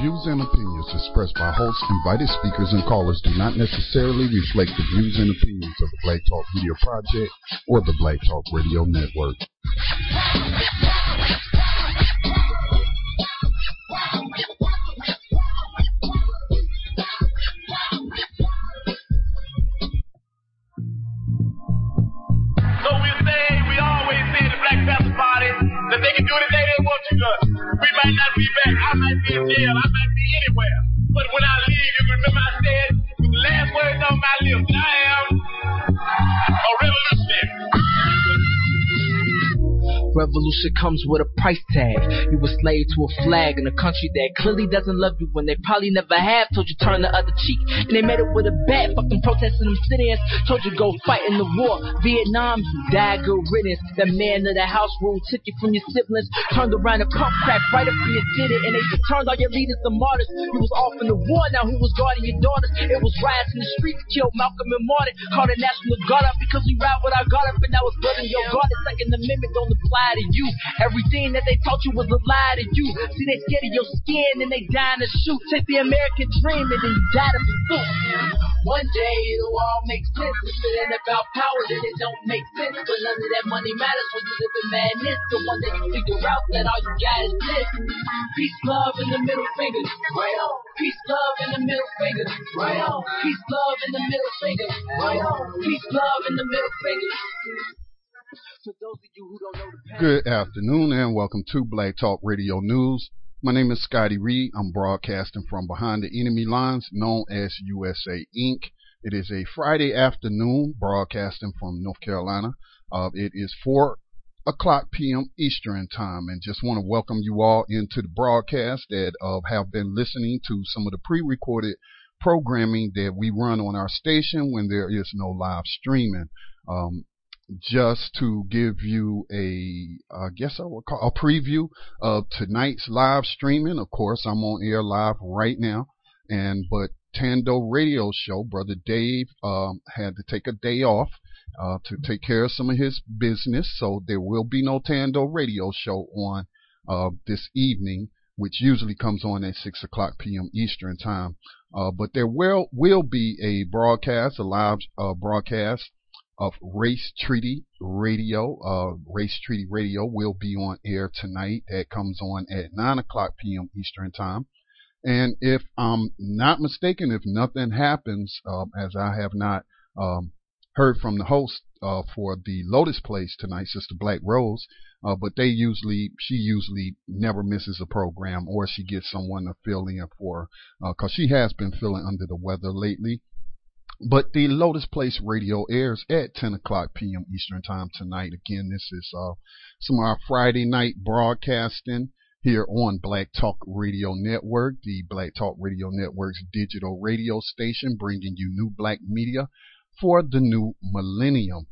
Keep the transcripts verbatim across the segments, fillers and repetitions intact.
views and opinions expressed by hosts, invited speakers, and callers do not necessarily reflect the views and opinions of the Black Talk Media Project or the Black Talk Radio Network. So we say, we always say the Black Panther Party that they can do anything they want to do. We might not be back. I might be in jail. I might be anywhere. But when I leave, you can remember I said, with the last words on my lips, that I am a revolutionary. Revolution comes with a price tag. You a slave to a flag in a country that clearly doesn't love you when they probably never have. Told you turn the other cheek, and they made it with a bat. Fucking protesting them sit-ins. Told you go fight in the war. Vietnam, you died good riddance. That man of the house rule took you from your siblings. Turned around and pump crack right up in your city, and they turned all your leaders to martyrs. You was off in the war, now who was guarding your daughters? It was riots in the streets, killed Malcolm and Martin. Called the National Guard up because we ride with our guard up, and that was building your guard. The Second Amendment don't apply to you. Everything that they taught you was a lie to you. See, they scared of your skin and they dying to shoot. Take the American dream and then you die to pursue. One day it'll all make sense. If it ain't about power, then it don't make sense. But none of that money matters when you live in madness. The one that you figure out that all you got is this. Peace, love, and the middle fingers. Right on. Peace, love, and the middle fingers. Right on. Peace, love, and the middle fingers. Right on. Peace, love, and the middle fingers. For those of you who don't know the past. Good afternoon and welcome to Black Talk Radio News. My name is Scotty Reed. I'm broadcasting from behind the enemy lines known as U S A Incorporated. It is a Friday afternoon broadcasting from North Carolina. Uh, it is four o'clock p.m. Eastern time, and just want to welcome you all into the broadcast that uh, have been listening to some of the pre-recorded programming that we run on our station when there is no live streaming. Um, Just to give you a, I guess I would call a preview of tonight's live streaming. Of course, I'm on air live right now, and but Tando Radio Show, Brother Dave um, had to take a day off uh, to take care of some of his business, so there will be no Tando Radio Show on uh, this evening, which usually comes on at six o'clock p.m. Eastern time. Uh, but there will will be a broadcast, a live uh, broadcast of Race Treaty Radio. Uh, Race Treaty Radio will be on air tonight. That comes on at nine o'clock p.m. Eastern time. And if I'm not mistaken, if nothing happens, um, as I have not um, heard from the host uh, for the Lotus Place tonight, Sister Black Rose, uh, but they usually, she usually never misses a program, or she gets someone to fill in for her, because uh, she has been feeling under the weather lately. But the Lotus Place Radio airs at ten o'clock p.m. Eastern time tonight. Again, this is uh, some of our Friday night broadcasting here on Black Talk Radio Network, the Black Talk Radio Network's digital radio station, bringing you new black media for the new millennium.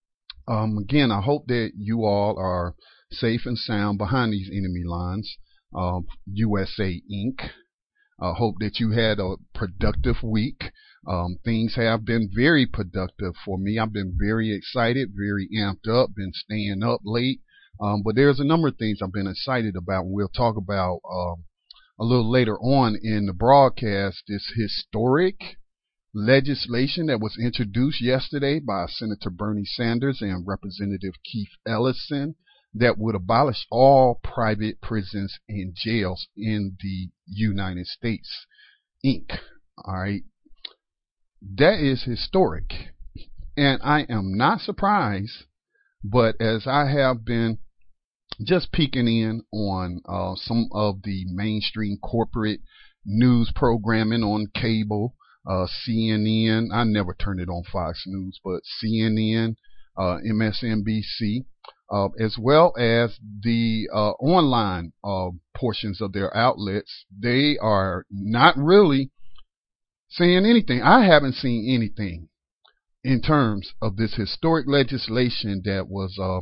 Um, again, I hope that you all are safe and sound behind these enemy lines. Uh, U S A Incorporated. I hope that you had a productive week. Um, things have been very productive for me. I've been very excited, very amped up, been staying up late. Um, but there's a number of things I've been excited about. We'll talk about um, a little later on in the broadcast this historic legislation that was introduced yesterday by Senator Bernie Sanders and Representative Keith Ellison that would abolish all private prisons and jails in the United States, Incorporated. All right. That is historic. And I am not surprised, but as I have been just peeking in on uh, some of the mainstream corporate news programming on cable, uh, C N N, I never turn it on Fox News, but C N N, uh, M S N B C, uh, as well as the uh, online uh, portions of their outlets, they are not really saying anything. I haven't seen anything in terms of this historic legislation that was uh,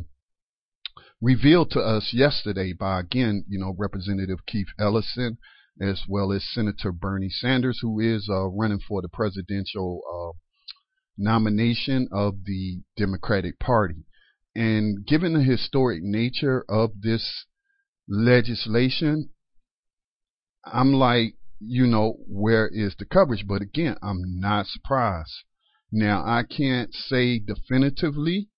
revealed to us yesterday by, again, you know, Representative Keith Ellison, as well as Senator Bernie Sanders, who is uh, running for the presidential uh, nomination of the Democratic Party. And given the historic nature of this legislation, I'm like, you know, where is the coverage? But again, I'm not surprised. Now, I can't say definitively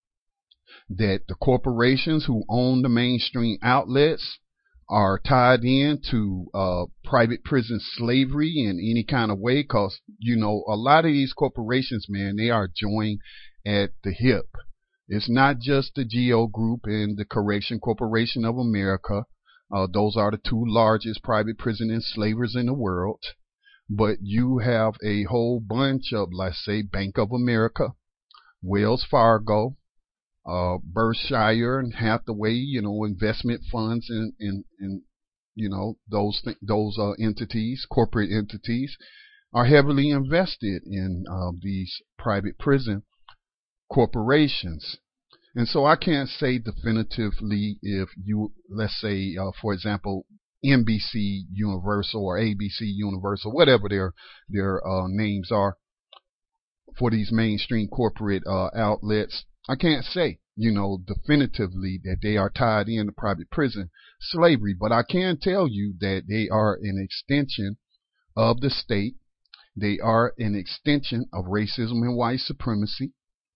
that the corporations who own the mainstream outlets are tied in to uh, private prison slavery in any kind of way, because, you know, a lot of these corporations, man, they are joined at the hip. It's not just the G O Group and the Correction Corporation of America. Uh, those are the two largest private prison enslavers in the world. But you have a whole bunch of, let's say, Bank of America, Wells Fargo, uh, Berkshire and Hathaway, you know, investment funds and, and, and you know, those, th- those, uh, entities, corporate entities are heavily invested in, uh, these private prison corporations. And so I can't say definitively if you, let's say, uh, for example, N B C Universal or A B C Universal, whatever their, their, uh, names are for these mainstream corporate, uh, outlets. I can't say, you know, definitively that they are tied in to private prison slavery, but I can tell you that they are an extension of the state. They are an extension of racism and white supremacy.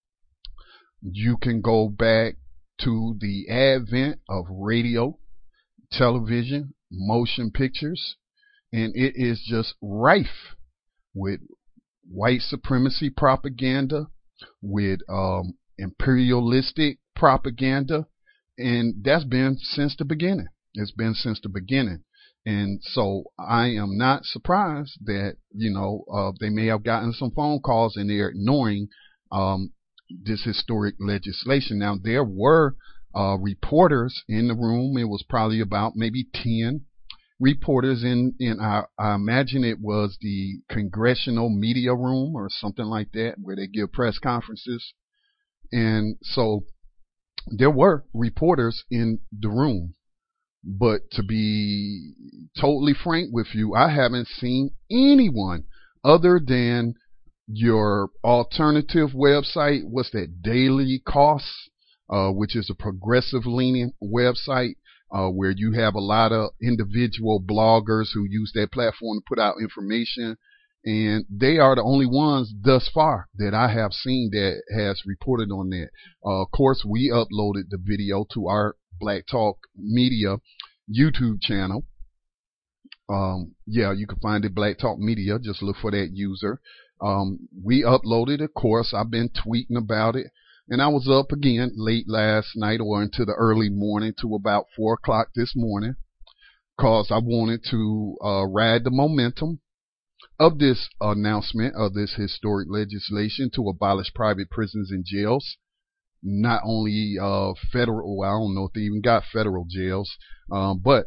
You can go back to the advent of radio, television, motion pictures, and it is just rife with white supremacy propaganda, with um, imperialistic propaganda, and that's been since the beginning. It's been since the beginning. And so I am not surprised that, you know, uh, they may have gotten some phone calls and they're ignoring um, this historic legislation. Now, there were uh, reporters in the room. It was probably about maybe ten reporters in, in I, I imagine it was the Congressional Media Room or something like that, where they give press conferences. And so there were reporters in the room. But to be totally frank with you, I haven't seen anyone other than your alternative website. What's that? Daily Costs, uh, which is a progressive leaning website, uh, where you have a lot of individual bloggers who use that platform to put out information. And they are the only ones thus far that I have seen that has reported on that. Uh, of course, we uploaded the video to our Black Talk Media YouTube channel. Um, yeah, you can find it, Black Talk Media. Just look for that user. Um, we uploaded, of course. I've been tweeting about it. And I was up again late last night or into the early morning to about four o'clock this morning, because I wanted to uh, ride the momentum of this announcement of this historic legislation to abolish private prisons and jails. Not only uh, federal, well, I don't know if they even got federal jails, um, but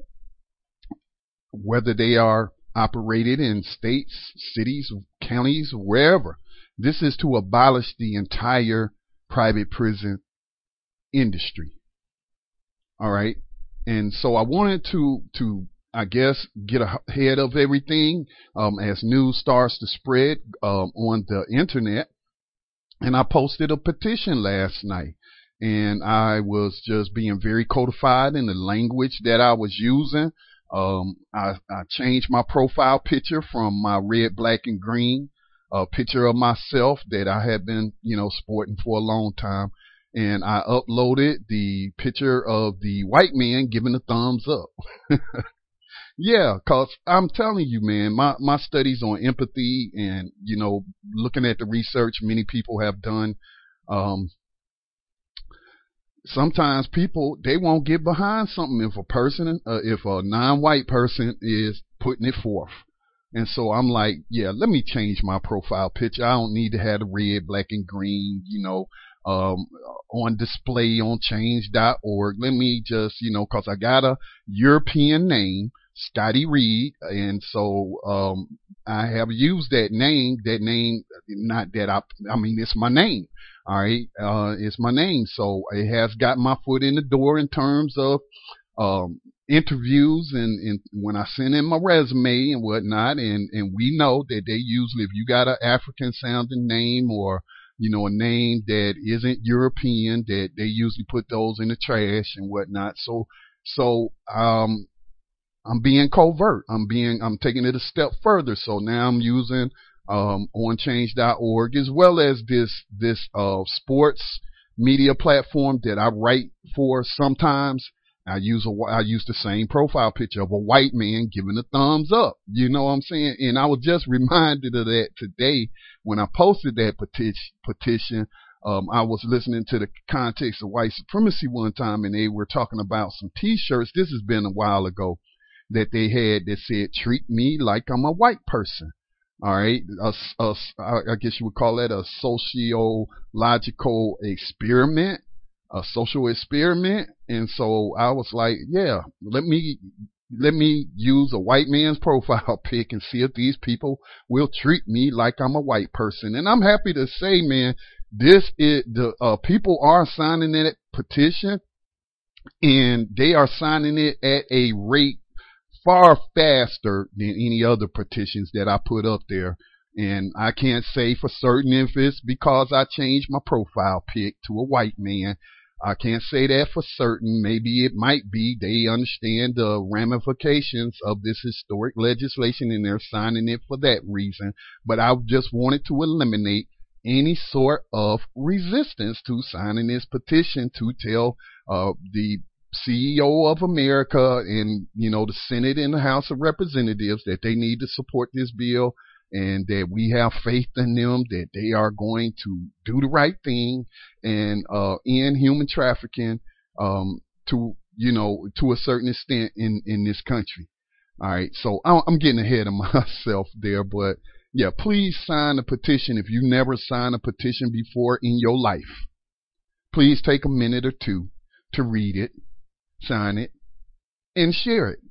whether they are operated in states, cities, counties, wherever. This is to abolish the entire private prison industry. All right. And so I wanted to, to, I guess, get ahead of everything, um, as news starts to spread, um, on the internet. And I posted a petition last night, and I was just being very codified in the language that I was using. Um, I, I changed my profile picture from my red, black, and green, a picture of myself that I had been, you know, sporting for a long time. And I uploaded the picture of the white man giving a thumbs up. Yeah, cause I'm telling you, man, my, my studies on empathy and, you know, looking at the research many people have done, um, sometimes people, they won't get behind something if a person, uh, if a non-white person is putting it forth. And so I'm like, yeah, let me change my profile picture. I don't need to have the red, black, and green, you know, um, on display on change dot org. Let me just, you know, cause I got a European name, Scotty Reed, and so um I have used that name. That name, not that I, I mean, it's my name. All right, uh, it's my name, so it has got my foot in the door in terms of um interviews and, and when I send in my resume and whatnot. And and we know that they usually, if you got an African sounding name or, you know, a name that isn't European, that they usually put those in the trash and whatnot. So so um. I'm being covert. I'm being, I'm taking it a step further. So now I'm using, um, on change dot org as well as this, this, uh, sports media platform that I write for sometimes. I use a, I use the same profile picture of a white man giving a thumbs up. You know what I'm saying? And I was just reminded of that today when I posted that petition, petition. Um, I was listening to the context of white supremacy one time, and they were talking about some t-shirts. This has been a while ago that they had that said, treat me like I'm a white person. All right. A, a, I guess you would call that a sociological experiment, a social experiment. And so I was like, yeah, let me, let me use a white man's profile pic and see if these people will treat me like I'm a white person. And I'm happy to say, man, this is the, uh, people are signing that petition, and they are signing it at a rate far faster than any other petitions that I put up there. And I can't say for certain if it's because I changed my profile pic to a white man. I can't say that for certain. Maybe it might be they understand the ramifications of this historic legislation and they're signing it for that reason. But I just wanted to eliminate any sort of resistance to signing this petition to tell uh, the C E O of America and, you know, the Senate and the House of Representatives that they need to support this bill, and that we have faith in them, that they are going to do the right thing and uh, end human trafficking um, to, you know, to a certain extent in, in this country. All right, so I'm getting ahead of myself there, but yeah, please sign a petition if you never signed a petition before in your life. Please take a minute or two to read it, sign it, and share it.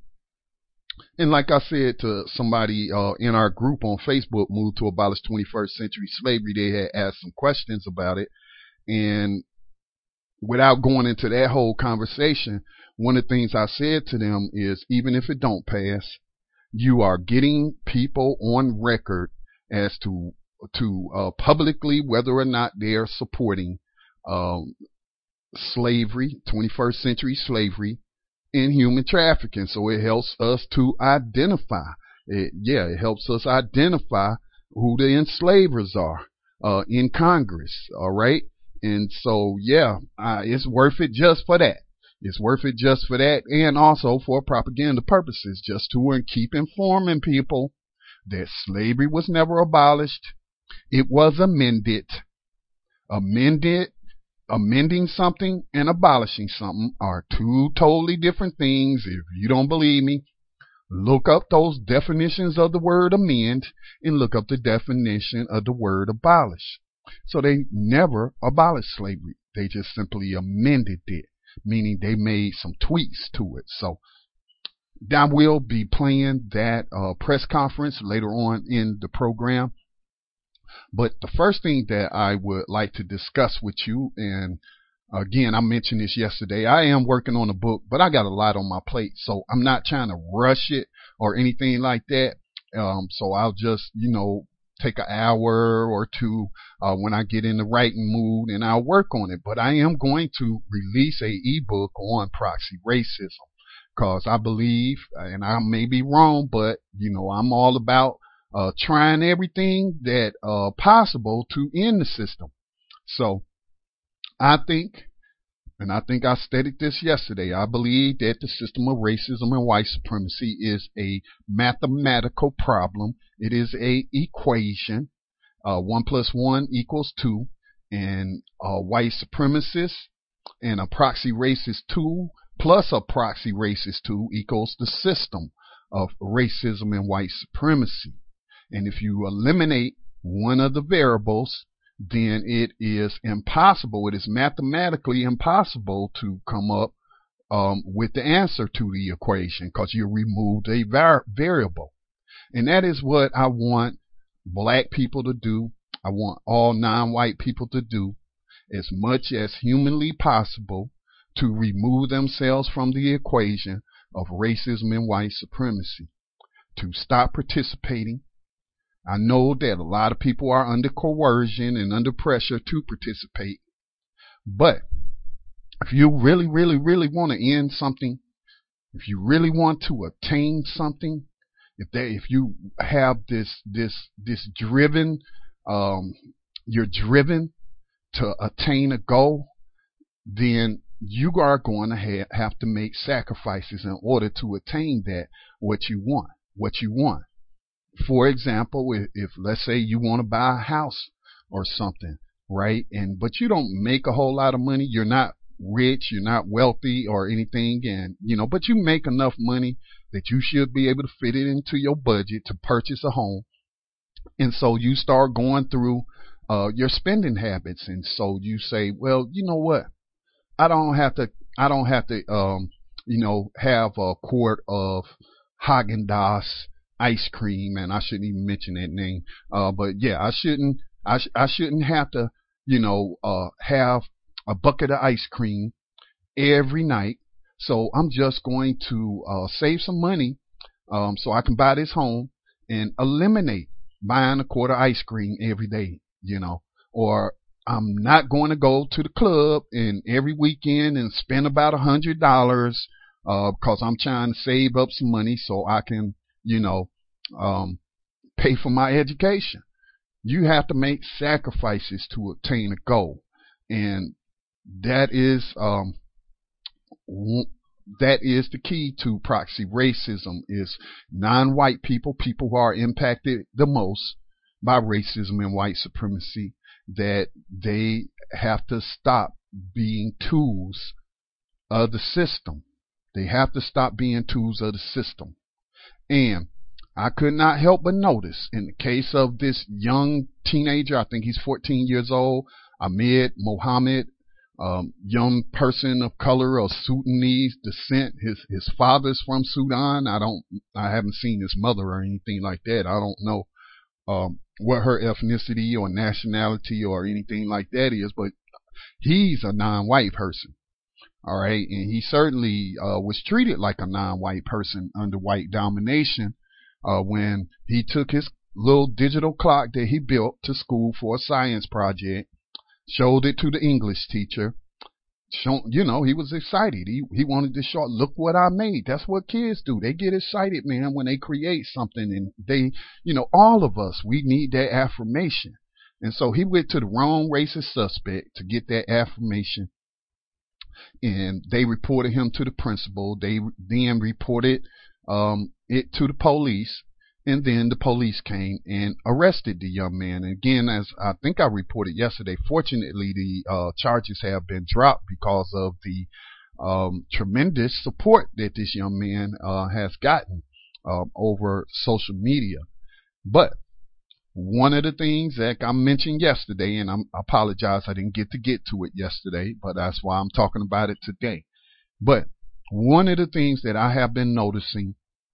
And like I said to somebody uh, in our group on Facebook, Move to Abolish twenty-first Century Slavery, they had asked some questions about it. And without going into that whole conversation, one of the things I said to them is, even if it don't pass, you are getting people on record as to to uh, publicly whether or not they are supporting um, slavery, twenty-first century slavery, and human trafficking. So it helps us to identify. It, yeah, it helps us identify who the enslavers are uh, in Congress. All right, and so yeah, uh, it's worth it just for that. It's worth it just for that, and also for propaganda purposes, just to keep informing people that slavery was never abolished. It was amended. Amended, amending something and abolishing something are two totally different things. If you don't believe me, look up those definitions of the word amend and look up the definition of the word abolish. So they never abolished slavery. They just simply amended it, meaning they made some tweaks to it. So I will be playing that uh, press conference later on in the program. But the first thing that I would like to discuss with you, and again, I mentioned this yesterday, I am working on a book, but I got a lot on my plate, so I'm not trying to rush it or anything like that. Um, so I'll just, you know, take an hour or two uh, when I get in the writing mood, and I'll work on it. But I am going to release a ebook on proxy racism, because I believe, and I may be wrong, but you know, I'm all about uh, trying everything that uh, possible to end the system. So I think, and I think I stated this yesterday, I believe that the system of racism and white supremacy is a mathematical problem. It is a equation. Uh, one plus one equals two, and a white supremacist and a proxy racist two plus a proxy racist two equals the system of racism and white supremacy. And if you eliminate one of the variables, then it is impossible, it is mathematically impossible to come up um, with the answer to the equation, because you removed a var- variable. And that is what I want black people to do. I want all non-white people to do as much as humanly possible to remove themselves from the equation of racism and white supremacy, to stop participating. I know that a lot of people are under coercion and under pressure to participate, but if you really, really, really want to end something, If you really want to attain something, if they, if you have this, this, this driven, um, you're driven to attain a goal, then you are going to ha- have to make sacrifices in order to attain that, what you want, what you want. For example, if, if let's say you want to buy a house or something, right? And, but you don't make a whole lot of money. You're not rich, you're not wealthy or anything. And, you know, but you make enough money that you should be able to fit it into your budget to purchase a home. And so you start going through, uh, your spending habits. And so you say, well, you know what? I don't have to, I don't have to, um, you know, have a quart of Haagen-Dazs ice cream, and I shouldn't even mention that name. Uh, but yeah, I shouldn't, I, sh- I shouldn't have to, you know, uh, have a bucket of ice cream every night. So I'm just going to, uh, save some money, um, so I can buy this home and eliminate buying a quart of ice cream every day, you know, or I'm not going to go to the club and every weekend and spend about a hundred dollars, uh, cause I'm trying to save up some money so I can, you know, um, pay for my education. You have to make sacrifices to obtain a goal. And that is, um, w- that is the key to proxy racism, is non-white people, people who are impacted the most by racism and white supremacy, that they have to stop being tools of the system. They have to stop being tools of the system. And I could not help but notice in the case of this young teenager, I think he's fourteen years old, Ahmed Mohammed, um, young person of color of Sudanese descent. His, his father's from Sudan. I don't, I haven't seen his mother or anything like that. I don't know, um, what her ethnicity or nationality or anything like that is, but he's a non-white person. All right. And he certainly, uh, was treated like a non-white person under white domination, uh, when he took his little digital clock that he built to school for a science project, showed it to the English teacher. Show, you know, he was excited. He he wanted to show, look what I made. That's what kids do. They get excited, man, when they create something, and they, you know, all of us, we need that affirmation. And so he went to the wrong racist suspect to get that affirmation, and they reported him to the principal. They then reported um, it to the police, and then the police came and arrested the young man. And again, as I think I reported yesterday, fortunately, the uh, charges have been dropped because of the um, tremendous support that this young man uh, has gotten um, over social media. But one of the things that I mentioned yesterday, and I'm, I apologize, I didn't get to get to it yesterday, but that's why I'm talking about it today. But one of the things that I have been noticing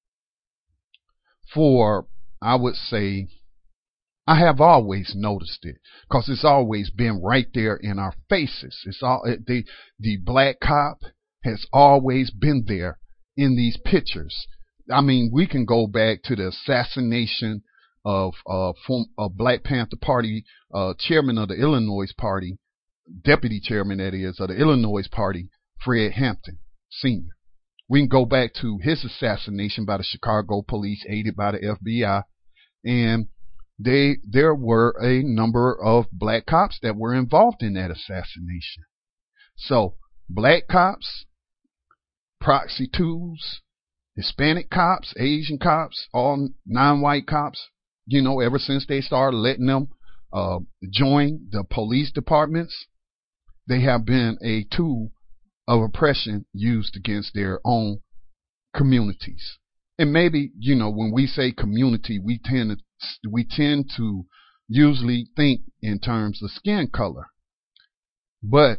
for, I would say, I have always noticed it, because it's always been right there in our faces. It's all the the black cop has always been there in these pictures. I mean, we can go back to the assassination of uh from a Black Panther Party uh chairman of the Illinois Party, deputy chairman that is, of the Illinois Party, Fred Hampton Senior We can go back to his assassination by the Chicago police, aided by the F B I, and they there were a number of black cops that were involved in that assassination. So black cops, proxy tools, Hispanic cops, Asian cops, all non-white cops, you know, ever since they started letting them uh, join the police departments, they have been a tool of oppression used against their own communities. And maybe, you know, when we say community, we tend to, we tend to usually think in terms of skin color. But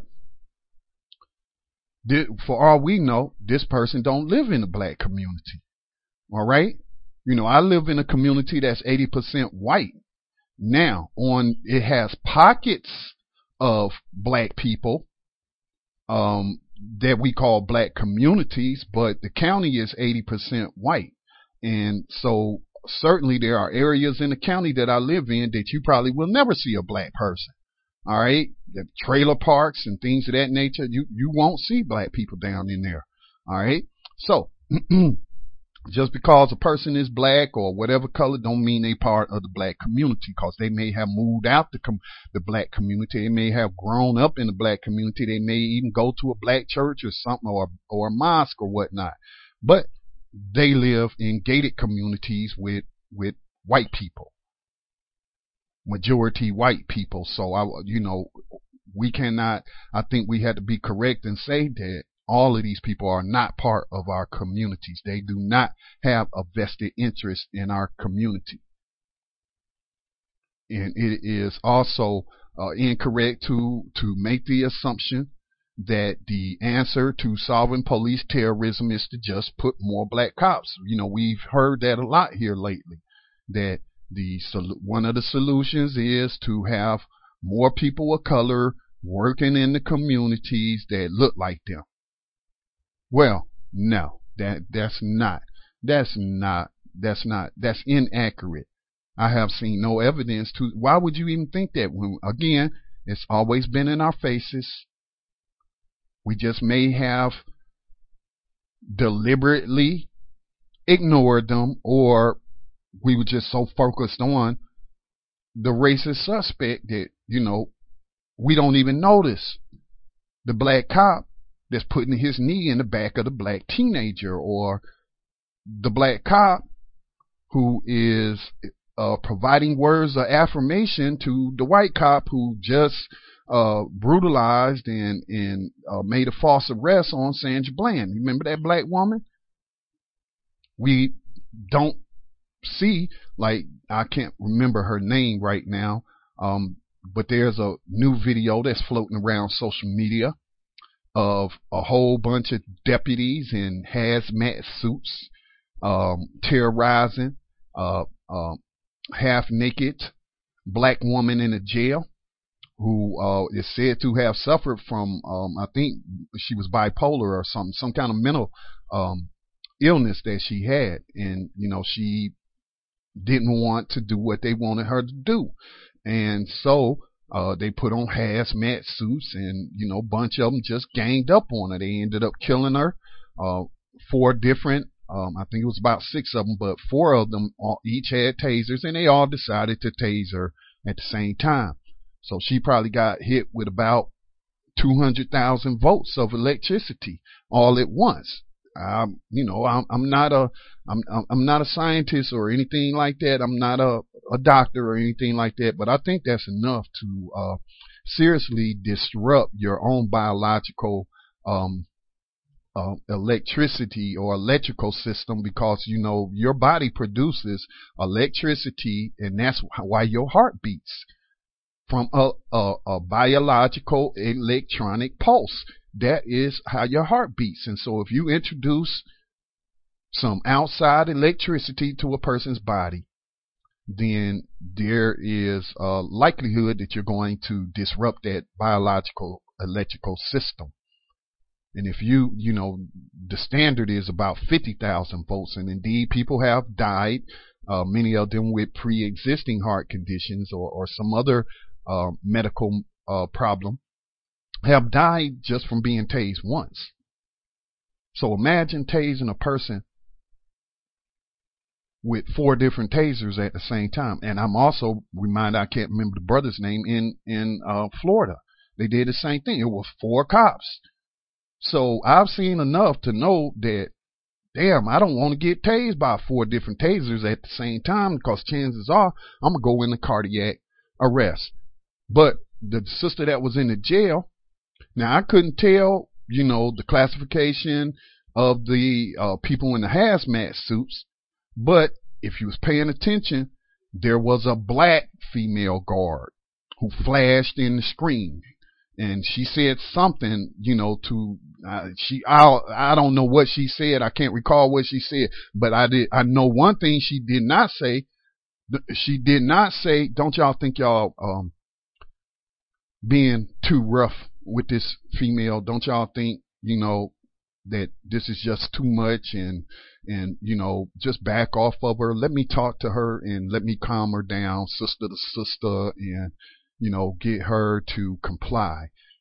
th- for all we know, this person don't live in a black community. All right? You know, I live in a community that's eighty percent white. Now, on it has pockets of black people, um, that we call black communities, but the county is eighty percent white. And so certainly there are areas in the county that I live in that you probably will never see a black person. All right. The trailer parks and things of that nature, you, you won't see black people down in there. All right. So Just because a person is black or whatever color don't mean they part of the black community, because they may have moved out the com- the black community. They may have grown up in the black community. They may even go to a black church or something, or or a mosque or whatnot. But they live in gated communities with with white people, majority white people. So I, you know, we cannot. I think we had to be correct and say that all of these people are not part of our communities. They do not have a vested interest in our community. And it is also uh, incorrect to, to make the assumption that the answer to solving police terrorism is to just put more black cops. You know, we've heard that a lot here lately, that the one of the solutions is to have more people of color working in the communities that look like them. Well, no, that that's not, that's not, that's not, that's inaccurate. I have seen no evidence to, why would you even think that? When, again, it's always been in our faces. We just may have deliberately ignored them, or we were just so focused on the racist suspect that, you know, we don't even notice the black cop that's putting his knee in the back of the black teenager, or the black cop who is uh, providing words of affirmation to the white cop who just uh, brutalized and, and uh, made a false arrest on Sandra Bland. Remember that black woman? We don't see, like, I can't remember her name right now, um, but there's a new video that's floating around social media of a whole bunch of deputies in hazmat suits, um, terrorizing uh, uh, half-naked black woman in a jail who uh, is said to have suffered from, um, I think she was bipolar or something, some kind of mental um, illness that she had. And, you know, she didn't want to do what they wanted her to do. And so Uh, they put on hazmat suits, and, you know, a bunch of them just ganged up on her. They ended up killing her. Uh, four different, um, I think it was about six of them, but four of them all, each had tasers, and they all decided to tase her at the same time. So she probably got hit with about two hundred thousand volts of electricity all at once. Um, you know, I'm, I'm not a, I'm, I'm not a scientist or anything like that. I'm not a, a doctor or anything like that, but I think that's enough to, uh, seriously disrupt your own biological, um, uh, electricity or electrical system, because, you know, your body produces electricity, and that's why your heart beats from a, a, a biological electronic pulse. That is how your heart beats. And so if you introduce some outside electricity to a person's body, then there is a likelihood that you're going to disrupt that biological electrical system. And if you, you know, the standard is about fifty thousand volts, and indeed people have died, uh, many of them with pre-existing heart conditions or, or some other uh, medical uh, problem, have died just from being tased once. So imagine tasing a person with four different tasers at the same time. And I'm also reminded, I can't remember the brother's name, in, in uh, Florida. They did the same thing. It was four cops. So I've seen enough to know that, damn, I don't want to get tased by four different tasers at the same time, because chances are I'm going to go into cardiac arrest. But the sister that was in the jail, now, I couldn't tell, you know, the classification of the uh, people in the hazmat suits, but if you was paying attention, there was a black female guard who flashed in the screen, and she said something, you know, to uh, she. I I don't know what she said. I can't recall what she said, but I did. I know one thing she did not say. She did not say, "Don't y'all think y'all um being too rough with this female? Don't y'all think, you know, that this is just too much, and and you know, just back off of her. Let me talk to her and let me calm her down, sister to sister, and, you know, get her to comply."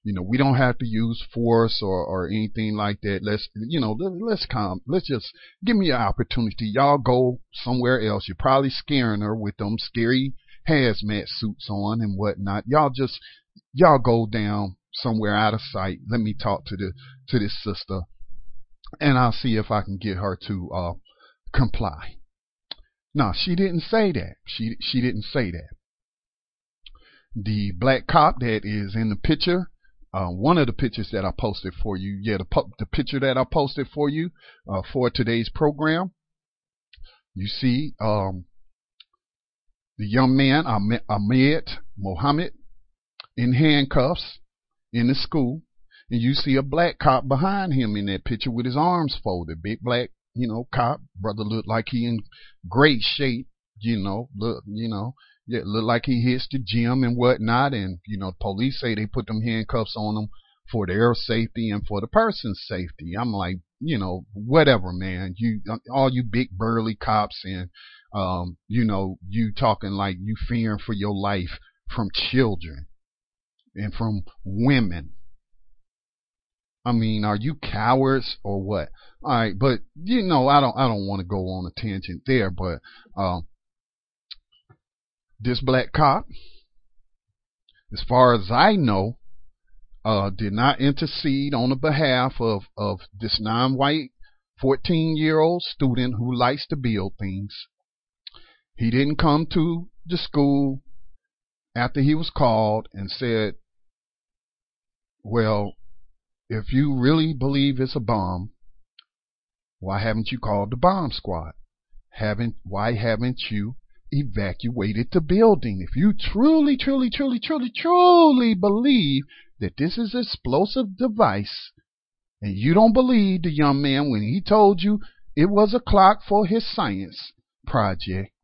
You know, we don't have to use force or, or anything like that. Let's, you know, let, let's come. Let's just give me an opportunity. Y'all go somewhere else. You're probably scaring her with them scary hazmat suits on and whatnot. Y'all just, y'all go down somewhere out of sight. Let me talk to the, to this sister, and I'll see if I can get her to, uh, comply. No, she didn't say that. She, she didn't say that. The black cop that is in the picture, Uh, one of the pictures that I posted for you, yeah, the, the picture that I posted for you uh, for today's program, you see um, the young man, Ahmed Mohammed, in handcuffs in the school, and you see a black cop behind him in that picture with his arms folded. Big black, you know, cop. Brother looked like he in great shape, you know, look, you know. Yeah, look like he hits the gym and whatnot, and you know, police say they put them handcuffs on him for their safety and for the person's safety. I'm like, you know, whatever, man. You, all you big burly cops, and um, you know, you talking like you fearing for your life from children and from women. I mean, are you cowards or what? All right, but you know, I don't, I don't want to go on a tangent there, but um. This black cop, as far as I know, uh, did not intercede on the behalf of, of this non-white fourteen-year-old student who likes to build things. He didn't come to the school after he was called and said, well, if you really believe it's a bomb, why haven't you called the bomb squad? Haven't, why haven't you evacuated the building? If you truly, truly, truly, truly, truly believe that this is an explosive device, and you don't believe the young man when he told you it was a clock for his science project,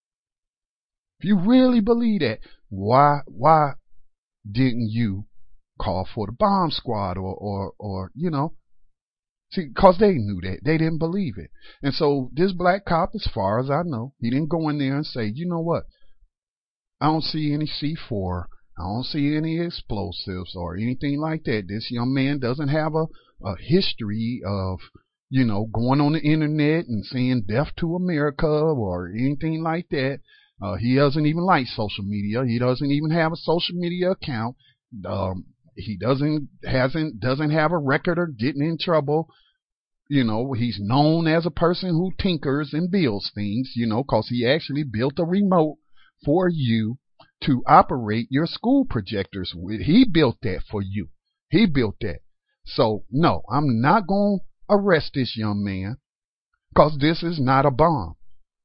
if you really believe that, why why didn't you call for the bomb squad or or or you know? See, because they knew that. They didn't believe it. And so this black cop, as far as I know, he didn't go in there and say, you know what? I don't see any C four. I don't see any explosives or anything like that. This young man doesn't have a, a history of, you know, going on the internet and saying death to America or anything like that. Uh, he doesn't even like social media. He doesn't even have a social media account. Um, he doesn't, hasn't, doesn't have a record of getting in trouble. You know, he's known as a person who tinkers and builds things, you know, because he actually built a remote for you to operate your school projectors with. He built that for you. He built that. So, no, I'm not going to arrest this young man because this is not a bomb.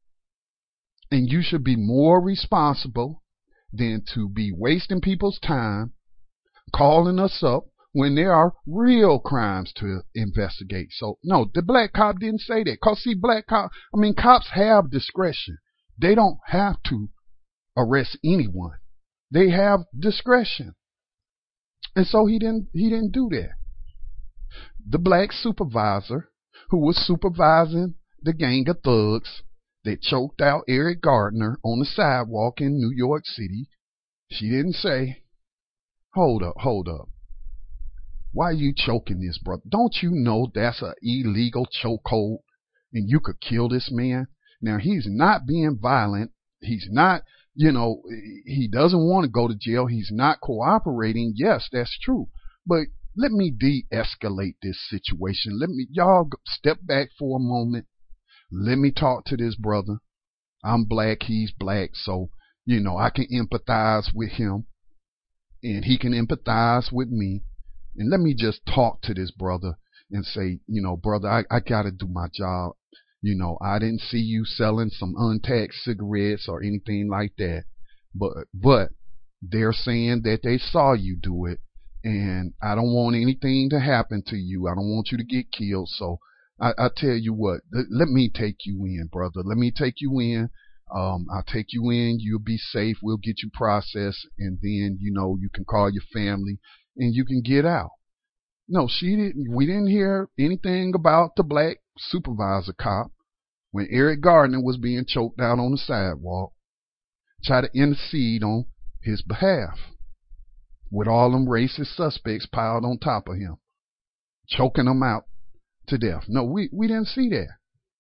And you should be more responsible than to be wasting people's time calling us up when there are real crimes to investigate. So, no, the black cop didn't say that. Because, see, black cop, I mean, cops have discretion. They don't have to arrest anyone. They have discretion. And so he didn't, he didn't do that. The black supervisor who was supervising the gang of thugs that choked out Eric Gardner on the sidewalk in New York City, she didn't say, hold up, hold up. Why are you choking this brother? Don't you know that's an illegal chokehold and you could kill this man? Now, he's not being violent. He's not, you know, he doesn't want to go to jail. He's not cooperating. Yes, that's true. But let me de-escalate this situation. Let me, y'all step back for a moment. Let me talk to this brother. I'm black. He's black. So, you know, I can empathize with him and he can empathize with me. And let me just talk to this brother and say, you know, brother, I, I got to do my job. You know, I didn't see you selling some untaxed cigarettes or anything like that. But, but they're saying that they saw you do it. And I don't want anything to happen to you. I don't want you to get killed. So I, I tell you what, let me take you in, brother. Let me take you in. Um, I'll take you in. You'll be safe. We'll get you processed. And then, you know, you can call your family and you can get out. No, she didn't. We didn't hear anything about the black supervisor cop when Eric Gardner was being choked out on the sidewalk, try to intercede on his behalf. with all them racist suspects piled on top of him, choking them out to death. No, we, we didn't see that.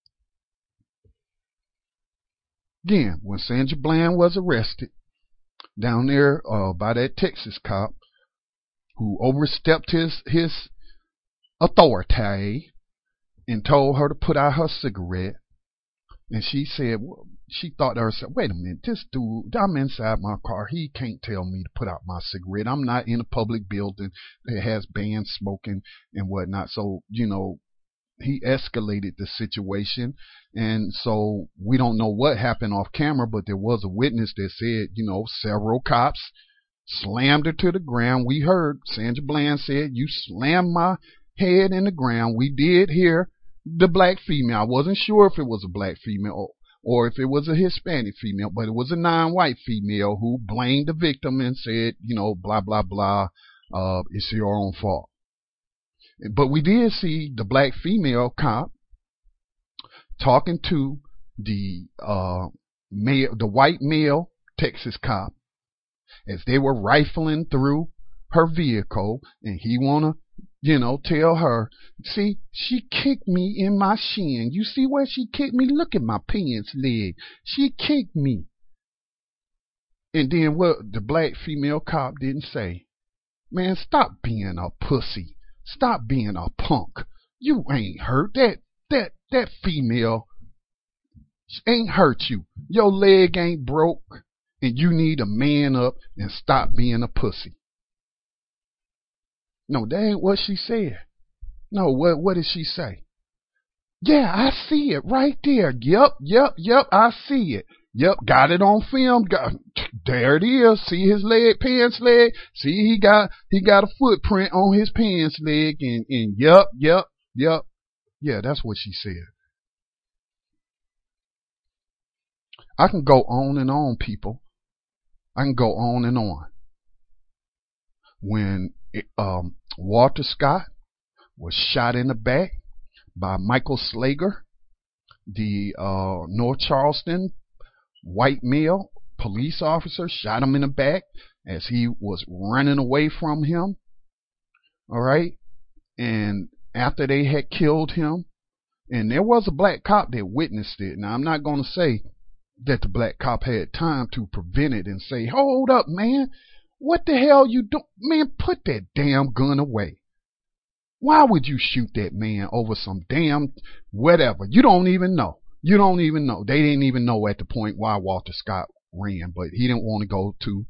Again, when Sandra Bland was arrested down there uh, by that Texas cop who overstepped his his authority and told her to put out her cigarette, and she said, well, she thought to herself, wait a minute, this dude, I'm inside my car. He can't tell me to put out my cigarette. I'm not in a public building that has banned smoking and whatnot. So, you know, he escalated the situation. And so we don't know what happened off camera, but there was a witness that said, you know, several cops slammed her to the ground. We heard Sandra Bland said, you slammed my head in the ground. We did hear the black female. I wasn't sure if it was a black female or, or if it was a Hispanic female, but it was a non-white female who blamed the victim and said, you know, blah, blah, blah, uh, it's your own fault. But we did see the black female cop talking to the uh, male, the white male Texas cop as they were rifling through her vehicle, and he wanna, you know, tell her, see, she kicked me in my shin. You see where she kicked me? Look at my pants leg. She kicked me. And then what the black female cop didn't say, man, stop being a pussy. Stop being a punk. You ain't hurt. That that that female ain't hurt you. Your leg ain't broke, and you need to man up and stop being a pussy. No, that ain't what she said. No, what what did she say? Yeah, I see it right there. Yep, yep, yep, I see it. Yep, got it on film. Got, there it is. See his leg, pants leg. See he got he got a footprint on his pants leg, and and yep, yep, yep. Yeah, that's what she said. I can go on and on, people. I can go on and on. When it, um, Walter Scott was shot in the back by Michael Slager, the uh, North Charleston white male police officer, shot him in the back as he was running away from him. All right. And after they had killed him, and there was a black cop that witnessed it. Now, I'm not going to say that the black cop had time to prevent it and say, hold up, man. What the hell you do? Man, put that damn gun away. Why would you shoot that man over some damn whatever? You don't even know. You don't even know. They didn't even know at the point why Walter Scott ran, but he didn't want to go to,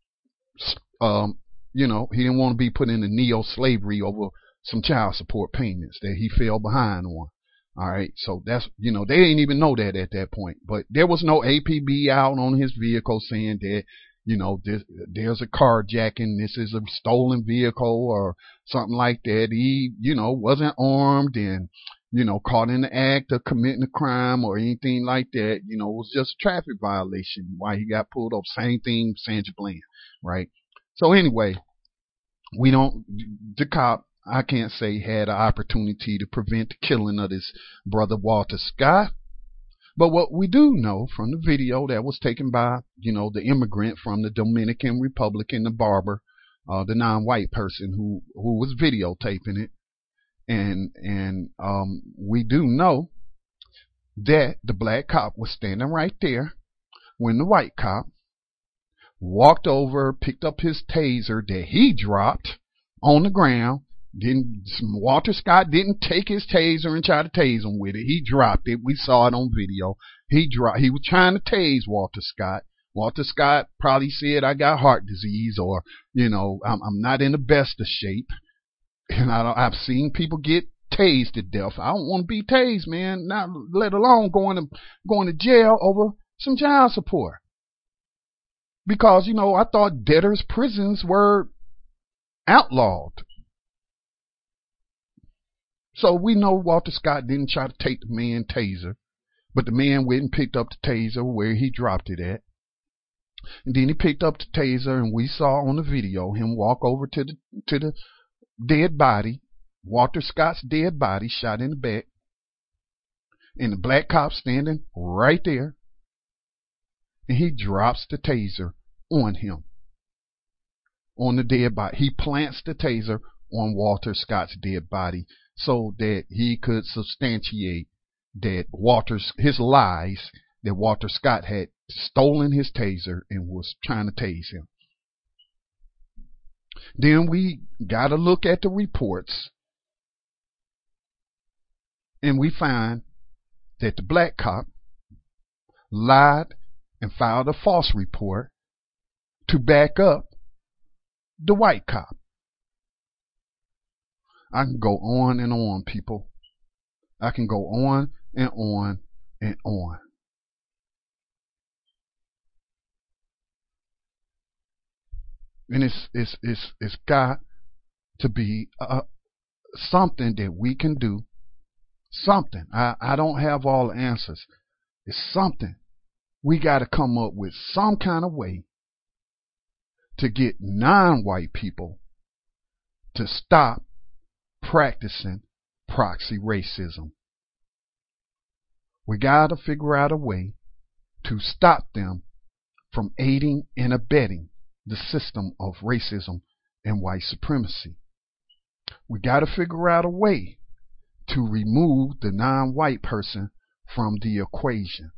um, you know, he didn't want to be put into neo-slavery over some child support payments that he fell behind on. All right, so that's, you know, they didn't even know that at that point. But there was no A P B out on his vehicle saying that, you know, this, there's a carjacking, this is a stolen vehicle or something like that. He, you know, wasn't armed and, you know, caught in the act of committing a crime or anything like that. You know, it was just a traffic violation why he got pulled up. Same thing, Sandra Bland, right? So anyway, we don't, the cop, I can't say had an opportunity to prevent the killing of this brother Walter Scott. But what we do know from the video that was taken by, you know, the immigrant from the Dominican Republic and the barber, uh, the non-white person who, who was videotaping it. And, and, um, we do know that the black cop was standing right there when the white cop walked over, picked up his taser that he dropped on the ground. Didn't Walter Scott didn't take his taser and try to tase him with it. He dropped it. We saw it on video. He dropped. He was trying to tase Walter Scott. Walter Scott probably said, "I got heart disease," or, you know, I'm, I'm not in the best of shape. And I don't, I've seen people get tased to death. I don't want to be tased, man. Not let alone going to going to jail over some child support. Because, you know, I thought debtors' prisons were outlawed. So we know Walter Scott didn't try to take the man's taser, but the man went and picked up the taser where he dropped it at. And then he picked up the taser, and we saw on the video him walk over to the to the dead body, Walter Scott's dead body, shot in the back, and the black cop standing right there, and he drops the taser on him. on the dead body. He plants the taser on Walter Scott's dead body so that he could substantiate that Walter's his lies that Walter Scott had stolen his taser and was trying to tase him. Then we got to look at the reports, and we find that the black cop lied and filed a false report to back up the white cop. I can go on and on, people. I can go on and on and on. And it's it's it's it's got to be uh, something that we can do. Something. I, I don't have all the answers. It's something. We got to come up with some kind of way to get non-white people to stop practicing proxy racism. We got to figure out a way to stop them from aiding and abetting the system of racism and white supremacy. We got to figure out a way to remove the non-white person from the equation.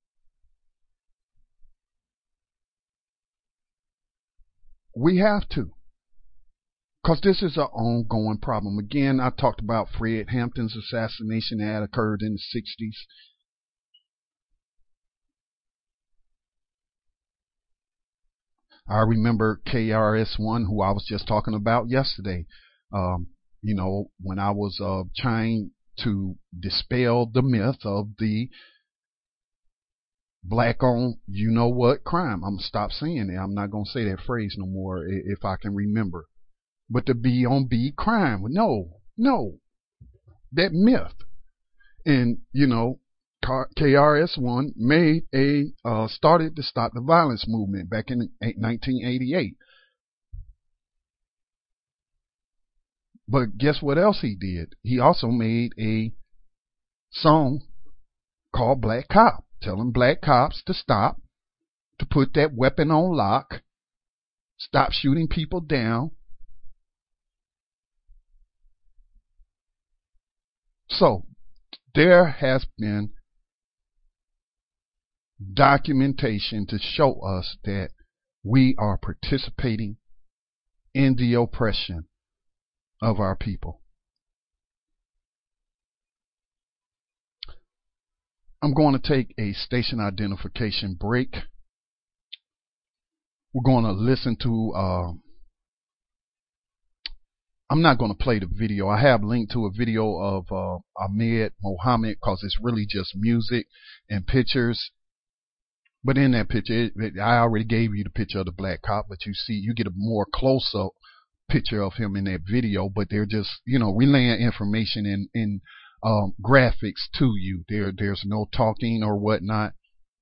We have to, because this is an ongoing problem. Again, I talked about Fred Hampton's assassination that had occurred in the sixties. I remember K R S One, who I was just talking about yesterday. Um, you know, when I was uh, trying to dispel the myth of the black-owned, you know what, crime. I'm going to stop saying it. I'm not going to say that phrase no more if I can remember. But the B on B crime. No, no. That myth. And, you know, K R S One made a, uh, started to stop the violence movement back in nineteen eighty-eight. But guess what else he did? He also made a song called Black Cop, telling black cops to stop, to put that weapon on lock, stop shooting people down. So there has been documentation to show us that we are participating in the oppression of our people. I'm going to take a station identification break. We're going to listen to uh, I'm not going to play the video. I have linked to a video of uh, Ahmed Mohammed because it's really just music and pictures. But in that picture, it, it, I already gave you the picture of the black cop, but you see, you get a more close-up picture of him in that video, but they're just, you know, relaying information in, in um, graphics to you. There, there's no talking or whatnot.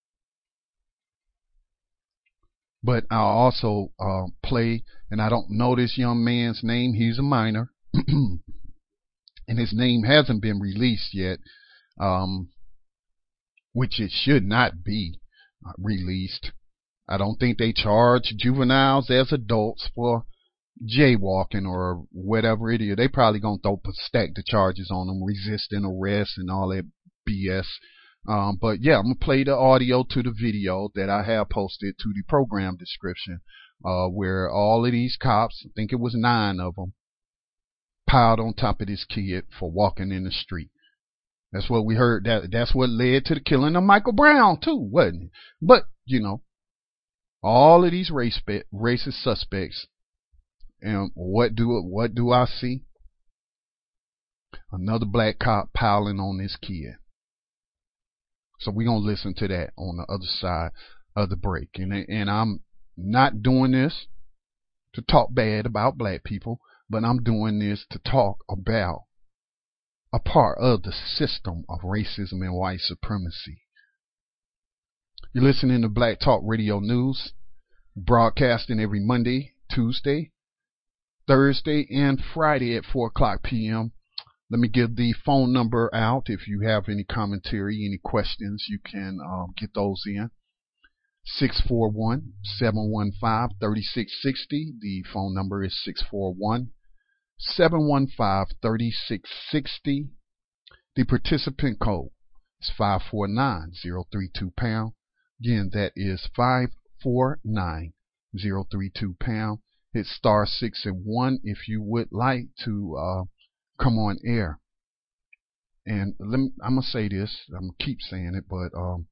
But I'll also uh, play, and I don't know this young man's name. He's a minor, and his name hasn't been released yet, um, which it should not be released. I don't think they charge juveniles as adults for jaywalking or whatever it is. They probably gonna throw stack the charges on them, resisting arrest and all that B S. Um, but yeah, I'm gonna play the audio to the video that I have posted to the program description, uh, where all of these cops, I think it was nine of them, piled on top of this kid for walking in the street. That's what we heard. That that's what led to the killing of Michael Brown too, wasn't it? But you know, all of these race racist suspects, and what do what do I see? Another black cop piling on this kid. So we're gonna listen to that on the other side of the break. And and I'm not doing this to talk bad about black people, but I'm doing this to talk about a part of the system of racism and white supremacy. You're listening to Black Talk Radio News, broadcasting every Monday, Tuesday, Thursday, and Friday at four o'clock p.m. Let me give the phone number out. If you have any commentary, any questions, you can uh, get those in. six four one, seven one five, three six six zero. The phone number is six four one, seven one five, three six six zero. The participant code is five four nine zero three two pound. Again, that is five four nine zero three two pound. Hit star six and one if you would like to uh, come on air. And let me, I'm going to say this. I'm going to keep saying it, but um,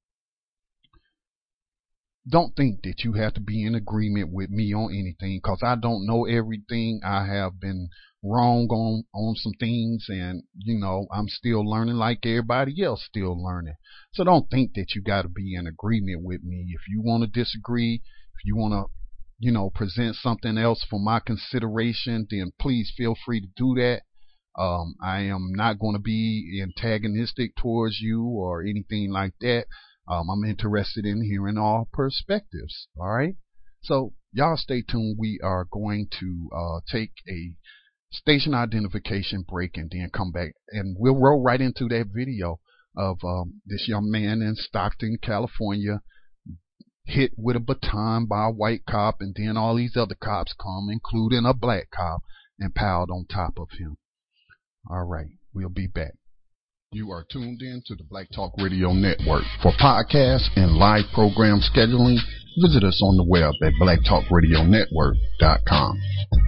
don't think that you have to be in agreement with me on anything, because I don't know everything. I have been wrong on, on some things, and, you know, I'm still learning like everybody else still learning. So don't think that you got to be in agreement with me. If you want to disagree, if you want to, you know, present something else for my consideration, then please feel free to do that. Um, I am not going to be antagonistic towards you or anything like that. Um, I'm interested in hearing all perspectives. All right. So y'all stay tuned. We are going to uh, take a station identification break and then come back, and we'll roll right into that video of um, this young man in Stockton, California, hit with a baton by a white cop, and then all these other cops come, including a black cop, and piled on top of him. All right. We'll be back. You are tuned in to the Black Talk Radio Network. For podcasts and live program scheduling, visit us on the web at black talk radio network dot com.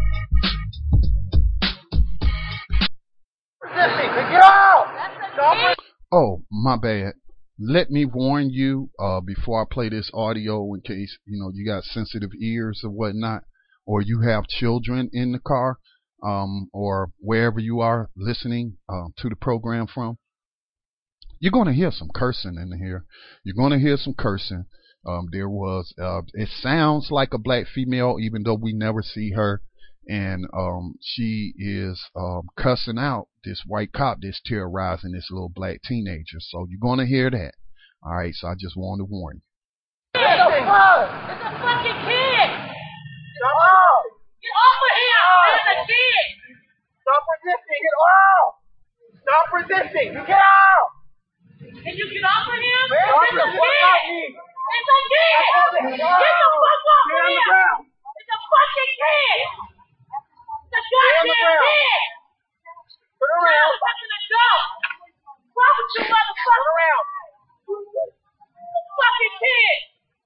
Oh, my bad. Let me warn you uh, before I play this audio, in case you know you got sensitive ears or whatnot, or you have children in the car, um, or wherever you are listening uh, to the program from. You're going to hear some cursing in here. You're going to hear some cursing. Um, there was, uh, it sounds like a black female, even though we never see her. And um, she is um, cussing out this white cop that's terrorizing this little black teenager. So you're going to hear that. All right, so I just wanted to warn you. It's a fucking kid! Come on! Get off of him! It's a kid! Stop resisting! Get off! Stop resisting! Get out! Can you get off of him? It's a kid! It's a kid! Get the fuck off of him! It's a fucking kid! It's a goddamn kid! Turn around! You're fucking adult! Why would you motherfucker? Turn around! Fucking kid!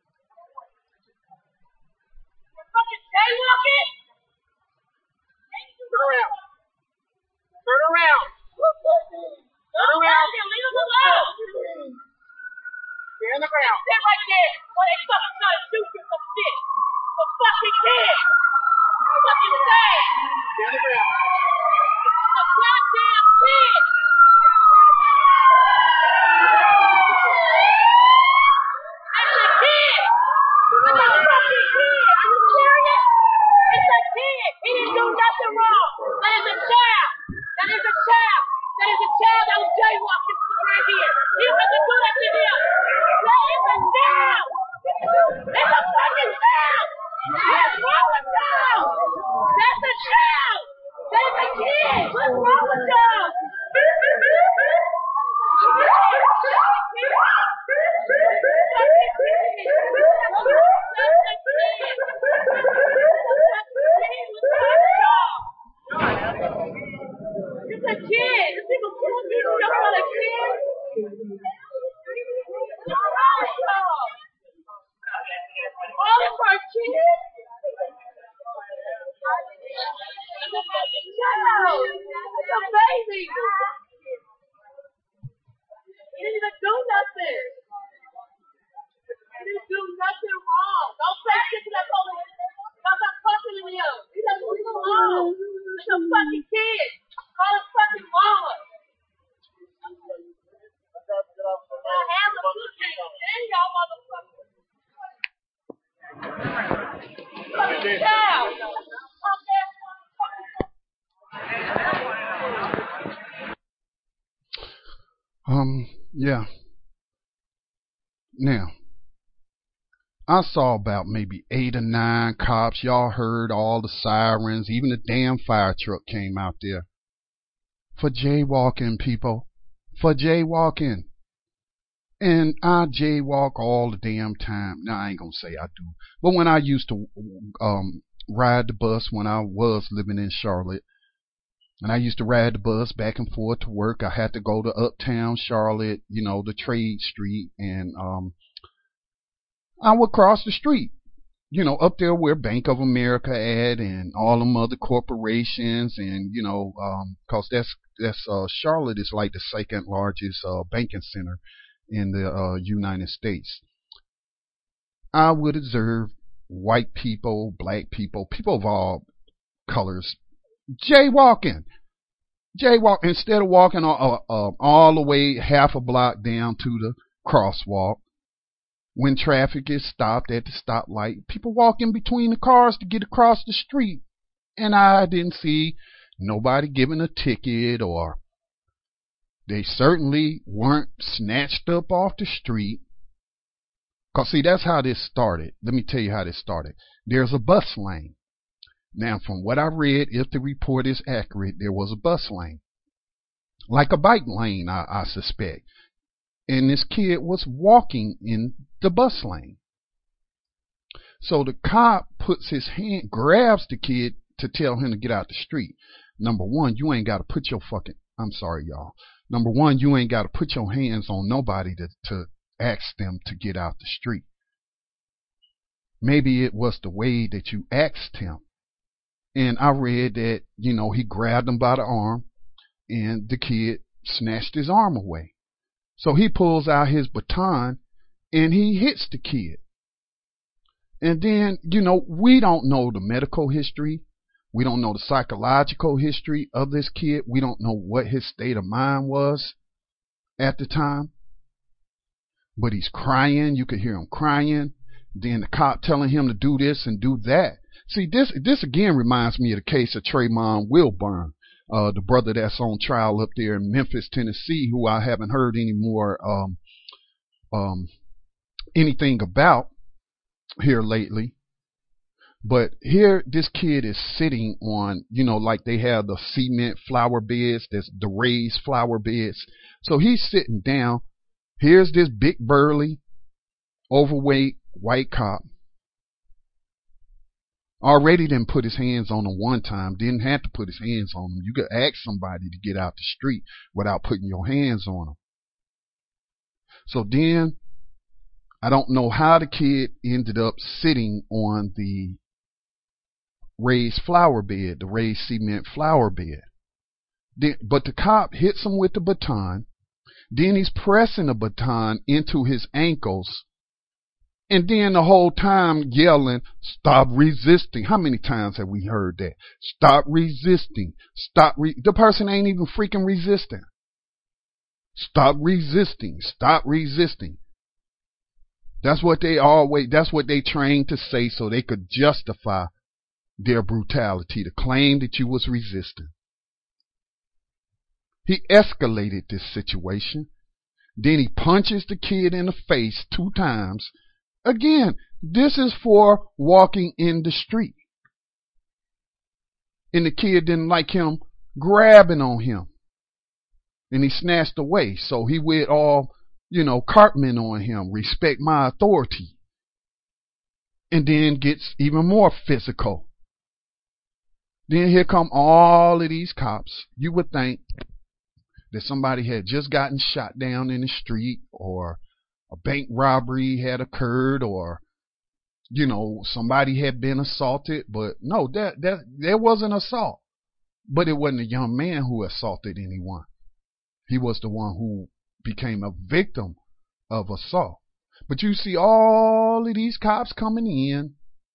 You're fucking jaywalking? Turn around! Turn around! Turn around! Leave him alone! Stay on the ground! Stay right there! While they fucking trying to shoot you some shit! A fucking kid! Fucking sad! Stay on the ground! A goddamn kid! It's a kid! It's a fucking kid! Are you serious? It's a kid! He didn't do nothing wrong! That is a child! That is a child! That is a child that was jaywalking right here. You have to do that to him. That is a child. It's a fucking child. What's wrong with y'all? That's a child. That's a kid. What's wrong with y'all? It's a kid. This people killing people just for a kid. All of our kids. It's a fucking child. It's a baby. He didn't even do nothing. He didn't do nothing wrong. Don't say shit to that police. Don't stop fucking with him. He doesn't leave him alone. It's a fucking kid. Call his fucking mama. I have a good kid. And y'all motherfuckers. Fucking child. Um, yeah. Now, I saw about maybe eight or nine cops. Y'all heard all the sirens. Even the damn fire truck came out there. For jaywalking, people. For jaywalking. And I jaywalk all the damn time. Now, I ain't gonna say I do. But when I used to um, ride the bus when I was living in Charlotte, and I used to ride the bus back and forth to work, I had to go to uptown Charlotte, you know, the Trade Street, and um, I would cross the street, you know, up there where Bank of America at and all them other corporations, and, you know, um, cause that's, that's, uh, Charlotte is like the second largest, uh, banking center in the, uh, United States. I would observe white people, black people, people of all colors, jaywalking. Jaywalk, instead of walking all, uh, uh, all the way half a block down to the crosswalk, when traffic is stopped at the stoplight, people walk in between the cars to get across the street. And I didn't see nobody giving a ticket, or they certainly weren't snatched up off the street. Cause see, that's how this started. Let me tell you how this started. There's a bus lane. Now, from what I read, if the report is accurate, there was a bus lane. Like a bike lane, I, I suspect. And this kid was walking in the bus lane. So the cop puts his hand, grabs the kid to tell him to get out the street. Number one, you ain't got to put your fucking, I'm sorry, y'all. Number one, you ain't got to put your hands on nobody to, to ask them to get out the street. Maybe it was the way that you asked him. And I read that, you know, he grabbed him by the arm and the kid snatched his arm away. So he pulls out his baton and he hits the kid. And then, you know, we don't know the medical history. We don't know the psychological history of this kid. We don't know what his state of mind was at the time. But he's crying. You could hear him crying. Then the cop telling him to do this and do that. See, this this again reminds me of the case of Trayvon Wilburn, uh, the brother that's on trial up there in Memphis, Tennessee, who I haven't heard any more um, um, anything about here lately. But here, this kid is sitting on, you know, like they have the cement flower beds, that's the raised flower beds. So he's sitting down. Here's this big, burly, overweight white cop. Already didn't put his hands on him one time. Didn't have to put his hands on him. You could ask somebody to get out the street without putting your hands on him. So then, I don't know how the kid ended up sitting on the raised flower bed, the raised cement flower bed. Then, but the cop hits him with the baton. Then he's pressing the baton into his ankles. And then the whole time yelling, stop resisting. How many times have we heard that? Stop resisting. Stop. Re- the person ain't even freaking resisting. Stop resisting. Stop resisting. That's what they always, that's what they trained to say so they could justify their brutality, to claim that you was resisting. He escalated this situation. Then he punches the kid in the face two times. Again, this is for walking in the street. And the kid didn't like him grabbing on him. And he snatched away. So he went all, you know, Cartman on him. Respect my authority. And then gets even more physical. Then here come all of these cops. You would think that somebody had just gotten shot down in the street, or a bank robbery had occurred, or, you know, somebody had been assaulted. But no, that, that, there was an assault. But it wasn't a young man who assaulted anyone. He was the one who became a victim of assault. But you see all of these cops coming in.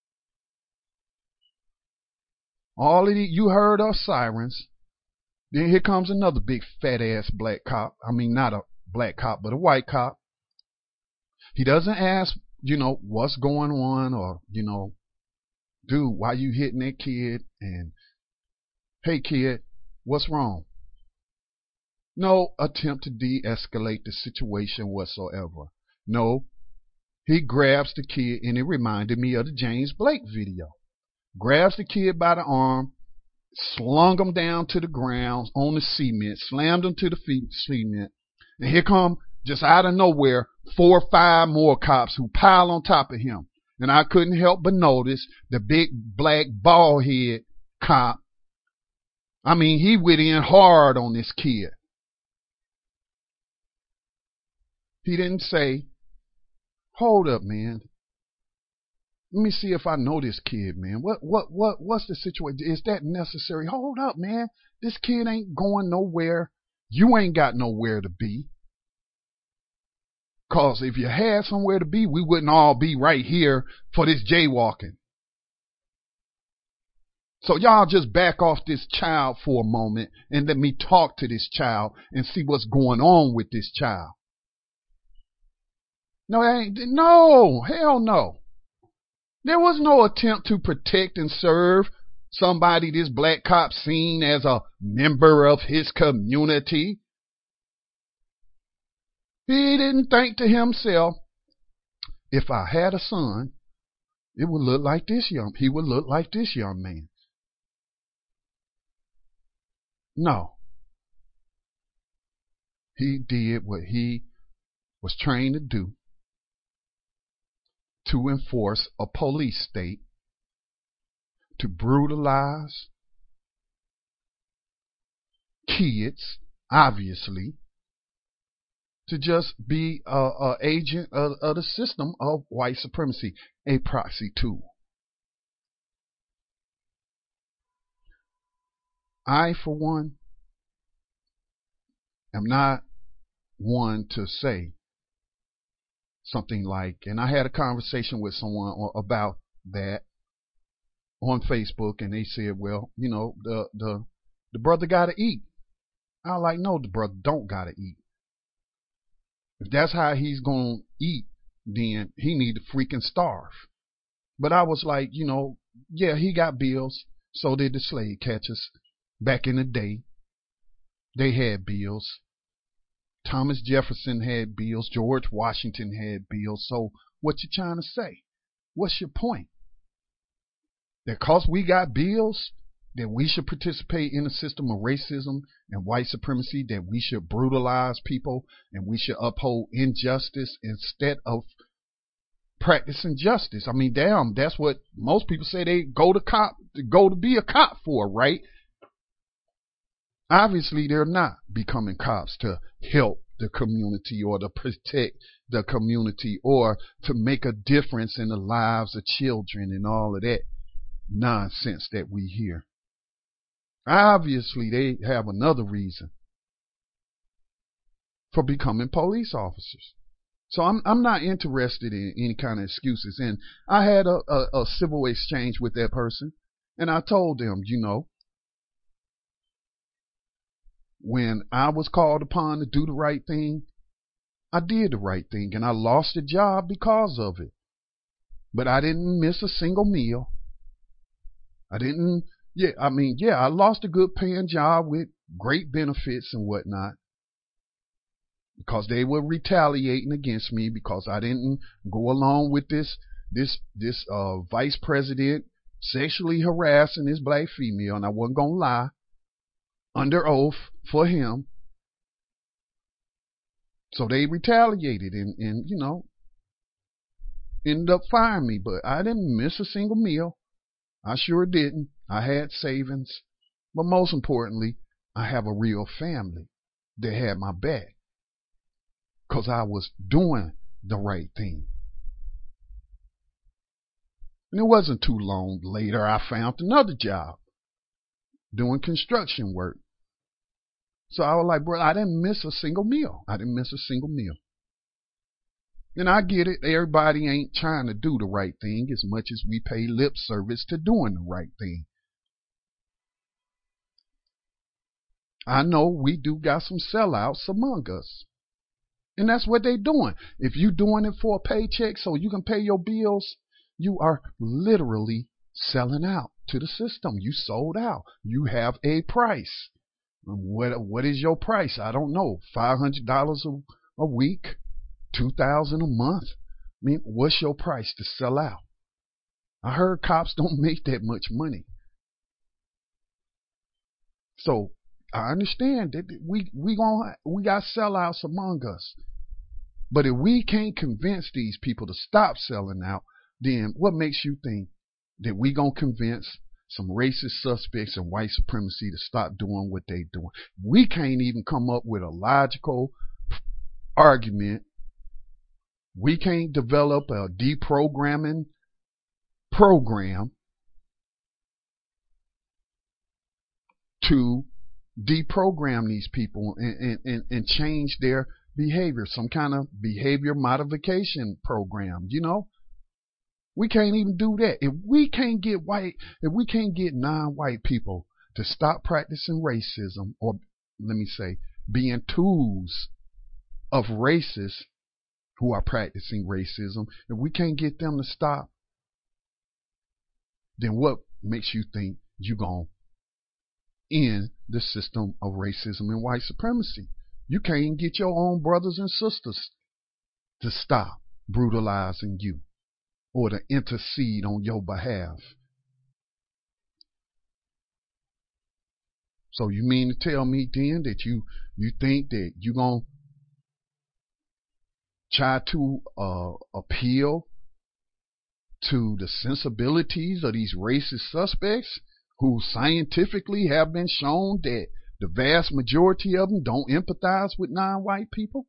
All of these, you heard our sirens. Then here comes another big fat ass black cop. I mean, not a black cop, but a white cop. He doesn't ask, you know, what's going on, or, you know, dude, why you hitting that kid? And, hey kid, what's wrong? No attempt to de-escalate the situation whatsoever. No, he grabs the kid, and it reminded me of the James Blake video. Grabs the kid by the arm, slung him down to the ground on the cement, slammed him to the feet, cement, and here come Just out of nowhere, four or five more cops who pile on top of him. And I couldn't help but notice the big black bald head cop. I mean, he went in hard on this kid. He didn't say, hold up, man. Let me see if I know this kid, man. What, what, what, what's the situation? Is that necessary? Hold up, man. This kid ain't going nowhere. You ain't got nowhere to be. Cause if you had somewhere to be, we wouldn't all be right here for this jaywalking. So y'all just back off this child for a moment and let me talk to this child and see what's going on with this child. No, that ain't, no, hell no. There was no attempt to protect and serve somebody this black cop seen as a member of his community. He didn't think to himself, if I had a son, it would look like this young, he would look like this young man. No. He did what he was trained to do, to enforce a police state, to brutalize kids, obviously, to just be a, a agent of, of the system of white supremacy, a proxy tool. I, for one, am not one to say something like, and I had a conversation with someone about that on Facebook, and they said, well, you know, the the the brother gotta eat. I was like, no, the brother don't gotta eat. If that's how he's gonna eat, then he need to freaking starve. But I was like, you know, yeah, he got bills. So did the slave catchers. Back in the day, they had bills. Thomas Jefferson had bills. George Washington had bills. So what you trying to say? What's your point? That because we got bills, that we should participate in a system of racism and white supremacy, that we should brutalize people and we should uphold injustice instead of practicing justice. I mean, damn, that's what most people say they go to cop, to go to be a cop for, right? Obviously, they're not becoming cops to help the community or to protect the community or to make a difference in the lives of children and all of that nonsense that we hear. Obviously, they have another reason for becoming police officers. So I'm I'm not interested in any kind of excuses. And I had a, a, a civil exchange with that person, and I told them, you know, when I was called upon to do the right thing, I did the right thing, and I lost a job because of it. But I didn't miss a single meal. I didn't, yeah, I mean, yeah, I lost a good paying job with great benefits and whatnot because they were retaliating against me because I didn't go along with this, this, this, uh, vice president sexually harassing this black female, and I wasn't gonna lie, under oath for him. So they retaliated and, and, you know, ended up firing me, but I didn't miss a single meal. I sure didn't. I had savings. But most importantly, I have a real family that had my back because I was doing the right thing. And it wasn't too long later I found another job doing construction work. So I was like, bro, I didn't miss a single meal. I didn't miss a single meal. And I get it. Everybody ain't trying to do the right thing as much as we pay lip service to doing the right thing. I know we do got some sellouts among us. And that's what they doing. If you doing it for a paycheck so you can pay your bills, you are literally selling out to the system. You sold out. You have a price. What what is your price? I don't know. Five hundred dollars a week, two thousand a month. I mean, what's your price to sell out? I heard cops don't make that much money. So I understand that we we gonna we got sellouts among us. But if we can't convince these people to stop selling out, then what makes you think that we gonna convince some racist suspects and white supremacy to stop doing what they doing? We can't even come up with a logical argument. We can't develop a deprogramming program to deprogram these people and, and, and change their behavior, some kind of behavior modification program, you know? We can't even do that. If we can't get white, if we can't get non-white people to stop practicing racism, or let me say, being tools of racists who are practicing racism, if we can't get them to stop, then what makes you think you're going to end the system of racism and white supremacy? You can't even get your own brothers and sisters to stop brutalizing you or to intercede on your behalf. So you mean to tell me then that you, you think that you're going to try to uh, appeal to the sensibilities of these racist suspects who scientifically have been shown that the vast majority of them don't empathize with non-white people?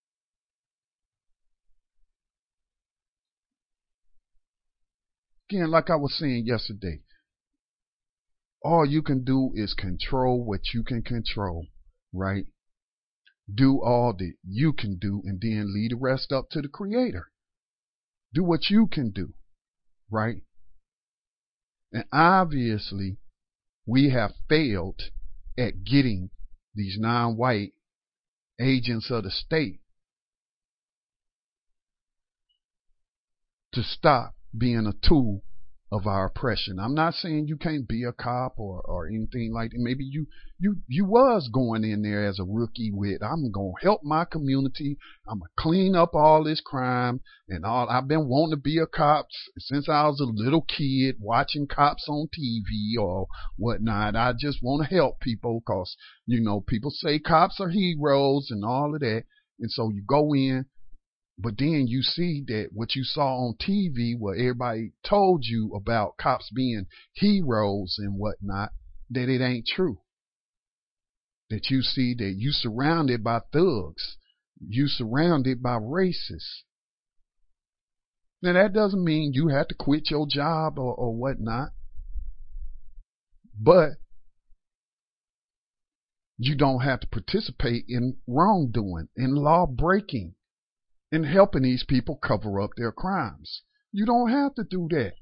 Again, like I was saying yesterday, all you can do is control what you can control, right? Do all that you can do and then leave the rest up to the Creator. Do what you can do, right? And obviously, we have failed at getting these non-white agents of the state to stop being a tool of our oppression. I'm not saying you can't be a cop or, or anything like that. Maybe you, you, you was going in there as a rookie with, I'm going to help my community. I'm going to clean up all this crime and all. I've been wanting to be a cop since I was a little kid, watching cops on T V or whatnot. I just want to help people because, you know, people say cops are heroes and all of that. And so you go in, but then you see that what you saw on T V, where everybody told you about cops being heroes and whatnot, that it ain't true. That you see that you surrounded by thugs. You surrounded by racists. Now that doesn't mean you have to quit your job or, or whatnot. But you don't have to participate in wrongdoing, in law breaking, in helping these people cover up their crimes. You don't have to do that.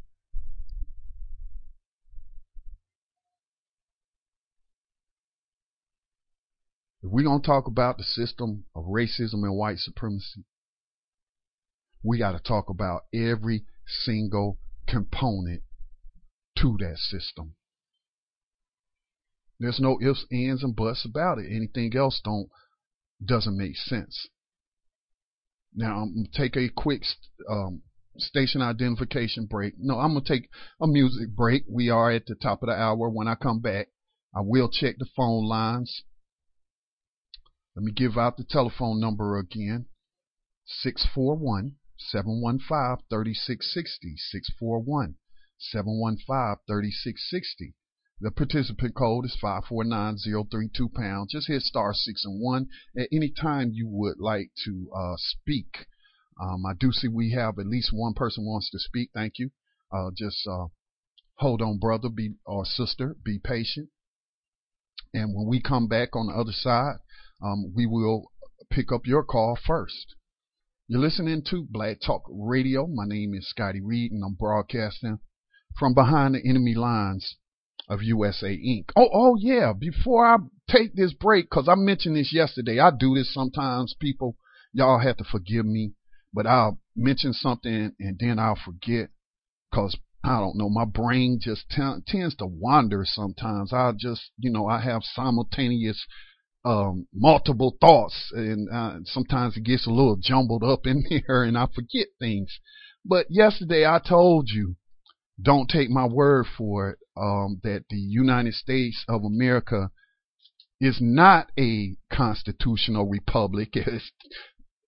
If we're going to talk about the system of racism and white supremacy, we got to talk about every single component to that system. There's no ifs, ands, and buts about it. Anything else don't doesn't make sense. Now, I'm going to take a quick um, station identification break. No, I'm going to take a music break. We are at the top of the hour. When I come back, I will check the phone lines. Let me give out the telephone number again. six four one, seven one five, three six six zero. six four one, seven one five, three six six zero. The participant code is five four nine zero three two pound. Just hit star six and one at any time you would like to uh, speak. Um, I do see we have at least one person wants to speak. Thank you. Uh, just uh, hold on, brother, be or sister. Be patient. And when we come back on the other side, um, we will pick up your call first. You're listening to Black Talk Radio. My name is Scotty Reed, and I'm broadcasting from behind the enemy lines of U S A Incorporated. Oh, oh yeah. Before I take this break, because I mentioned this yesterday, I do this sometimes. People, y'all have to forgive me, but I'll mention something and then I'll forget because I don't know. My brain just t- tends to wander sometimes. I just, you know, I have simultaneous, um, multiple thoughts, and uh, sometimes it gets a little jumbled up in there, and I forget things. But yesterday I told you, don't take my word for it, um, that the United States of America is not a constitutional republic, as,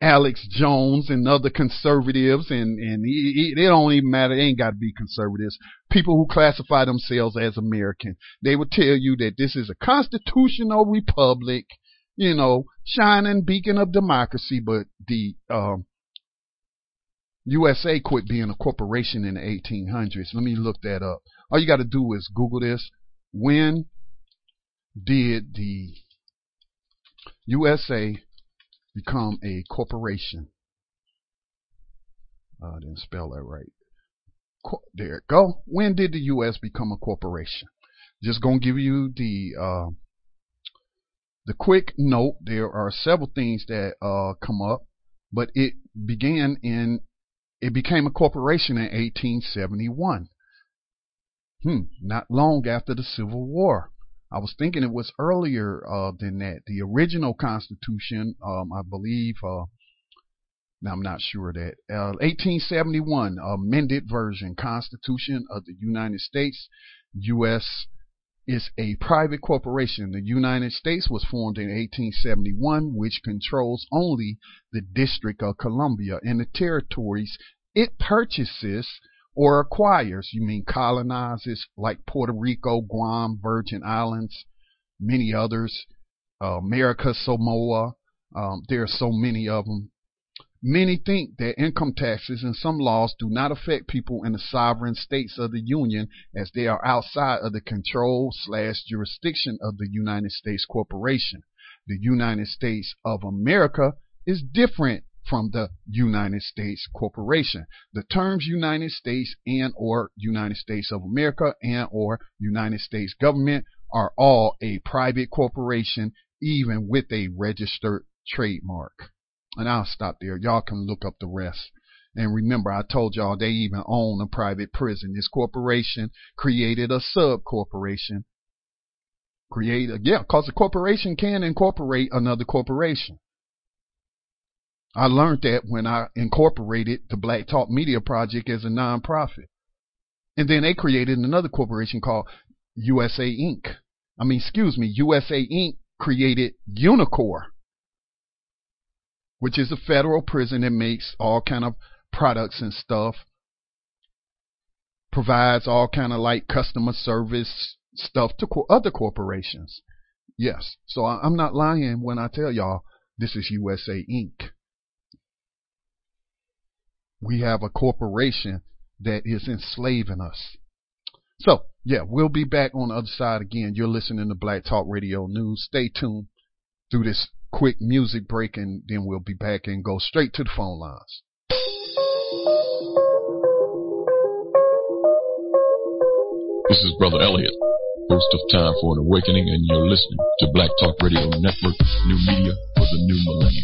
Alex Jones and other conservatives, and, and it, it don't even matter. They ain't got to be conservatives. People who classify themselves as American. They would tell you that this is a constitutional republic, you know, shining beacon of democracy, but the um, U S A quit being a corporation in the eighteen hundreds. Let me look that up. All you got to do is Google this. When did the U S A become a corporation? Uh, I didn't spell that right. Co- there it go. When did the U S become a corporation? Just gonna give you the uh, the quick note. There are several things that uh, come up, but it began in it became a corporation in eighteen seventy-one. Hmm, not long after the Civil War. I was thinking it was earlier uh, than that. The original Constitution, um, I believe, uh, now I'm not sure that, uh, eighteen seventy-one, amended version, Constitution of the United States. U S is a private corporation. The United States was formed in eighteen seventy-one, which controls only the District of Columbia and the territories it purchases or acquires. You mean colonizes like Puerto Rico, Guam, Virgin Islands, many others, uh, America, Samoa. Um, there are so many of them. Many think that income taxes and some laws do not affect people in the sovereign states of the Union, as they are outside of the control slash jurisdiction of the United States Corporation. The United States of America is different from the United States Corporation. The terms United States and or United States of America and or United States government are all a private corporation, even with a registered trademark. And I'll stop there. Y'all can look up the rest. And remember, I told y'all they even own a private prison. This corporation created a sub-corporation. Create a, yeah, because a corporation can incorporate another corporation. I learned that when I incorporated the Black Talk Media Project as a nonprofit. And then they created another corporation called U S A Incorporated. I mean, excuse me, U S A Incorporated created Unicor, which is a federal prison that makes all kind of products and stuff, provides all kind of like customer service stuff to co- other corporations. Yes, so I, I'm not lying when I tell y'all this is U S A Incorporated. We have a corporation that is enslaving us. So, yeah, we'll be back on the other side again. You're listening to Black Talk Radio News. Stay tuned through this quick music break, and then we'll be back and go straight to the phone lines. This is Brother Elliot, host of Time for an Awakening, and you're listening to Black Talk Radio Network, new media for the new millennium.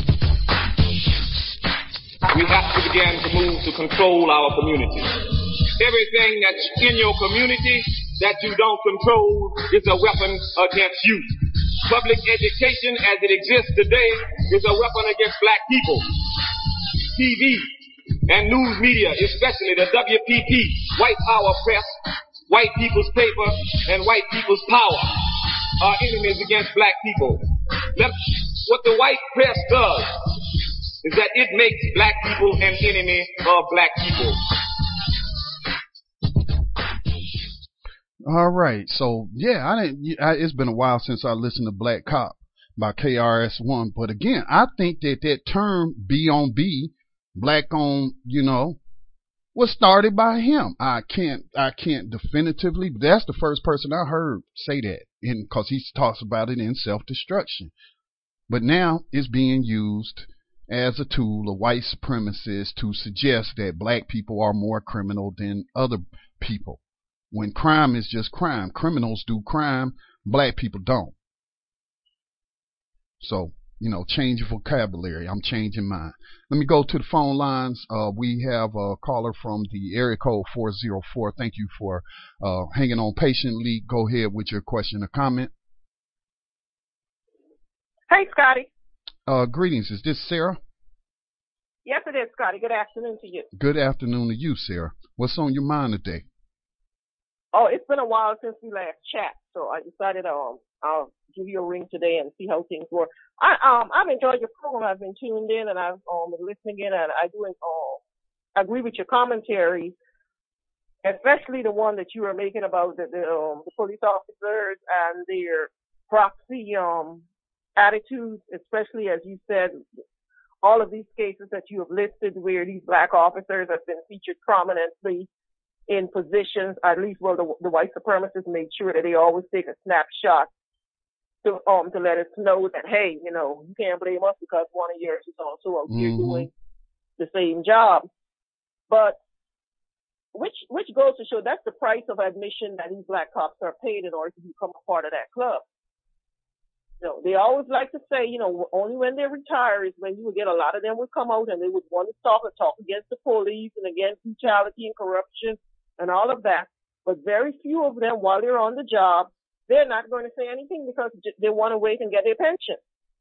We have to begin to move to control our communities. Everything that's in your community that you don't control is a weapon against you. Public education as it exists today is a weapon against black people. T V and news media, especially the W P P, White Power Press, White People's Paper, and White People's Power are enemies against black people. What the white press does is that it makes black people an enemy of black people. All right, so yeah, I didn't. I, it's been a while since I listened to Black Cop by K R S One, but again, I think that that term "B on B," black on, you know, was started by him. I can't, I can't definitively, but that's the first person I heard say that, in because he talks about it in Self-Destruction. But now it's being used as a tool of white supremacists to suggest that black people are more criminal than other people. When crime is just crime. Criminals do crime, black people don't. So, you know, change your vocabulary. I'm changing mine. Let me go to the phone lines. Uh, we have a caller from the area code four zero four. Thank you for uh, hanging on patiently. Go ahead with your question or comment. Hey, Scotty. Uh, greetings. Is this Sarah? Yes, it is, Scotty. Good afternoon to you. Good afternoon to you, Sarah. What's on your mind today? Oh, it's been a while since we last chat, so I decided um I'll give you a ring today and see how things were. I um I've enjoyed your program. I've been tuned in and I've um been listening in, and I do um agree with your commentary, especially the one that you were making about the the, um, the police officers and their proxy um attitudes, especially as you said, all of these cases that you have listed where these black officers have been featured prominently in positions, at least, well, the, the white supremacists made sure that they always take a snapshot to um to let us know that, hey, you know, you can't blame us because one of yours is also out here Mm-hmm. doing the same job. But which which goes to show that's the price of admission that these black cops are paid in order to become a part of that club. You know, they always like to say, you know, only when they retire is when you would get a lot of them would come out and they would want to talk and talk against the police and against brutality and corruption and all of that. But very few of them, while they're on the job, they're not going to say anything because they want to wait and get their pension.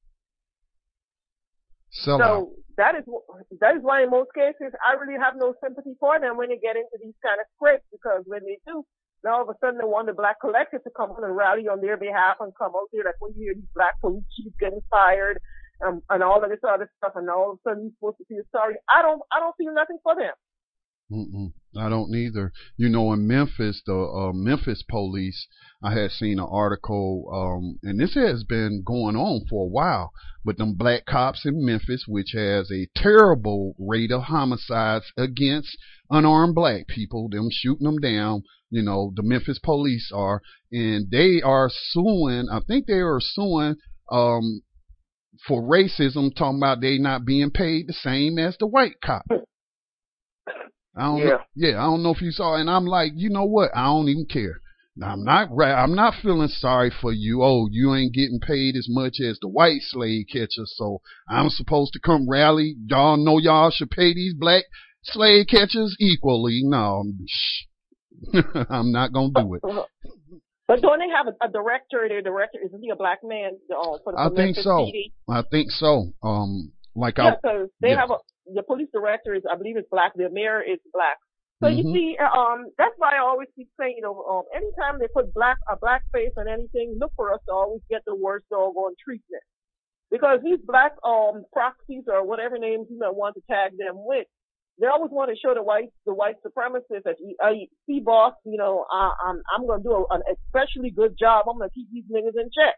Sell so out. that is that is why in most cases I really have no sympathy for them when they get into these kind of scripts, because when they do, now all of a sudden they want the black collective to come on and rally on their behalf and come out there, like when you hear these black police chiefs getting fired um, and all of this other stuff, and all of a sudden you're supposed to feel sorry. I don't I don't feel nothing for them. Mm-mm. I don't either. You know, in Memphis, the uh, Memphis police, I had seen an article, um, and this has been going on for a while, but them black cops in Memphis, which has a terrible rate of homicides against unarmed black people, them shooting them down, you know, the Memphis police are, and they are suing, I think they are suing, um, for racism, talking about they not being paid the same as the white cop. I don't yeah. know. Yeah, I don't know if you saw, and I'm like, you know what? I don't even care. I'm not. I'm not feeling sorry for you. Oh, you ain't getting paid as much as the white slave catchers, so I'm supposed to come rally. Y'all know y'all should pay these black slave catchers equally. No, shh. I'm not gonna do it. But don't they have a, a director? Their director, isn't he a black man? Uh, for the I think so. P D? I think so. Um, like yeah, I. because they yeah. have a. The police director is, I believe, is black. The mayor is black. So Mm-hmm. you see, um, that's why I always keep saying, you know, um, anytime they put black a black face on anything, look for us to always get the worst doggone treatment, because these black um proxies or whatever names you might want to tag them with, they always want to show the white the white supremacists that uh, see, boss, you know, I, I'm I'm gonna do a, an especially good job. I'm gonna keep these niggas in check.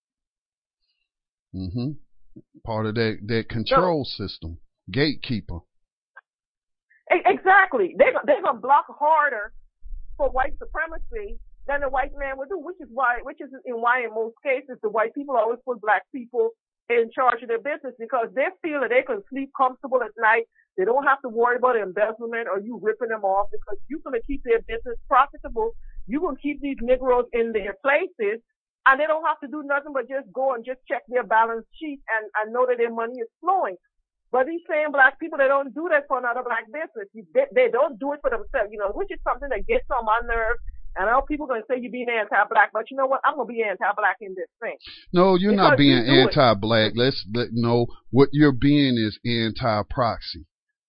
Mm-hmm. Part of that that control so, system. Gatekeeper. Exactly. They they're gonna block harder for white supremacy than the white man would do, which is why which is in why in most cases the white people always put black people in charge of their business, because they feel that they can sleep comfortable at night. They don't have to worry about embezzlement or you ripping them off, because you're gonna keep their business profitable. You're gonna keep these Negroes in their places, and they don't have to do nothing but just go and just check their balance sheet and, and know that their money is flowing. But these same black people, they don't do that for another black business. They, they don't do it for themselves, you know, which is something that gets on my nerves. And I know people are going to say you're being anti-black, but you know what? I'm going to be anti-black in this thing. No, you're because not being you anti-black. Let's let know what you're being is anti-proxy.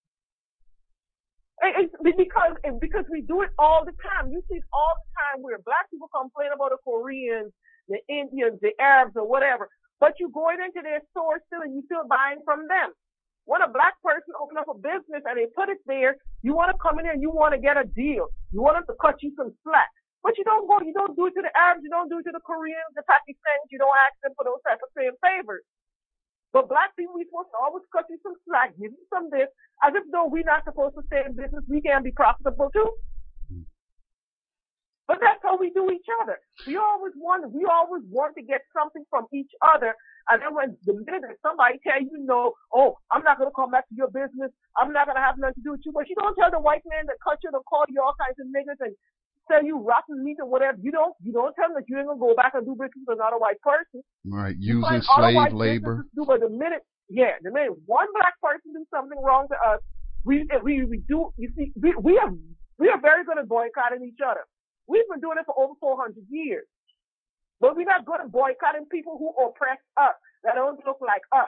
It's because because we do it all the time. You see it all the time where black people complain about the Koreans, the Indians, the Arabs, or whatever. But you going into their store still and you still buying from them. When a black person open up a business and they put it there, you want to come in there and you want to get a deal. You want them to cut you some slack. But you don't go, you don't do it to the Arabs, you don't do it to the Koreans, the Pakistanis, you don't ask them for those type of same favors. But black people, we're supposed to always cut you some slack, give you some this, as if though we're not supposed to stay in business, we can be profitable too. But that's how we do each other. We always want, we always want to get something from each other. And then when the minute that somebody tell you no, oh, I'm not going to come back to your business, I'm not going to have nothing to do with you. But you don't tell the white man that cut you to call you all kinds of niggas and sell you rotten meat or whatever. You don't, you don't tell them that you ain't going to go back and do business with another white person. Right, using slave labor. Do, but the minute, yeah, the minute one black person do something wrong to us, we, we, we do, you see, we, we are, we are very good at boycotting each other. We've been doing it for over four hundred years. But we're not good at boycotting people who oppress us, that don't look like us.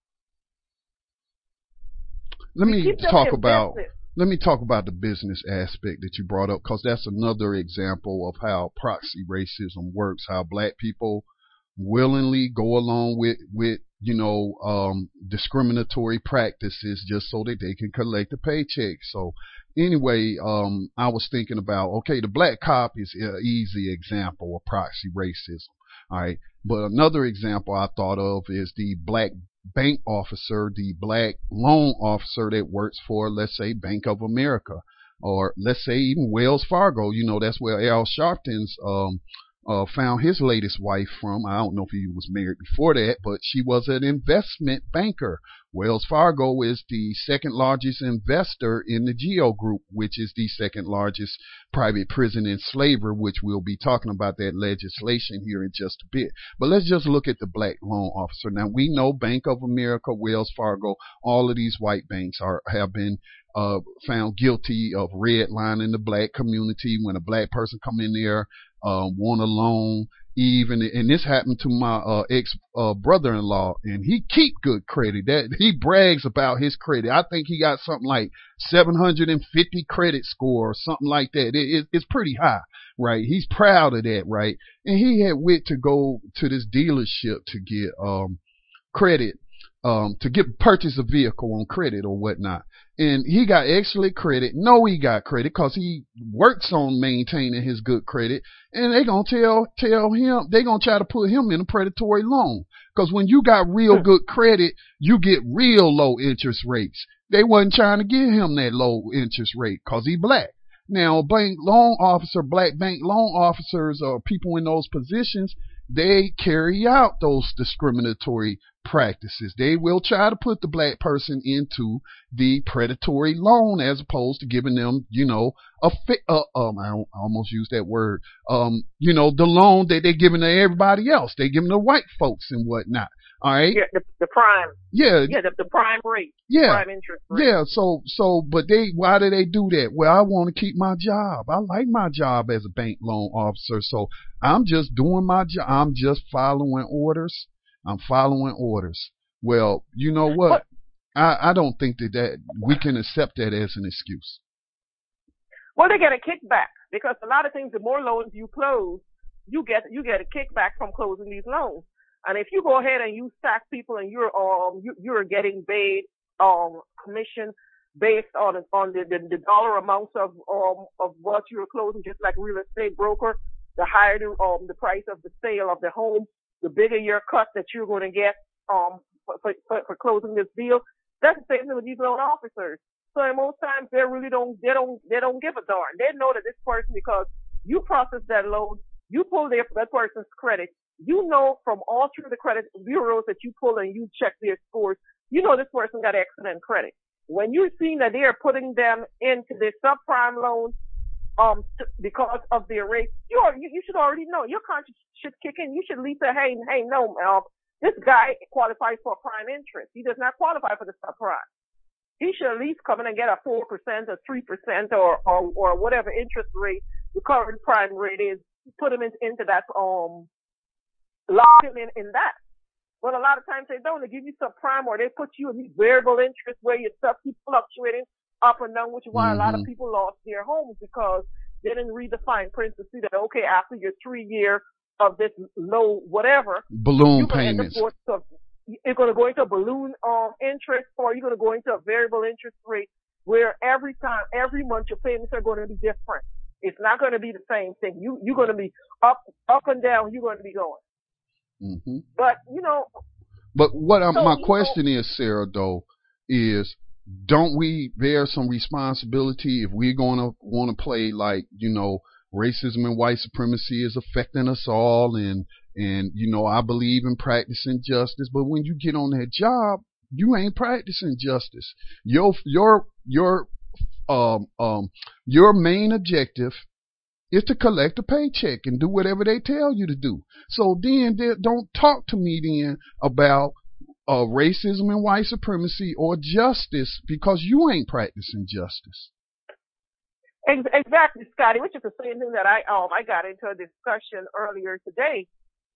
Let we me talk about business. Let me talk about the business aspect that you brought up, because that's another example of how proxy racism works, how black people willingly go along with, with you know, um, discriminatory practices just so that they can collect a paycheck. So anyway, um, I was thinking about, okay, the black cop is an easy example of proxy racism. All right. But another example I thought of is the black bank officer, the black loan officer that works for, let's say, Bank of America, or let's say even Wells Fargo. You know, that's where Al Sharpton's, um, Uh, found his latest wife from. I don't know if he was married before that, but she was an investment banker. Wells Fargo is the second largest investor in the GEO Group, which is the second largest private prison enslaver, which we'll be talking about that legislation here in just a bit. But let's just look at the black loan officer. Now, we know Bank of America, Wells Fargo, all of these white banks are have been uh, found guilty of redlining the black community. When a black person come in there, Uh, want a loan, even, and this happened to my uh, ex uh, brother-in-law, and he keep good credit. That he brags about his credit. I think he got something like seven hundred fifty credit score or something like that. It, it, it's pretty high, right? He's proud of that, right? And he had went to go to this dealership to get um credit, um to get purchase a vehicle on credit or whatnot. And he got excellent credit. No, he got credit because he works on maintaining his good credit. And they gonna tell tell him, they gonna try to put him in a predatory loan. Because when you got real good credit, you get real low interest rates. They wasn't trying to give him that low interest rate because he black. Now, a bank loan officer, black bank loan officers, or people in those positions, they carry out those discriminatory practices. They will try to put the black person into the predatory loan as opposed to giving them, you know, a fi- uh, um, I, I almost used that word, um, you know, the loan that they're giving to everybody else. They're giving to white folks and whatnot. All right. Yeah, the, the prime. Yeah. Yeah, the, the prime rate. Yeah. Prime interest rate. Yeah. So, so, but they, why do they do that? Well, I want to keep my job. I like my job as a bank loan officer. So I'm just doing my job. I'm just following orders. I'm following orders. Well, you know what? But, I, I don't think that, that we can accept that as an excuse. Well, they get a kickback because a lot of things, the more loans you close, you get, you get a kickback from closing these loans. And if you go ahead and you stack people and you're, um, you, you're getting paid, um, commission based on, on the, the, the dollar amounts of, um, of what you're closing, just like real estate broker, the higher the, um, the price of the sale of the home, the bigger your cut that you're going to get, um, for, for, for closing this deal. That's the same thing with these loan officers. So most times they really don't, they don't, they don't give a darn. They know that this person, because you process that loan, you pull their, that person's credit. You know from all through the credit bureaus that you pull and you check their scores, you know this person got excellent credit. When you're seeing that they are putting them into their subprime loans, um, because of their rate, you, are, you you should already know. Your conscience should kick in. You should at least say, hey, hey, no, um, This guy qualifies for prime interest. He does not qualify for the subprime. He should at least come in and get a four percent or three percent or, or, or whatever interest rate the current prime rate is. Put him in, into that, um, lock him in, in that. But a lot of times they don't. They give you subprime or they put you in these variable interest where your stuff keeps fluctuating up and down, which is why mm-hmm. a lot of people lost their homes because they didn't read the fine print to see that, okay, after your three year of this low whatever. Balloon payments. You're going to go into a balloon um, interest or you're going to go into a variable interest rate where every time, every month your payments are going to be different. It's not going to be the same thing. You, you're going to be up, up and down. You're going to be going. Mm-hmm. But, you know. But what I'm, so, my question know, is, Sarah, though, is don't we bear some responsibility if we're going to want to play like, you know, racism and white supremacy is affecting us all and, and, you know, I believe in practicing justice, but when you get on that job, you ain't practicing justice. Your, your, your, um, um, your main objective is to collect a paycheck and do whatever they tell you to do. So then don't talk to me then about uh, racism and white supremacy or justice because you ain't practicing justice. Exactly, Scotty, which is the same thing that I um I got into a discussion earlier today,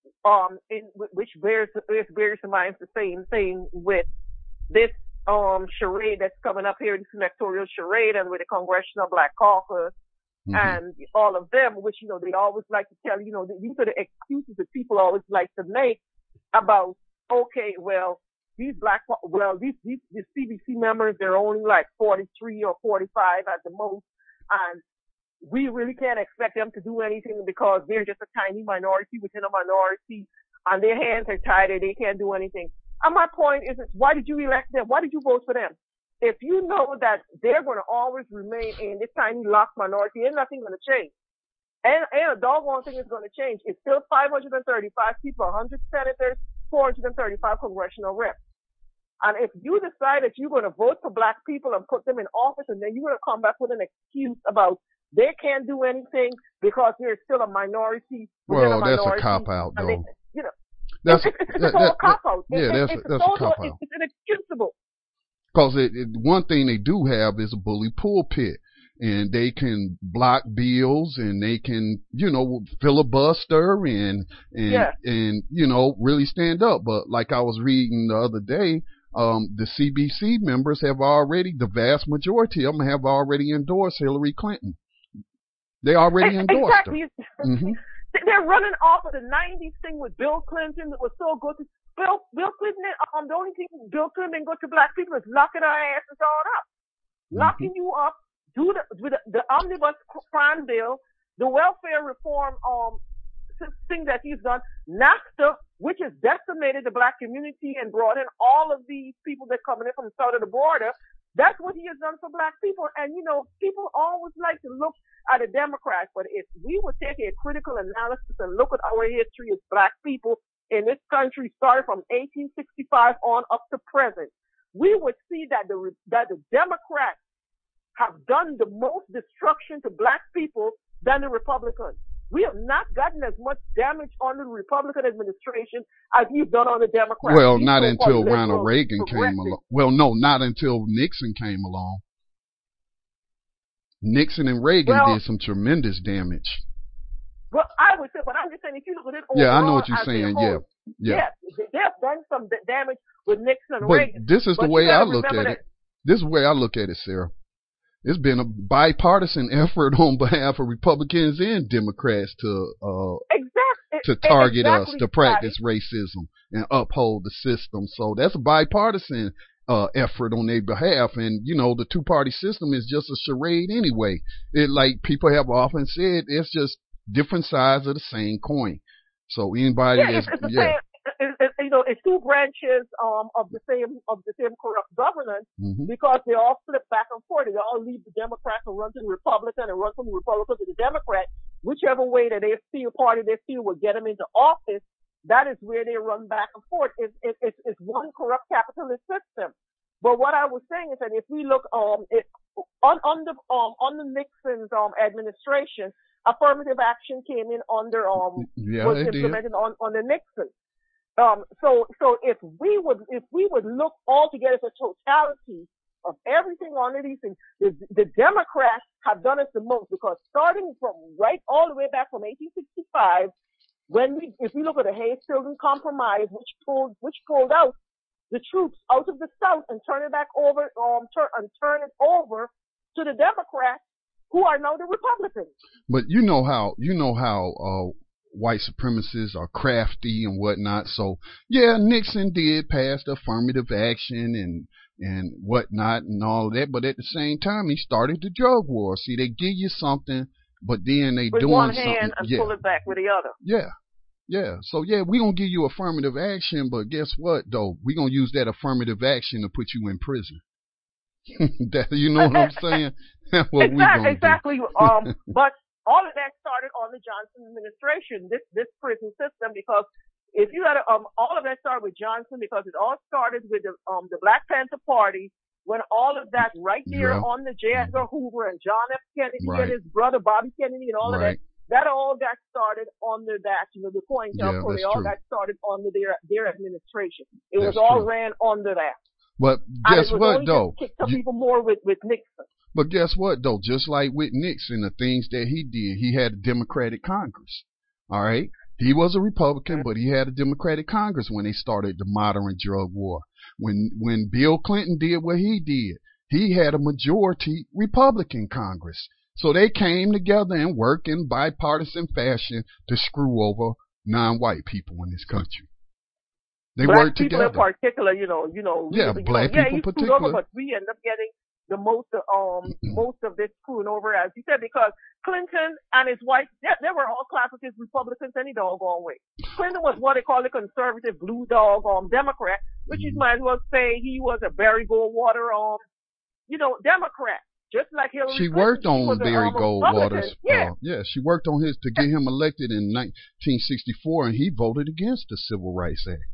um, in which bears bears bears in mind the same thing with this um charade that's coming up here, this electoral charade, and with the Congressional Black Caucus mm-hmm. and all of them, which you know they always like to tell you know these are the excuses that people always like to make about okay, well these black well these these, these C B C members they're only like forty-three or forty-five at the most. And we really can't expect them to do anything because they're just a tiny minority within a minority and their hands are tied and they can't do anything. And my point is, why did you elect them? Why did you vote for them? If you know that they're going to always remain in this tiny locked minority, ain't nothing going to change. And, and a doggone thing is going to change. It's still five hundred thirty-five people, one hundred senators, four hundred thirty-five congressional reps. And if you decide that you're going to vote for black people and put them in office and then you're going to come back with an excuse about they can't do anything because they're still a minority. Well, a that's minority, a cop-out, though. They, you know, that's, it's, it's, it's that, a total that, cop-out. Yeah, it, that's, it's that's a, a cop-out. It's inexcusable. Because it, it, one thing they do have is a bully pulpit. And they can block bills and they can, you know, filibuster and, and, yeah. and, you know, really stand up. But like I was reading the other day, Um, the C B C members have already, the vast majority of them have already endorsed Hillary Clinton. They already endorsed exactly. her. Mm-hmm. They're running off of the nineties thing with Bill Clinton that was so good. Bill, Bill Clinton, um, the only thing Bill Clinton didn't go to black people is locking our asses all up. Mm-hmm. Locking you up, do the, with the, the omnibus crime bill, the welfare reform, um, thing that he's done, NAFTA, which has decimated the black community and brought in all of these people that coming in from south of the border. That's what he has done for black people. And, you know, people always like to look at the Democrats, but if we would take a critical analysis and look at our history as black people in this country, starting from eighteen sixty-five on up to present, we would see that the, that the Democrats have done the most destruction to black people than the Republicans. We have not gotten as much damage under the Republican administration as we've done on the Democrats. Well, not until Ronald Reagan came along. Well, no, not until Nixon came along. Nixon and Reagan well, did some tremendous damage. Well, I would say, but I'm just saying, if you look at it overall, yeah, I know what you're saying. Whole, yeah, yeah, they have done some damage with Nixon and but Reagan. This is but the way I look at that. it. This is the way I look at it, Sarah. It's been a bipartisan effort on behalf of Republicans and Democrats to uh, exactly. to target exactly. us, to practice racism and uphold the system. So that's a bipartisan uh, effort on their behalf. And, you know, the two-party system is just a charade anyway. It, like people have often said, it's just different sides of the same coin. So anybody yeah, that's... It's, it's yeah. It, it, you know, it's two branches um, of the same of the same corrupt governance mm-hmm. because they all flip back and forth. They all leave the Democrat and run to the Republican and run from the Republican to the Democrat. Whichever way that they feel party they feel will get them into office, that is where they run back and forth. It's it, it, it's one corrupt capitalist system. But what I was saying is that if we look um it, on under um under Nixon's um administration, affirmative action came in under um yeah, was implemented on under Nixon. Um, so, so if we would, if we would look all together for totality of everything on these things, the, the Democrats have done us the most, because starting from right all the way back from eighteen sixty-five, when we, if we look at the Hayes-Tilden Compromise, which pulled, which pulled out the troops out of the South and turn it back over, um, turn, and turn it over to the Democrats, who are now the Republicans. But you know how, you know how, uh, white supremacists are crafty and whatnot. So yeah, Nixon did pass the affirmative action and, and whatnot and all of that. But at the same time, he started the drug war. See, they give you something, but then they with doing one something. hand and yeah. pull it back with the other. Yeah. Yeah. So yeah, we gonna give you affirmative action, but guess what though? We gonna use that affirmative action to put you in prison. that, you know what I'm saying? That's what exactly, we gonna exactly. do. um, but all of that started on the Johnson administration, this, this prison system, because if you had, a, um, all of that started with Johnson, because it all started with the, um, the Black Panther Party, when all of that right there yeah. on the J. Edgar Hoover and John F. Kennedy right. and his brother Bobby Kennedy and all right. of that, that all got started under that, you know, the COINTELPRO, yeah, they all true. got started under their, their administration. It that's was all true. ran under that. But guess what though? Kicked up even more with, with Nixon. But guess what, though? Just like with Nixon, the things that he did, he had a Democratic Congress. All right? He was a Republican, but he had a Democratic Congress when they started the modern drug war. When when Bill Clinton did what he did, he had a majority Republican Congress. So they came together and worked in bipartisan fashion to screw over non-white people in this country. They black worked people together. in particular, you know, you know. Yeah, you black know, people yeah, in particular. Over, but we end up getting the most, um, most of this screwing over, as you said, because Clinton and his wife, they, they were all classical Republicans any doggone way. Clinton was what they call a conservative blue dog, um, Democrat, which you might as well say he was a Barry Goldwater, um, you know, Democrat. Just like Hillary She Clinton, worked on she Barry um, Goldwater's. yeah. Uh, yeah, she worked on his to get him elected in nineteen sixty-four, and he voted against the Civil Rights Act.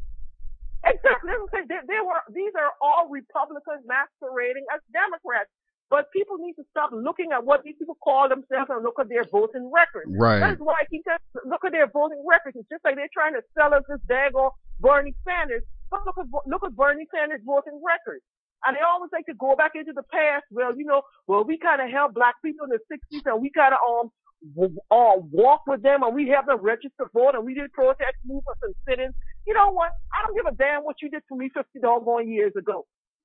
Exactly. They, they were, these are all Republicans masquerading as Democrats. But people need to stop looking at what these people call themselves and look at their voting records. Right. That's why I keep saying, look at their voting records. It's just like they're trying to sell us this daggone Bernie Sanders. But look at, look at Bernie Sanders' voting records. And they always like to go back into the past. Well, you know, well, we kind of helped black people in the sixties and we kind of, um, uh, walk with them and we have them register vote and we did protest movements and sit-ins. You know what? I don't give a damn what you did for me fifty doggone years ago.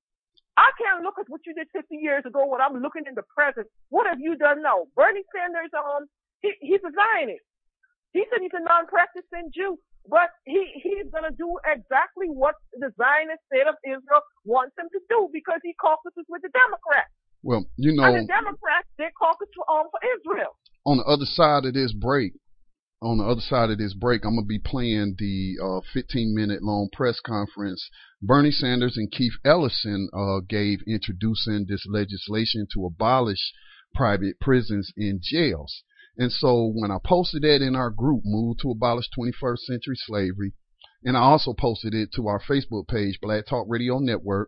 I can't look at what you did fifty years ago when I'm looking in the present. What have you done now? Bernie Sanders, um, he, he's a Zionist. He said he's a non-practicing Jew, but he, he's gonna do exactly what the Zionist state of Israel wants him to do because he caucuses with the Democrats. Well, you know. And the Democrats, they caucus um, for Israel. On the other side of this break, on the other side of this break, I'm going to be playing the uh, fifteen minute long press conference Bernie Sanders and Keith Ellison uh, gave introducing this legislation to abolish private prisons and jails. And so when I posted that in our group, Move to Abolish twenty-first Century Slavery, and I also posted it to our Facebook page, Black Talk Radio Network,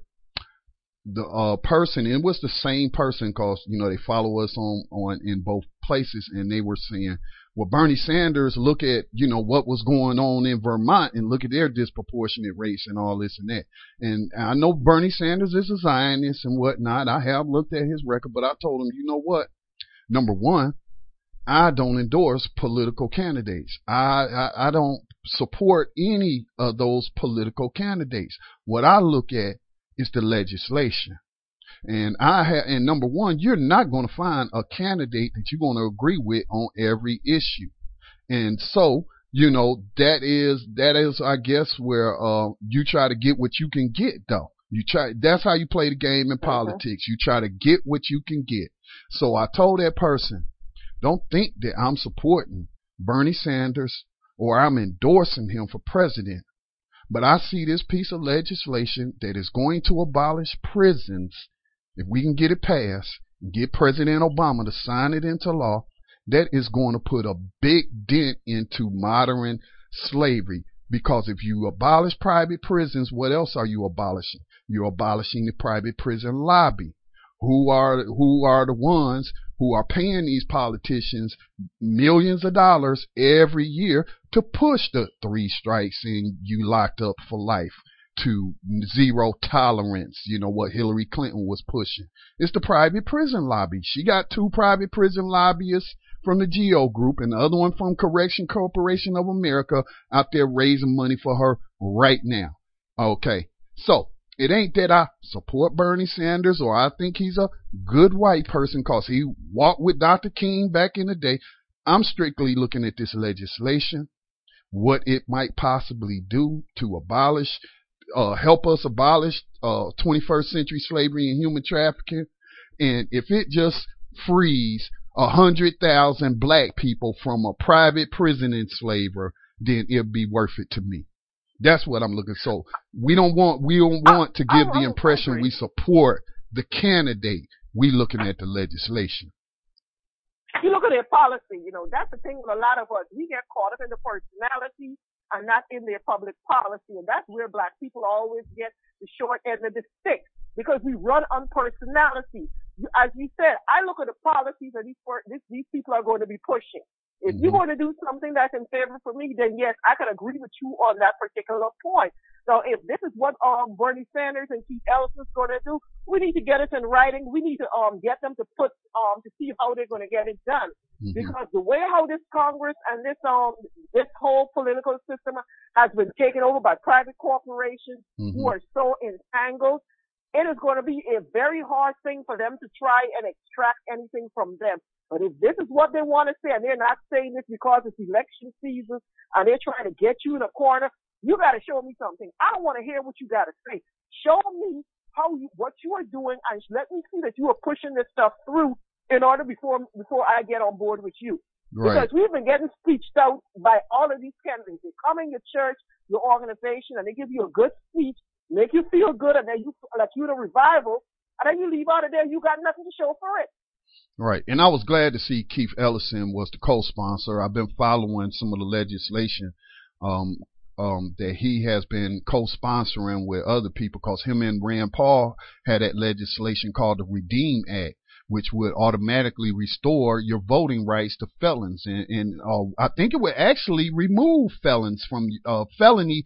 the uh, person, and it was the same person because, you know, they follow us on, on in both places, and they were saying, well, Bernie Sanders, look at, you know, what was going on in Vermont and look at their disproportionate race and all this and that. And I know Bernie Sanders is a Zionist and whatnot. I have looked at his record, but I told him, you know what? Number one, I don't endorse political candidates. I, I, I don't support any of those political candidates. What I look at is the legislation. And I have, and number one, you're not going to find a candidate that you're going to agree with on every issue. And so, you know, that is, that is, I guess, where, uh, you try to get what you can get though. You try, that's how you play the game in politics. You try to get what you can get. So I told that person, don't think that I'm supporting Bernie Sanders or I'm endorsing him for president. But I see this piece of legislation that is going to abolish prisons. If we can get it passed and get President Obama to sign it into law, that is going to put a big dent into modern slavery. Because if you abolish private prisons, what else are you abolishing? You're abolishing the private prison lobby. Who are, who are the ones who are paying these politicians millions of dollars every year to push the three strikes and you locked up for life, to zero tolerance, you know, what Hillary Clinton was pushing. It's the private prison lobby. She got two private prison lobbyists from the GEO Group and the other one from Correction Corporation of America out there raising money for her right now. Okay, so it ain't that I support Bernie Sanders or I think he's a good white person because he walked with Doctor King back in the day. I'm strictly looking at this legislation, what it might possibly do to abolish Uh, help us abolish uh, twenty-first century slavery and human trafficking. And if it just frees a hundred thousand black people from a private prison enslaver, then it'll be worth it to me. That's what I'm looking. So we don't want we don't want to give the impression we support the candidate. We looking at the legislation. You look at their policy. You know, that's the thing with a lot of us. We get caught up in the personality and not in their public policy. And that's where black people always get the short end of the stick, because we run on personality. As you said, I look at the policies that these, these people are going to be pushing. If mm-hmm. you're going to do something that's in favor for me, then yes, I can agree with you on that particular point. So if this is what um Bernie Sanders and Keith Ellison is going to do, we need to get it in writing. We need to um get them to put um to see how they're going to get it done. Mm-hmm. Because the way how this Congress and this um this whole political system has been taken over by private corporations mm-hmm. who are so entangled, it is going to be a very hard thing for them to try and extract anything from them. But if this is what they want to say, and they're not saying this because it's election season and they're trying to get you in a corner, you got to show me something. I don't want to hear what you got to say. Show me how you, what you are doing, and let me see that you are pushing this stuff through in order before before I get on board with you. Right. Because we've been getting speeched out by all of these candidates. They come in your church, your organization, and they give you a good speech, make you feel good, and then you like you're in a revival, and then you leave out of there, you got nothing to show for it. Right. And I was glad to see Keith Ellison was the co-sponsor. I've been following some of the legislation um, um, that he has been co-sponsoring with other people, because him and Rand Paul had that legislation called the Redeem Act, which would automatically restore your voting rights to felons. And, and uh, I think it would actually remove felons from uh, felony.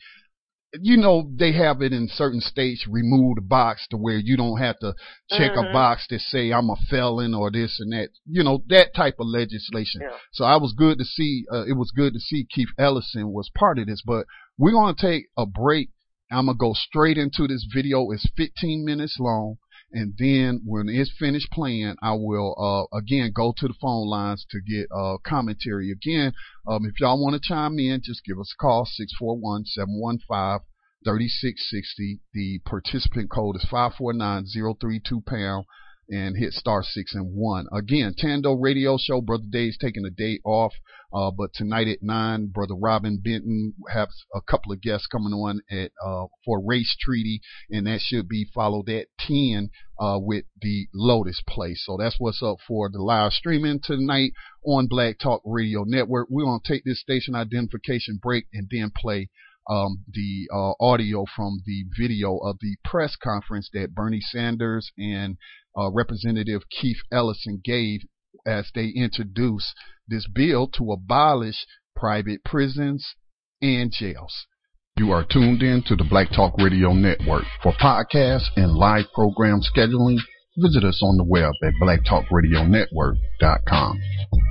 You know, they have it in certain states, remove the box to where you don't have to check mm-hmm. a box that say I'm a felon or this and that, you know, that type of legislation. Yeah. So I was good to see, uh, it was good to see Keith Ellison was part of this, but we're going to take a break. I'm going to go straight into this video. It's fifteen minutes long. And then when it's finished playing, I will, uh, again, go to the phone lines to get, uh, commentary. Again, um, if y'all want to chime in, just give us a call, six four one, seven one five, three six six zero. The participant code is five four nine zero three two pound, and hit star six and one. Again, Tando Radio Show. Brother Dave's taking a day off, uh, but tonight at nine, Brother Robin Benton has a couple of guests coming on at uh, for Race Treaty, and that should be followed at ten uh, with the Lotus Play. So that's what's up for the live streaming tonight on Black Talk Radio Network. We're going to take this station identification break and then play Um, the uh, audio from the video of the press conference that Bernie Sanders and uh, Representative Keith Ellison gave as they introduced this bill to abolish private prisons and jails. You are tuned in to the Black Talk Radio Network. For podcasts and live program scheduling, visit us on the web at black talk radio network dot com.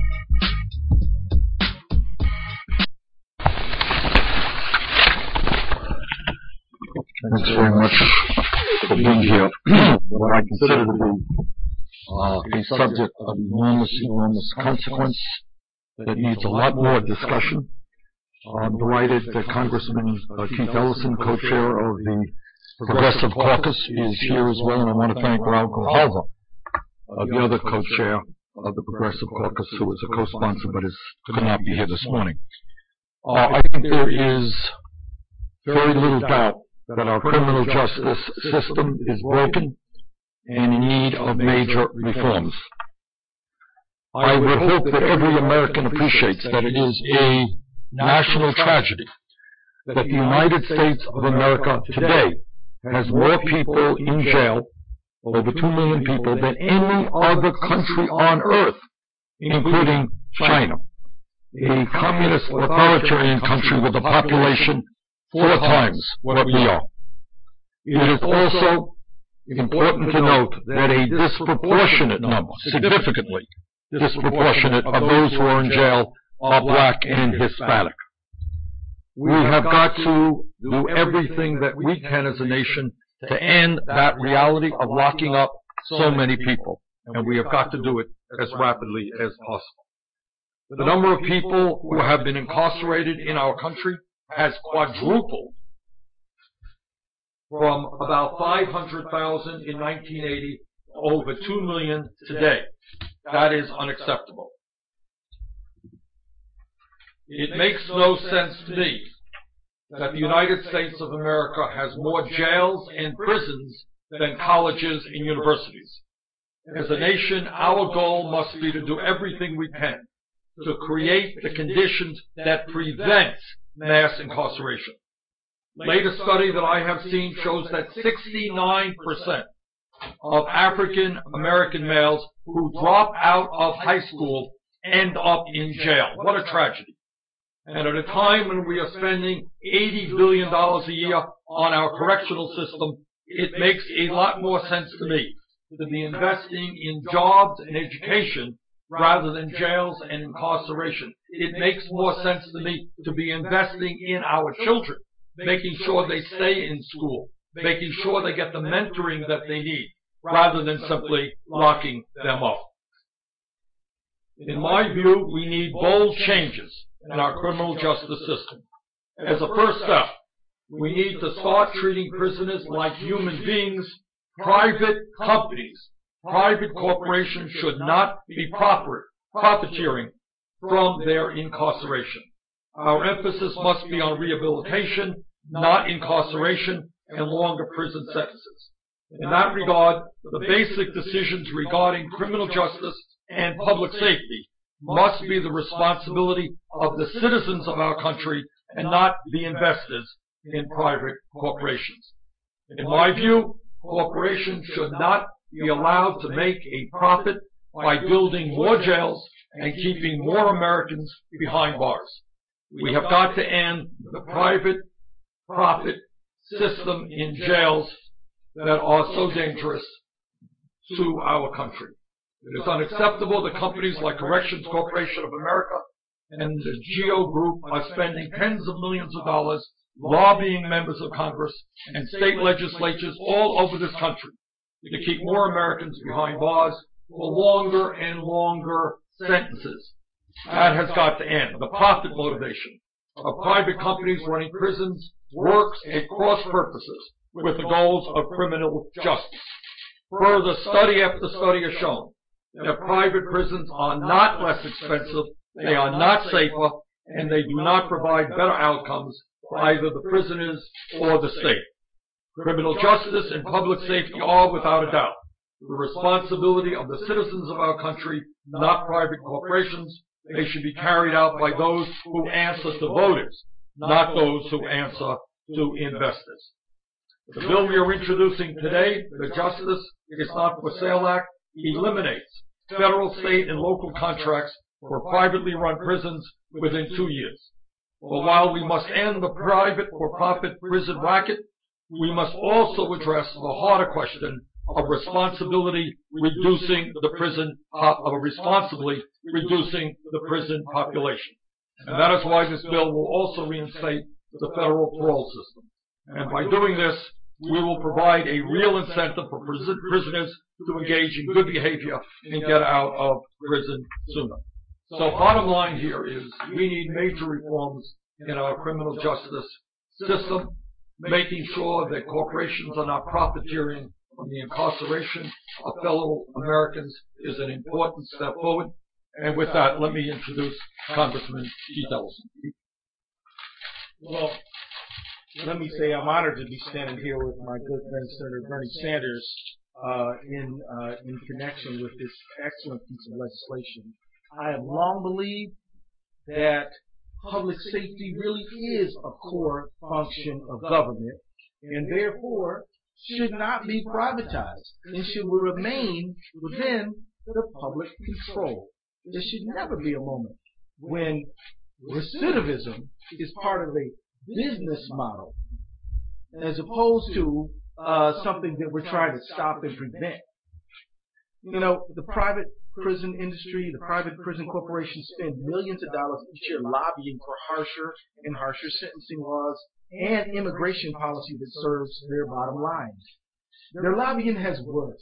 Thanks very much for being here. What I consider to be uh, a subject of enormous, enormous consequence that needs a lot more discussion. I'm delighted that Congressman uh, Keith Ellison, co-chair of the Progressive Caucus, is here as well, and I want to thank Raul Grijalva, uh, the other co-chair of the Progressive Caucus, who is a co-sponsor but is, could not be here this morning. Uh, I think there is very little doubt that our criminal justice system is broken and in need of major reforms. I would hope that every American appreciates that it is a national tragedy that the United States of America today has more people in jail over two million people, than any other country on earth, including China, a communist authoritarian country with a population four times what we are. It is also important to note that a disproportionate number, significantly disproportionate, of those who are in jail are black and Hispanic. We have got to do everything that we can as a nation to end that reality of locking up so many people, and we have got to do it as rapidly as possible. The number of people who have been incarcerated in our country has quadrupled from about five hundred thousand in nineteen eighty to over two million today. That is unacceptable. It makes no sense to me that the United States of America has more jails and prisons than colleges and universities. As a nation, our goal must be to do everything we can to create the conditions that prevent mass incarceration. Latest study that I have seen shows that sixty-nine percent of African American males who drop out of high school end up in jail. What a tragedy. And at a time when we are spending eighty billion dollars a year on our correctional system, it makes a lot more sense to me to be investing in jobs and education rather than jails and incarceration. It makes more sense to me to be investing in our children, making sure they stay in school, making sure they get the mentoring that they need, rather than simply locking them up. In my view, we need bold changes in our criminal justice system. As a first step, we need to start treating prisoners like human beings. Private companies, private corporations should not be profit, profiteering from their incarceration. Our emphasis must be on rehabilitation, not incarceration and longer prison sentences. In that regard, the basic decisions regarding criminal justice and public safety must be the responsibility of the citizens of our country and not the investors in private corporations. In my view, corporations should not be allowed to make a profit by building more jails and keeping more Americans behind bars. We have got to end the private profit system in jails that are so dangerous to our country. It is unacceptable that companies like Corrections Corporation of America and the GEO Group are spending tens of millions of dollars lobbying members of Congress and state legislatures all over this country to keep more Americans behind bars for longer and longer sentences. That has got to end. The profit motivation of private companies running prisons works at cross purposes with the goals of criminal justice. Further, study after study has shown that private prisons are not less expensive, they are not safer, and they do not provide better outcomes for either the prisoners or the state. Criminal justice and public safety are, without a doubt, the responsibility of the citizens of our country, not private corporations. They should be carried out by those who answer to voters, not those who answer to investors. The bill we are introducing today, the Justice is Not for Sale Act, eliminates federal, state, and local contracts for privately run prisons within two years. But while we must end the private for-profit prison racket, we must also address the harder question of responsibility reducing the prison, of responsibly reducing the prison population. And that is why this bill will also reinstate the federal parole system. And by doing this, we will provide a real incentive for prison prisoners to engage in good behavior and get out of prison sooner. So bottom line here is we need major reforms in our criminal justice system. Making sure that corporations are not profiteering from the incarceration of fellow Americans is an important step forward. And with that, let me introduce Congressman Keith Ellison. Well, let me say I'm honored to be standing here with my good friend Senator Bernie Sanders uh, in uh, in connection with this excellent piece of legislation. I have long believed that public safety really is a core function of government, and therefore should not be privatized and should remain within the public control. There should never be a moment when recidivism is part of a business model as opposed to uh, something that we're trying to stop and prevent. You know, the private prison industry, the private prison corporations spend millions of dollars each year lobbying for harsher and harsher sentencing laws and immigration policy that serves their bottom line. Their lobbying has worked.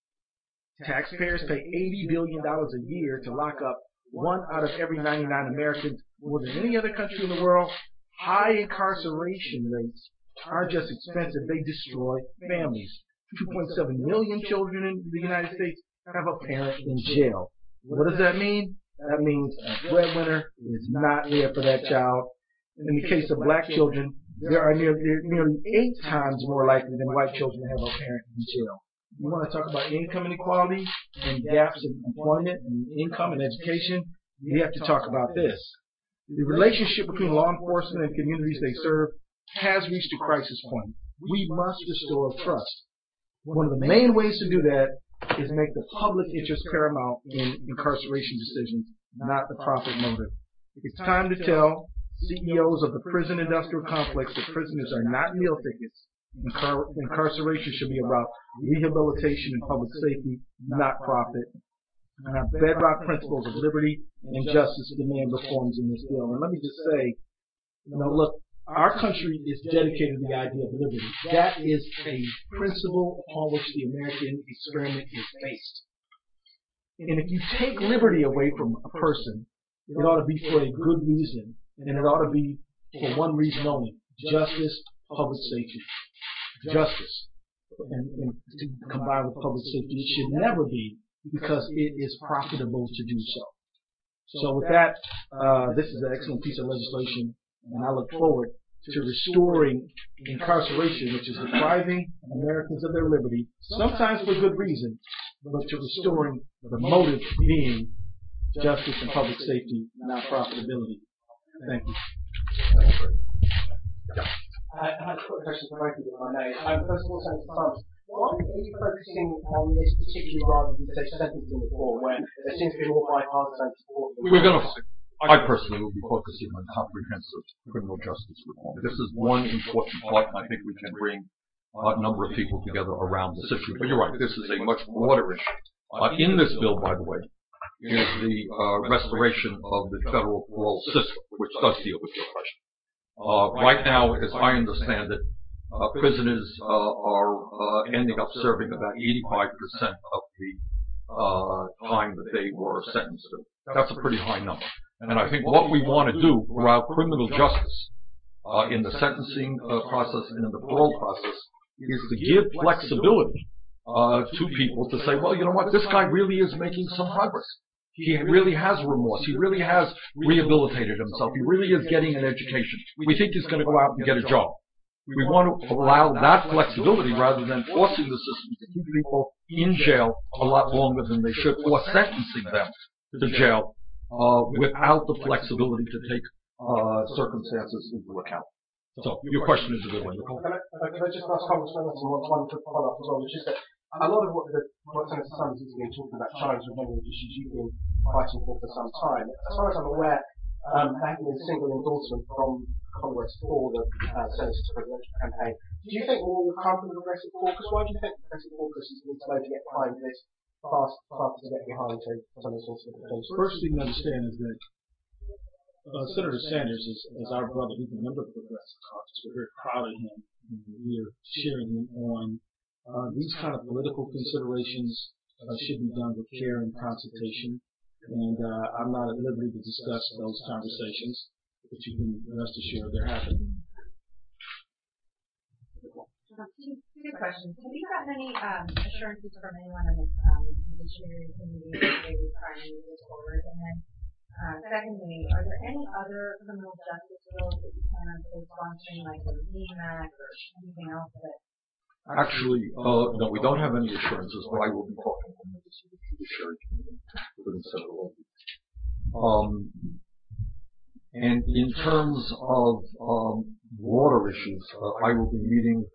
Taxpayers pay eighty billion dollars a year to lock up one out of every ninety-nine Americans. More than any other country in the world, high incarceration rates aren't just expensive, they destroy families. two point seven million children in the United States have a parent in jail. What does that mean? That means a breadwinner is not there for that child. In the case of black children, there are near, nearly eight times more likely than white children to have a parent in jail. You want to talk about income inequality and gaps in employment and income and education? We have to talk about this. The relationship between law enforcement and communities they serve has reached a crisis point. We must restore trust. One of the main ways to do that is make the public interest paramount in incarceration decisions, not the profit motive. It's time to tell C E Os of the prison industrial complex that prisoners are not meal tickets. Incar- incarceration should be about rehabilitation and public safety, not profit. And our bedrock principles of liberty and justice demand reforms in this bill. And let me just say, you know, look, our country is dedicated to the idea of liberty. That is a principle upon which the American experiment is based. And if you take liberty away from a person, it ought to be for a good reason, and it ought to be for one reason only: justice, public safety. Justice, and, and to combine with public safety. It should never be because it is profitable to do so. So with that, uh, this is an excellent piece of legislation, and I look forward to restoring incarceration, which is depriving Americans of their liberty, sometimes for good reason, but to restoring the motive being justice and public safety, not profitability. Thank you. I had a quick question for both of you, if I may. Um, first of all, Senator Sums, why are you focusing on this particularly rather than, say, sentencing reform, where there seems to be more bipartisan support? We're going to, I personally will be focusing on comprehensive criminal justice reform. This is one important part, and I think we can bring a number of people together around this issue. But you're right, this is a much broader issue. Uh, in this bill, by the way, is the uh, restoration of the federal parole system, which does deal with your question. Uh, right now, as I understand it, uh, prisoners uh, are uh, ending up serving about eighty-five percent of the uh, time that they were sentenced to. That's a pretty high number. And I think what we want to do throughout criminal justice, uh, in the sentencing uh, process and in the parole process, is to give flexibility uh, to people to say, well, you know what, this guy really is making some progress. He really has remorse. He really has rehabilitated himself. He really is getting an education. We think he's going to go out and get a job. We want to allow that flexibility rather than forcing the system to keep people in jail a lot longer than they should, or sentencing them to jail uh, without the flexibility to take uh, circumstances into account. So your question is a good one, Nicole. Can I, can I just ask Congressman one, one quick follow-up as well, which is that a lot of what, the, what Senator Sums has been talking about challenge with many of the issues you've been fighting for for some time. As far as I'm aware, um, there has been a single endorsement from Congress for the uh, Senator's presidential campaign. Do you think more will come from the Progressive Caucus? Why do you think the Progressive Caucus is slow to get behind this, fast, fast to get behind to some of the sorts of things? First thing to understand is that uh, Senator Sanders is, is our brother. He's a member of the Progressive Caucus. We're very proud of him. We're cheering him on. Uh, these kind of political considerations uh, should be done with care and consultation, and uh, I'm not at liberty to discuss those conversations, but you can rest assured they're happening. Two, two questions. Have you gotten any um, assurances from anyone in the um, judiciary community that they would try and move this forward? And then, uh, secondly, are there any other criminal justice bills that you plan on sponsoring, like the Redeem Act or anything else that? Actually, uh, no, we don't have any assurances, but I will be talking to the judiciary committee within several weeks. Um, and in terms of um, water issues, uh, I will be meeting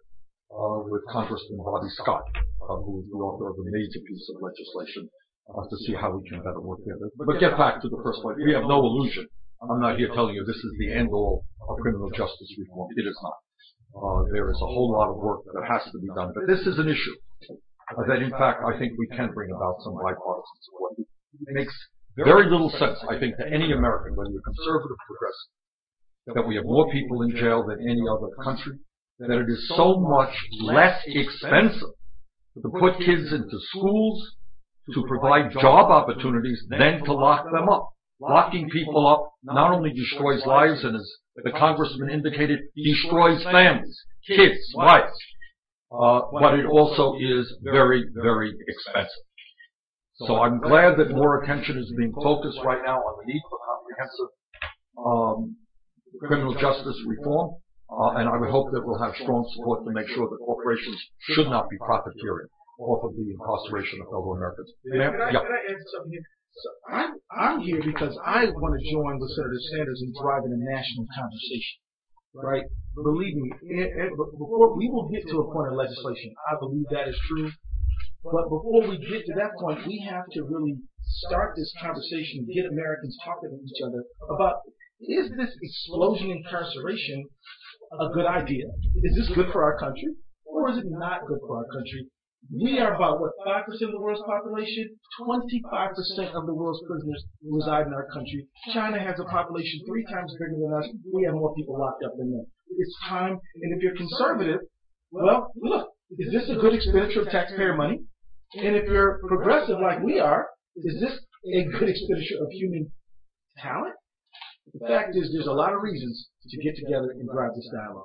uh, with Congressman Bobby Scott, uh, who is the author of a major piece of legislation uh, to see how we can better work together. But get back to the first point. We have no illusion. I'm not here telling you this is the end-all of criminal justice reform. It is not. Uh, there is a whole lot of work that has to be done. But this is an issue uh, that, in fact, I think we can bring about some bipartisan support. It makes very little sense, I think, to any American, whether you're conservative or progressive, that we have more people in jail than any other country, that it is so much less expensive to put kids into schools, to provide job opportunities, than to lock them up. Locking people up not only destroys lives, and as the congressman indicated, destroys families, kids, wives, uh, but it also is very, very expensive. So I'm glad that more attention is being focused right now on the need for comprehensive um, criminal justice reform, uh, and I would hope that we'll have strong support to make sure that corporations should not be profiteering off of the incarceration of fellow Americans. Can I, yeah. can I add something here? So I'm, I'm here because I want to join with Senator Sanders in driving a national conversation, right? Believe me, it, it, before we will get to a point of legislation, I believe that is true. But before we get to that point, we have to really start this conversation, get Americans talking to each other about, is this explosion in incarceration a good idea? Is this good for our country? Or is it not good for our country? We are about, what, five percent of the world's population? twenty-five percent of the world's prisoners reside in our country. China has a population three times bigger than us. We have more people locked up than them. It's time, and if you're conservative, well, look, is this a good expenditure of taxpayer money? And if you're progressive like we are, is this a good expenditure of human talent? The fact is, there's a lot of reasons to get together and drive this dialogue.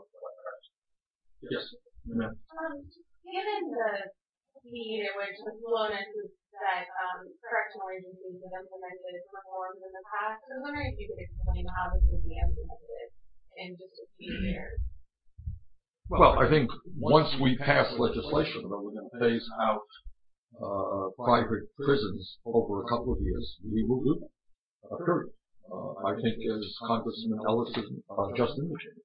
Yes. Amen. Um, given the speed at which the slowness that um, correctional agencies have implemented reforms in the past, I was wondering if you could explain how this will be implemented in just a few years. Well, I think once we pass legislation that we're going to phase out uh, private prisons over a couple of years, we will do that. Uh, period. Uh, I think, as Congressman Ellison uh, just indicated,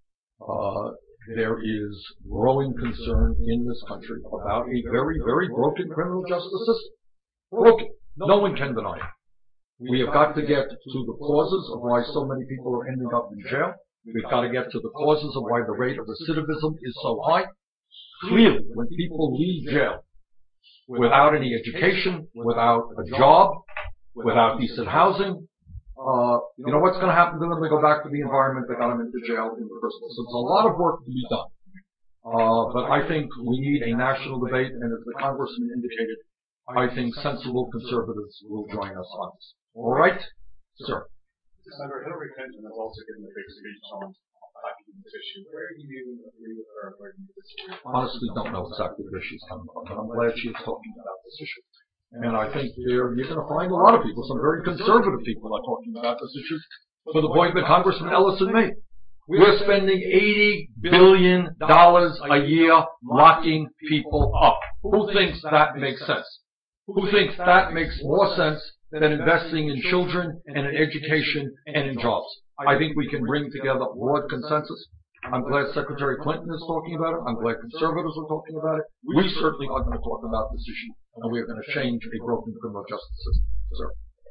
uh, there is growing concern in this country about a very, very broken criminal justice system. Broken. No one can deny it. We have got to get to the causes of why so many people are ending up in jail. We've got to get to the causes of why the rate of recidivism is so high. Clearly, when people leave jail without any education, without a job, without decent housing, Uh, you know what's going to happen to them? They go back to the environment that got them into jail in the first place. So it's a lot of work to be done. Uh, but I think we need a national debate, and as the congressman indicated, I think sensible conservatives will join us on this. All right, sir. Senator Hillary Clinton has also given a big speech on attacking this issue. Where do you agree with her? Where do you disagree? Honestly, don't know exactly where she's coming from, but I'm glad she is talking about this issue. And I think there you're going to find a lot of people, some very conservative people are talking about this issue for the point that Congressman Ellison made. We're spending eighty billion dollars a year locking people up. Who thinks that makes sense? Who thinks that makes more sense than investing in children and in education and in jobs? I think we can bring together broad consensus. I'm glad Secretary Clinton is talking about it. I'm glad conservatives are talking about it. We certainly are going to talk about this issue, and we are going to change a broken criminal justice system. Sir.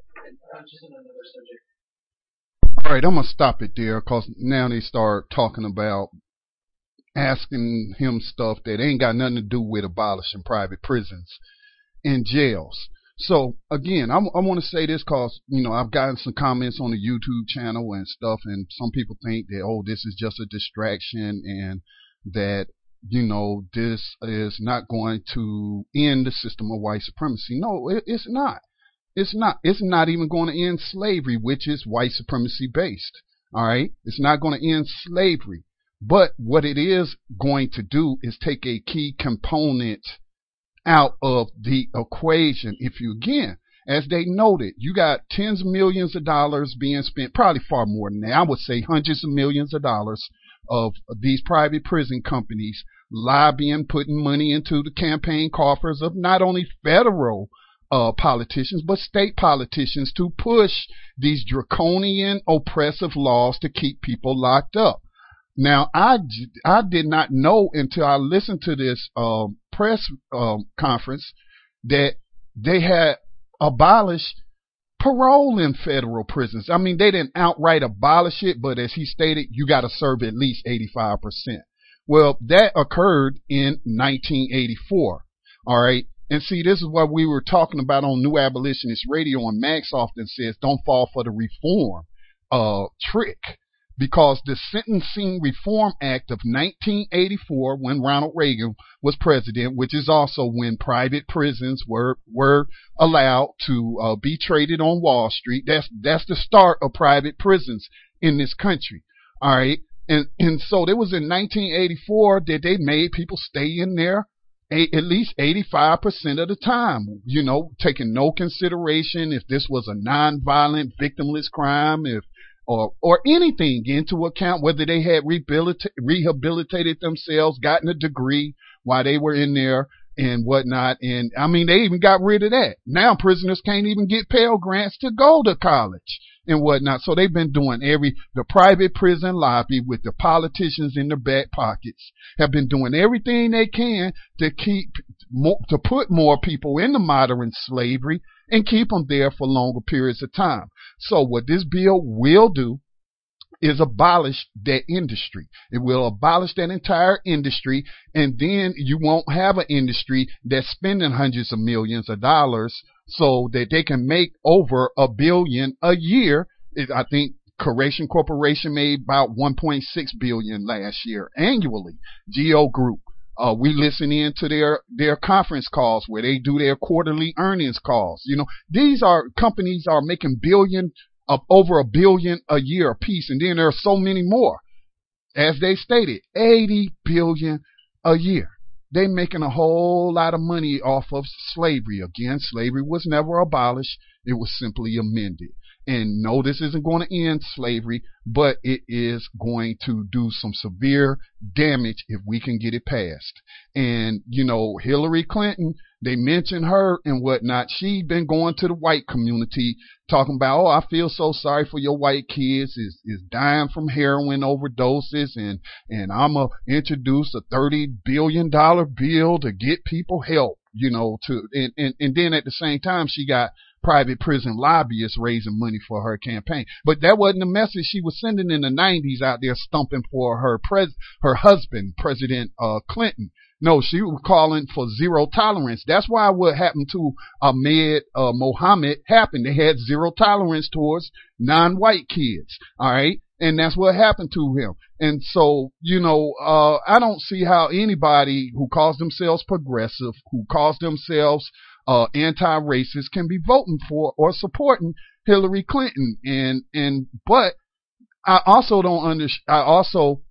All right, I'm going to stop it there because now they start talking about asking him stuff that ain't got nothing to do with abolishing private prisons and jails. So, again, I, I want to say this because, you know, I've gotten some comments on the YouTube channel and stuff, and some people think that, oh, this is just a distraction and that, you know, this is not going to end the system of white supremacy. No, it, it's not. It's not. It's not even going to end slavery, which is white supremacy based. All right? It's not going to end slavery. But what it is going to do is take a key component out of the equation. If you, again, as they noted, you got tens of millions of dollars being spent, probably far more than that. I would say hundreds of millions of dollars of these private prison companies lobbying, putting money into the campaign coffers of not only federal uh, politicians, but state politicians to push these draconian, oppressive laws to keep people locked up. Now, I, I did not know until I listened to this um, press um, conference that they had abolished parole in federal prisons. I mean, they didn't outright abolish it, but as he stated, you got to serve at least eighty-five percent. Well, that occurred in nineteen eighty-four. All right. And see, this is what we were talking about on New Abolitionist Radio, and Max often says, don't fall for the reform uh, trick. Because the Sentencing Reform Act of nineteen eighty-four, when Ronald Reagan was president, which is also when private prisons were were allowed to uh, be traded on Wall Street. That's that's the start of private prisons in this country. All right, and and so it was in nineteen eighty-four that they made people stay in there a, at least eighty-five percent of the time. You know, taking no consideration if this was a nonviolent, victimless crime, if Or, or anything into account, whether they had rehabilita- rehabilitated themselves, gotten a degree while they were in there and whatnot. And I mean, they even got rid of that. Now prisoners can't even get Pell Grants to go to college and whatnot. So they've been doing every, the private prison lobby with the politicians in their back pockets have been doing everything they can to keep, more, to put more people into modern slavery and keep them there for longer periods of time. So what this bill will do is abolish that industry. It will abolish that entire industry, and then you won't have an industry that's spending hundreds of millions of dollars so that they can make over a billion a year. I think Curation Corporation made about one point six billion last year annually. G O Group. Uh, we listen in to their, their conference calls where they do their quarterly earnings calls. You know, these are companies are making billion of over a billion a year apiece. And then there are so many more. As they stated, eighty billion a year. They're making a whole lot of money off of slavery. Again, slavery was never abolished. It was simply amended. And no, this isn't going to end slavery, but it is going to do some severe damage if we can get it passed. And, you know, Hillary Clinton, they mentioned her and whatnot. She'd been going to the white community talking about, oh, I feel so sorry for your white kids is, is dying from heroin overdoses. And, and I'm going to introduce a thirty billion dollars bill to get people help, you know, to, and, and, and then at the same time, she got private prison lobbyists raising money for her campaign. But that wasn't the message she was sending in the nineties out there stumping for her pres her husband, President uh, Clinton. No, she was calling for zero tolerance. That's why what happened to Ahmed uh, Mohammed happened. They had zero tolerance towards non-white kids. All right. And that's what happened to him. And so, you know, uh, I don't see how anybody who calls themselves progressive, who calls themselves uh, anti-racist can be voting for or supporting Hillary Clinton. And, and, but I also don't understand, I also,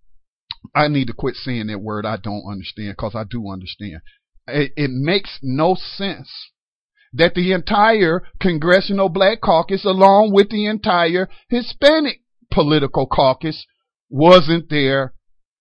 I need to quit saying that word I don't understand, because I do understand. It, it makes no sense that the entire Congressional Black Caucus, along with the entire Hispanic political caucus, wasn't there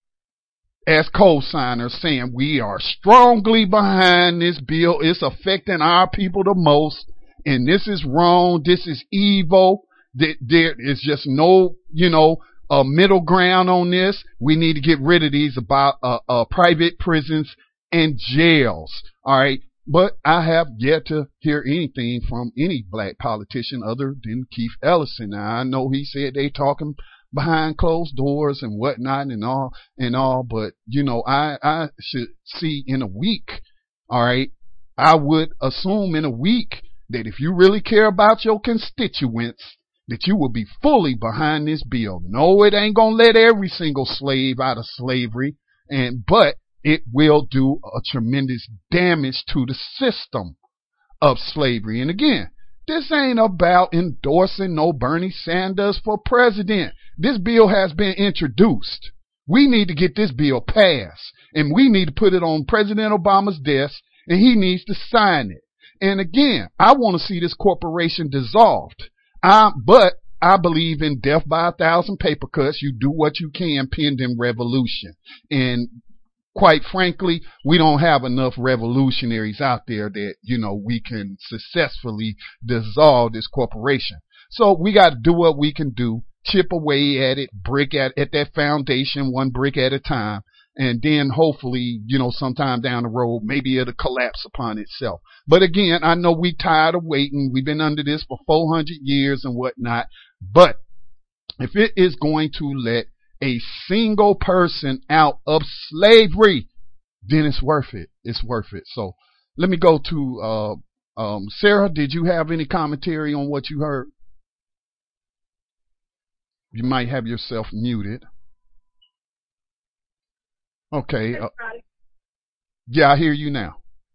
as co-signers saying we are strongly behind this bill. It's affecting our people the most, and this is wrong. This is evil. There is just no, you know, a middle ground on this. We need to get rid of these about uh, uh, private prisons and jails. All right. But I have yet to hear anything from any black politician other than Keith Ellison. Now, I know he said they talking behind closed doors and whatnot and all and all, but you know, I, I should see in a week, all right, I would assume in a week that if you really care about your constituents, that you will be fully behind this bill. No, it ain't gonna let every single slave out of slavery, and but it will do a tremendous damage to the system of slavery. And again, this ain't about endorsing no Bernie Sanders for president. This bill has been introduced. We need to get this bill passed, and we need to put it on President Obama's desk, and he needs to sign it. And again, I want to see this corporation dissolved. I, but I believe in death by a thousand paper cuts. You do what you can pending revolution. And quite frankly, we don't have enough revolutionaries out there that, you know, we can successfully dissolve this corporation. So we got to do what we can do chip away at it, brick at, at that foundation, one brick at a time. And then hopefully, you know, sometime down the road, maybe it'll collapse upon itself. But again, I know we tired of waiting. We've been under this for four hundred years and whatnot. But if it is going to let a single person out of slavery, then it's worth it. It's worth it. So let me go to, uh, um, Sarah, did you have any commentary on what you heard? You might have yourself muted. Okay. Uh, yeah, I hear you now.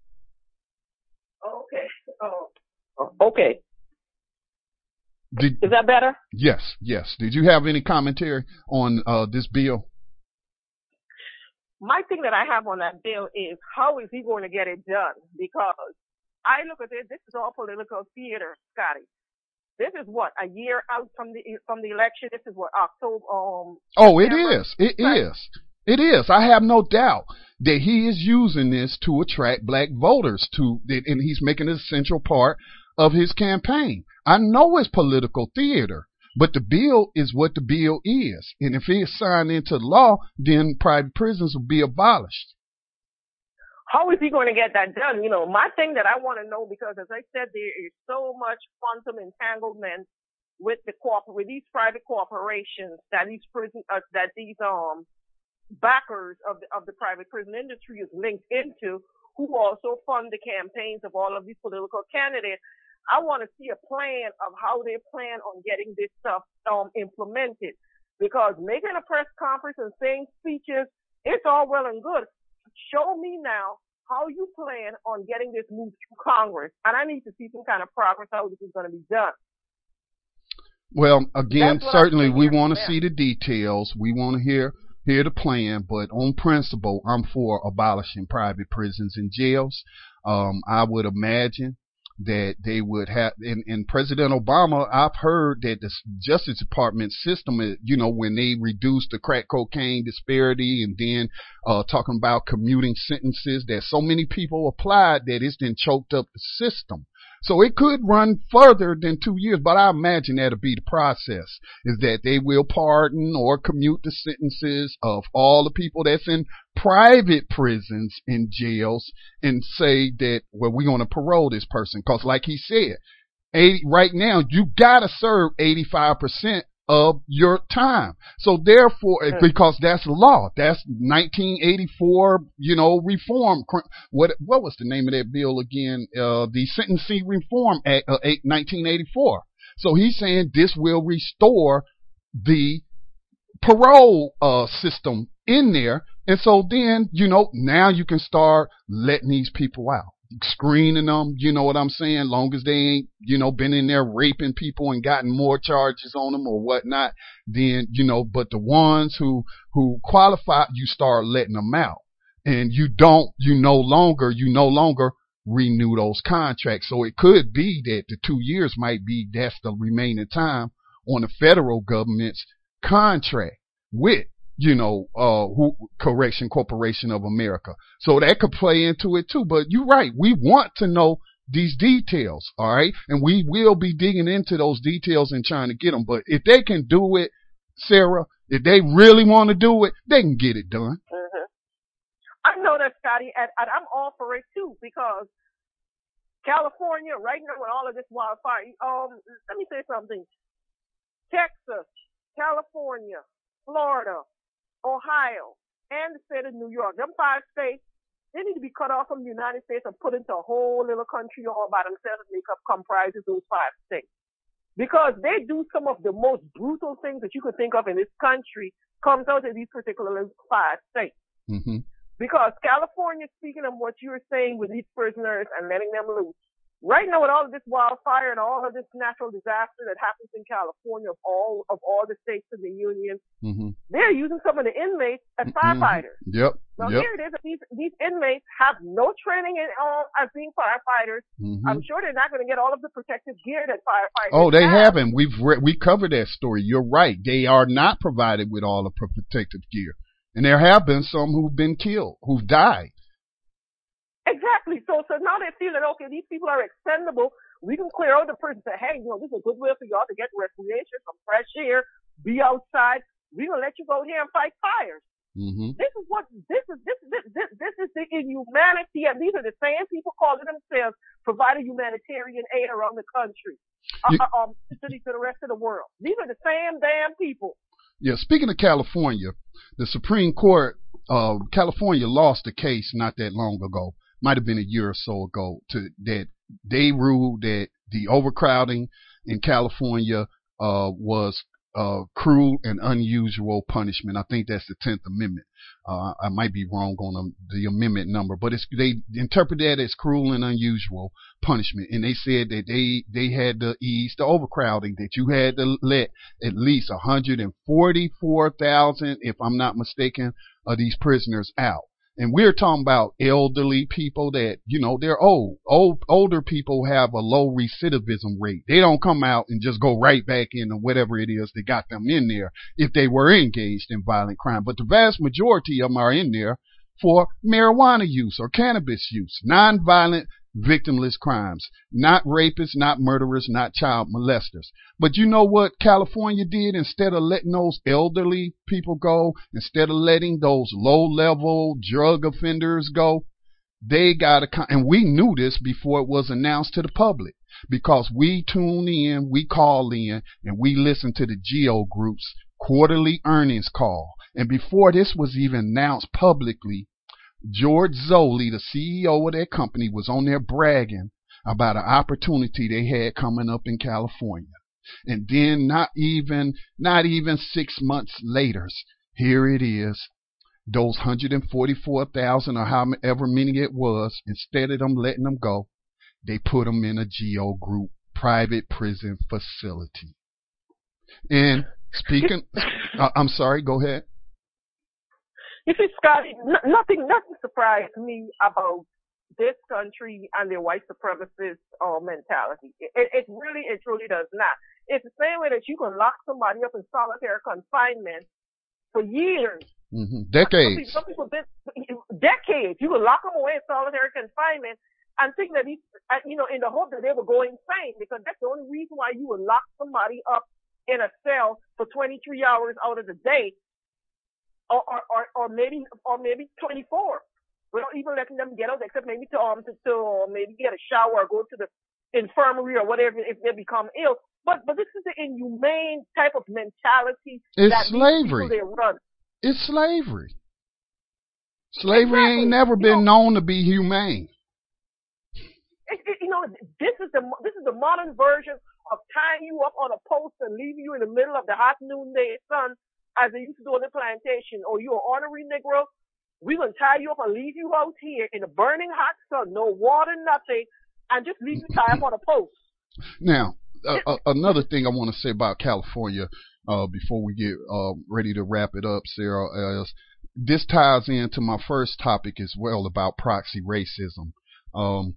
Okay. Oh, okay. Did, Is that better? Yes, yes. Did you have any commentary on uh, this bill? My thing that I have on that bill is how is he going to get it done? Because I look at it, this is all political theater, Scotty. This is what, a year out from the from the election. This is what, October. Um, oh, it September? is. It right. is. It is. I have no doubt that he is using this to attract black voters to, and he's making it a central part of his campaign. I know it's political theater, but the bill is what the bill is. And if it's signed into law, then private prisons will be abolished. How is he going to get that done? You know, my thing that I want to know, because as I said, there is so much quantum entanglement with the corp, with these private corporations that these prison, uh, that these, um, backers of the, of the private prison industry is linked into, who also fund the campaigns of all of these political candidates. I want to see a plan of how they plan on getting this stuff um, implemented. Because making a press conference and saying speeches, it's all well and good. Show me now how you plan on getting this moved through Congress. And I need to see some kind of progress how this is going to be done. Well, again, certainly we want to see the details. We want to hear hear the plan, but on principle, I'm for abolishing private prisons and jails. Um, I would imagine that they would have, and, and President Obama, I've heard that the Justice Department system, you know, when they reduced the crack cocaine disparity and then uh, talking about commuting sentences, that so many people applied that it's then choked up the system. So it could run further than two years, but I imagine that'll be the process, is that they will pardon or commute the sentences of all the people that's in private prisons and jails and say that, well, we're going to parole this person. Because like he said, eighty, right now, you got to serve eighty-five percent of your time. So therefore, because that's law, that's nineteen eighty-four, you know, reform. What what was the name of that bill again? Uh, the Sentencing Reform Act, uh, nineteen eighty-four. So he's saying this will restore the parole uh, system in there. And so then, you know, now you can start letting these people out, screening them, you know what I'm saying, long as they ain't, you know, been in there raping people and gotten more charges on them or whatnot, then, you know, but the ones who, who qualify, you start letting them out. And you don't, you no longer, you no longer renew those contracts. So it could be that the two years might be, that's the remaining time on the federal government's contract with, you know, uh, who, Correction Corporation of America. So that could play into it too. But you're right. We want to know these details. All right. And we will be digging into those details and trying to get them. But if they can do it, Sarah, if they really want to do it, they can get it done. Mm-hmm. I know that, Scotty, and, and I'm all for it too, because California, right now with all of this wildfire, um, let me say something. Texas, California, Florida, Ohio, and the state of New York, them five states, they need to be cut off from the United States and put into a whole little country all by themselves and make up comprises those five states. Because they do some of the most brutal things that you could think of in this country comes out of these particular five states. Mm-hmm. Because California, speaking of what you were saying with these prisoners and letting them loose, right now with all of this wildfire and all of this natural disaster that happens in California of all of all the states in the union, mm-hmm. they're using some of the inmates as firefighters. Mm-hmm. Yep. Now yep. here it is. These these inmates have no training in uh, as being firefighters. Mm-hmm. I'm sure they're not going to get all of the protective gear that firefighters. Oh, they have. haven't. We've re- we covered that story. You're right. They are not provided with all the protective gear, and there have been some who've been killed, who've died. Exactly. So, so now they feel that, okay, these people are expendable. We can clear out the prison and say, hey, you know, this is a good way for y'all to get recreation, some fresh air, be outside. We're gonna let you go here and fight fires. Mm-hmm. This is what this is. This this this this is the inhumanity, and these are the same people calling themselves providing humanitarian aid around the country, uh, yeah. um, to the, to the rest of the world. These are the same damn people. Yeah. Speaking of California, the Supreme Court, uh, California lost a case not that long ago. Might have been a year or so ago. To that they ruled that the overcrowding in California uh, was uh, cruel and unusual punishment. I think that's the tenth Amendment. Uh, I might be wrong on the, the amendment number, but it's, they interpret that as cruel and unusual punishment. And they said that they, they had to ease the overcrowding, that you had to let at least one hundred forty-four thousand, if I'm not mistaken, of these prisoners out. And we're talking about elderly people that, you know, they're old. Old, older people have a low recidivism rate. They don't come out and just go right back into whatever it is that got them in there if they were engaged in violent crime. But the vast majority of them are in there for marijuana use or cannabis use, nonviolent, victimless crimes, not rapists, not murderers, not child molesters. But you know what California did? Instead of letting those elderly people go, instead of letting those low-level drug offenders go, they got a, and we knew this before it was announced to the public, because we tune in, we call in, and we listen to the Geo Group's quarterly earnings call. And before this was even announced publicly, George Zoley, the C E O of that company, was on there bragging about an opportunity they had coming up in California. And then not even, not even six months later, here it is. Those one hundred forty-four thousand or however many it was, instead of them letting them go, they put them in a Geo Group private prison facility. And speaking, uh, I'm sorry, go ahead. You see, Scotty, n- nothing, nothing surprised me about this country and their white supremacist uh, mentality. It, it, it really, it truly does not. It's the same way that you can lock somebody up in solitary confinement for years. Mm-hmm. Decades. Some people, some people did, decades. You can lock them away in solitary confinement and think that, he, you know, in the hope that they will go insane, because that's the only reason why you would lock somebody up in a cell for twenty-three hours out of the day. Or, or, or, or maybe, or maybe twenty-four. Without even letting them get out, except maybe to, um, to, to, or maybe get a shower or go to the infirmary or whatever if they become ill. But, but this is the inhumane type of mentality it's that slavery. These people they run. It's slavery. Slavery exactly. ain't never you been know, known to be humane. It, it, you know, this is the, this is the modern version of tying you up on a post and leaving you in the middle of the hot noonday sun, as they used to do on the plantation. Or you're an ornery Negro, we're going to tie you up and leave you out here in the burning hot sun, no water, nothing, and just leave you tied up on a post. Now, uh, uh, another thing I want to say about California, uh, before we get uh, ready to wrap it up, Sarah, is this ties into my first topic as well about proxy racism. Um,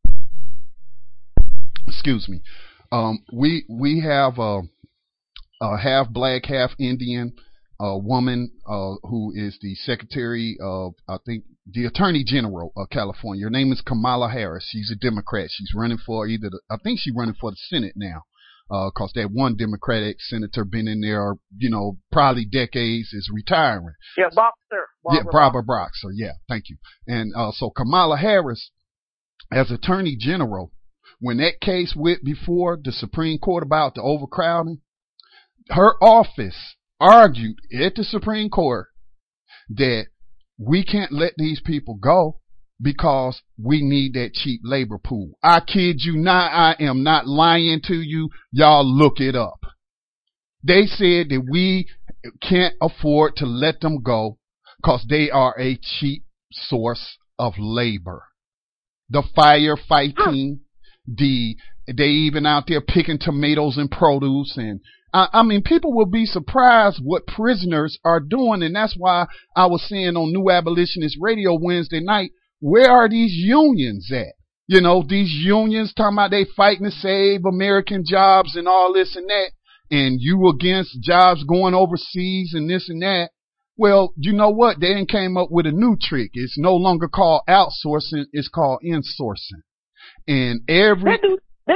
excuse me. Um, we we have a, a half black, half Indian uh, woman uh, who is the secretary of, I think, the Attorney General of California. Her name is Kamala Harris. She's a Democrat. She's running for either, the, I think she's running for the Senate now, because uh, that one Democratic senator been in there, you know, probably decades, is retiring. Yeah, Boxer. Yeah, Barbara Boxer. Yeah, thank you. And uh, so Kamala Harris, as Attorney General, when that case went before the Supreme Court about the overcrowding, her office argued at the Supreme Court that we can't let these people go because we need that cheap labor pool. I kid you not. I am not lying to you. Y'all look it up. They said that we can't afford to let them go because they are a cheap source of labor. The firefighting, the, they even out there picking tomatoes and produce, and I, I mean, people will be surprised what prisoners are doing. And that's why I was saying on New Abolitionist Radio Wednesday night, where are these unions at? You know, these unions talking about they fighting to save American jobs and all this and that, and you against jobs going overseas and this and that. Well, you know what? They done came up with a new trick. It's no longer called outsourcing. It's called insourcing. And every... They do, they,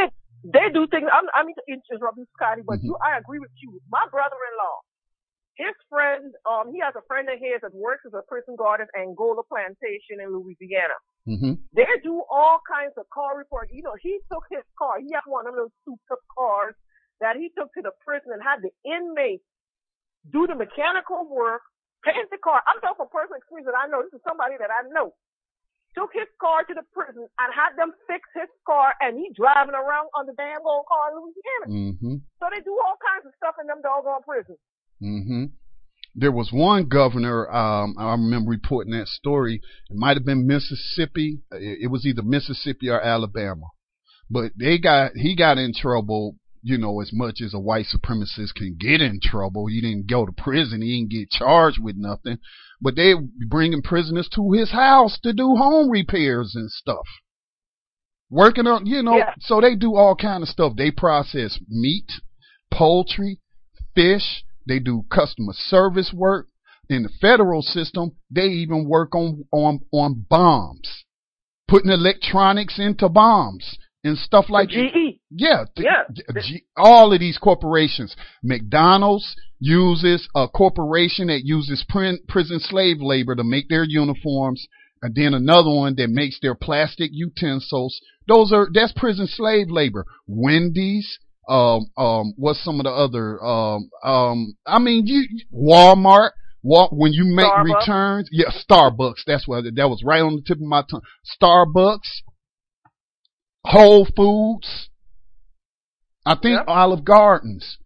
They do things. I'm, I mean to interrupt you, Scotty, but Mm-hmm. you, I agree with you. My brother-in-law, his friend, um, he has a friend of his that works as a prison guard at Angola Plantation in Louisiana. Mm-hmm. They do all kinds of car reports. You know, he took his car. He had one of those souped-up cars that he took to the prison and had the inmates do the mechanical work, paint the car. I'm talking from personal experience that I know. This is somebody that I know. Took his car to the prison and had them fix his car, and he driving around on the damn old car in Louisiana. Mm-hmm. So they do all kinds of stuff in them doggone prisons. Mm-hmm. There was one governor, um, I remember reporting that story. It might have been Mississippi. It was either Mississippi or Alabama. But they got, he got in trouble, you know, as much as a white supremacist can get in trouble. He didn't go to prison. He didn't get charged with nothing. But they bringing prisoners to his house to do home repairs and stuff. Working on, you know, Yeah. so they do all kind of stuff. They process meat, poultry, fish. They do customer service work. In the federal system, they even work on, on, on bombs, putting electronics into bombs and stuff like G E. Yeah, th- Yeah. G- all of these corporations. McDonald's uses a corporation that uses prin- prison slave labor to make their uniforms, and then another one that makes their plastic utensils. Those are that's prison slave labor. Wendy's, um, um, what's some of the other, um, um, I mean, you Walmart. Walk when you make Starbucks. returns. Yeah, Starbucks. That's what that was right on the tip of my tongue. Starbucks. Whole Foods, I think Yep. Olive Gardens.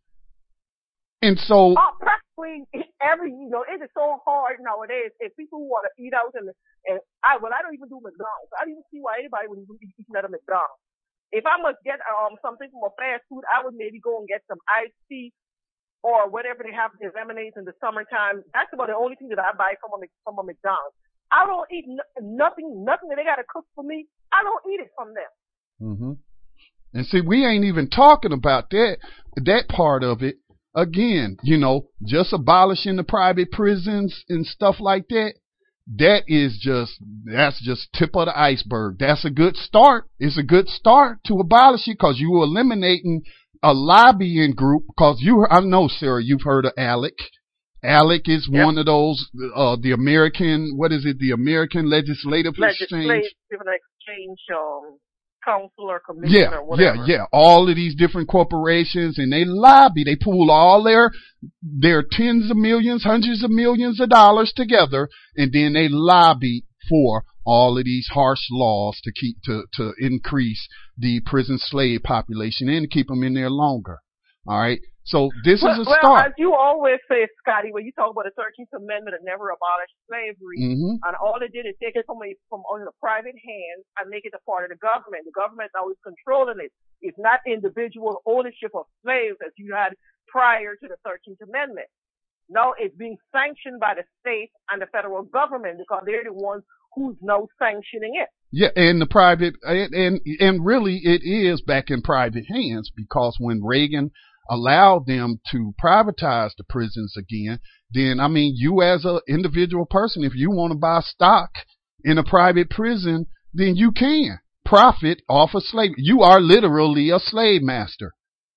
And so, Oh, practically every, you know, it is so hard nowadays if people want to eat out and, and I, well, I don't even do McDonald's. I don't even see why anybody would even be eating at a McDonald's. If I must get, um, something from a fast food, I would maybe go and get some iced tea or whatever they have as lemonades in the summertime. That's about the only thing that I buy from a, from a McDonald's. I don't eat n- nothing, nothing that they got to cook for me. I don't eat it from them. mm-hmm. And see, we ain't even talking about that, that part of it. Again, you know, just abolishing the private prisons and stuff like that. That is just, that's just tip of the iceberg. That's a good start. It's a good start to abolish it because you are eliminating a lobbying group. Because you, I know, Sarah, you've heard of ALEC. ALEC is Yep. one of those, uh, the American, what is it? The American Legislative Exchange. Legislative exchange, um, council or commission Yeah, or whatever. yeah, yeah. All of these different corporations, and they lobby. They pool all their their tens of millions, hundreds of millions of dollars together, and then they lobby for all of these harsh laws to keep to to increase the prison slave population and to keep them in there longer. All right. So this well, is a well, start. as you always say, Scotty, when you talk about the thirteenth Amendment, it never abolished slavery, Mm-hmm. and all it did is take it from a, from under the private hands and make it a part of the government. The government now is controlling it. It's not individual ownership of slaves as you had prior to the thirteenth Amendment. Now it's being sanctioned by the state and the federal government because they're the ones who's now sanctioning it. Yeah, and the private, and, and and really it is back in private hands because when Reagan allowed them to privatize the prisons again, then I mean, you as an individual person, if you want to buy stock in a private prison, then you can profit off of slavery. You are literally a slave master.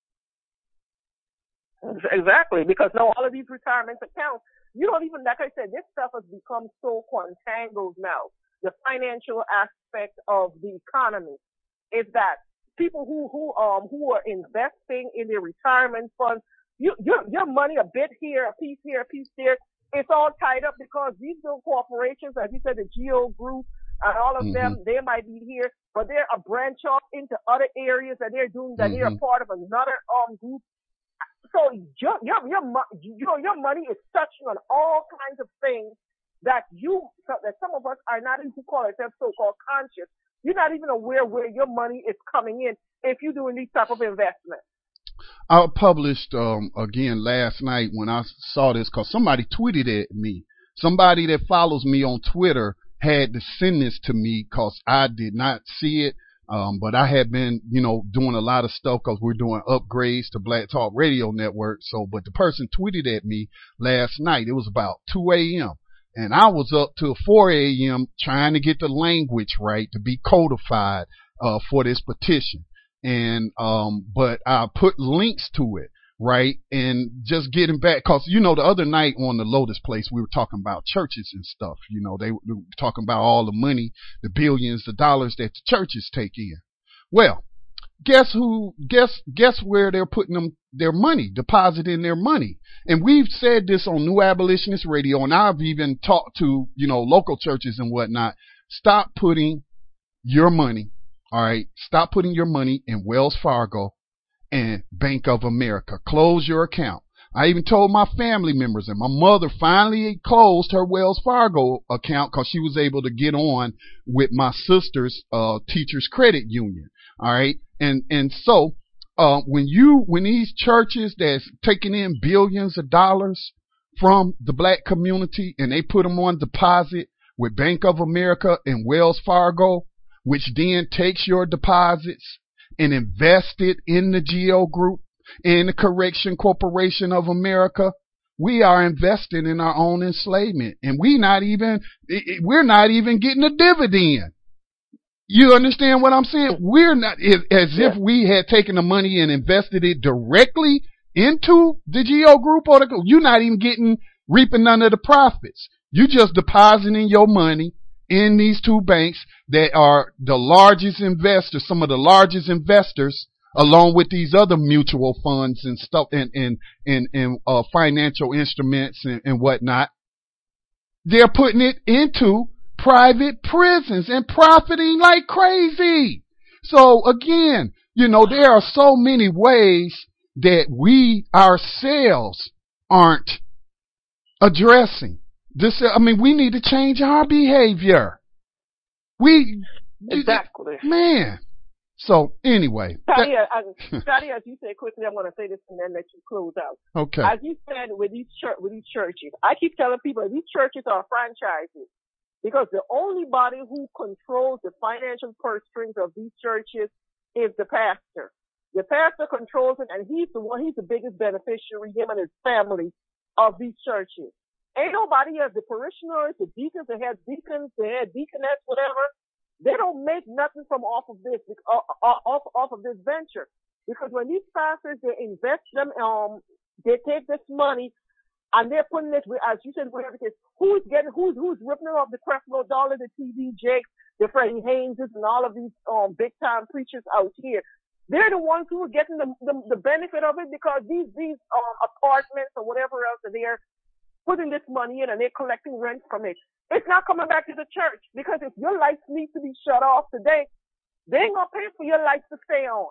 Exactly, because now all of these retirement accounts, you don't even, like I said, this stuff has become so contangled now. The financial aspect of the economy is that people who who um who are investing in their retirement funds, you your your money a bit here, a piece here, a piece there, it's all tied up because these little corporations, as you said, the Geo Group and all of Mm-hmm. them, they might be here, but they're a branch off into other areas that they're doing that they're a Mm-hmm. part of another um group. So your your your mo- you know your money is touching on all kinds of things that you that some of us are not even call ourselves so-called conscious. You're not even aware where your money is coming in if you're doing these type of investments. I published um again last night when I saw this because somebody tweeted at me. Somebody that follows me on Twitter had to send this to me because I did not see it. Um, but I had been, you know, doing a lot of stuff because we're doing upgrades to Black Talk Radio Network. So, but the person tweeted at me last night. It was about two a.m. And I was up till four a.m. trying to get the language right to be codified uh, for this petition. and um, but I put links to it, right? And just getting back, cause you know the other night on the Lotus Place we were talking about churches and stuff. You know they were talking about all the money, the billions of dollars that the churches take in. Well, guess who? Guess guess where they're putting them their money, depositing their money. And we've said this on New Abolitionist Radio, and I've even talked to you know local churches and whatnot. Stop putting your money. All right, stop putting your money in Wells Fargo and Bank of America. Close your account. I even told my family members, and my mother finally closed her Wells Fargo account because she was able to get on with my sister's uh, teacher's credit union. All right, and and so uh, when you when these churches that's taking in billions of dollars from the black community and they put them on deposit with Bank of America and Wells Fargo, which then takes your deposits and invest it in the G O Group, in the Correction Corporation of America, we are investing in our own enslavement, and we not even we're not even getting a dividend. You understand what I'm saying? We're not as if we had taken the money and invested it directly into the G O Group, or the, you're not even getting reaping none of the profits. You just depositing your money in these two banks that are the largest investors, some of the largest investors, along with these other mutual funds and stuff and, and, and, and uh, financial instruments and, and whatnot. They're putting it into private prisons and profiting like crazy. So again, you know, there are so many ways that we ourselves aren't addressing. This, I mean, we need to change our behavior. We exactly, man. So anyway, Scotty, that, as, Scotty, as you said quickly, I'm going to say this and then let you close out. Okay. As you said with these church, with these churches, I keep telling people these churches are franchises because the only body who controls the financial purse strings of these churches is the pastor. The pastor controls it, and he's the one. He's the biggest beneficiary, him and his family, of these churches. Ain't nobody else. The parishioners, the deacons, the head deacons, the head deaconess, whatever, they don't make nothing from off of this, uh, off, off of this venture. Because when these pastors, they invest them, um, they take this money and they're putting it, as you said, whatever it is, who's getting, who's, who's ripping off the Creflo Dollar, the T D Jakes, the Freddie Hayneses, and all of these, um, big time preachers out here. They're the ones who are getting the, the, the benefit of it because these, these, um, apartments or whatever else are there, putting this money in and they're collecting rent from it. It's not coming back to the church because if your lights need to be shut off today, they ain't gonna pay for your lights to stay on.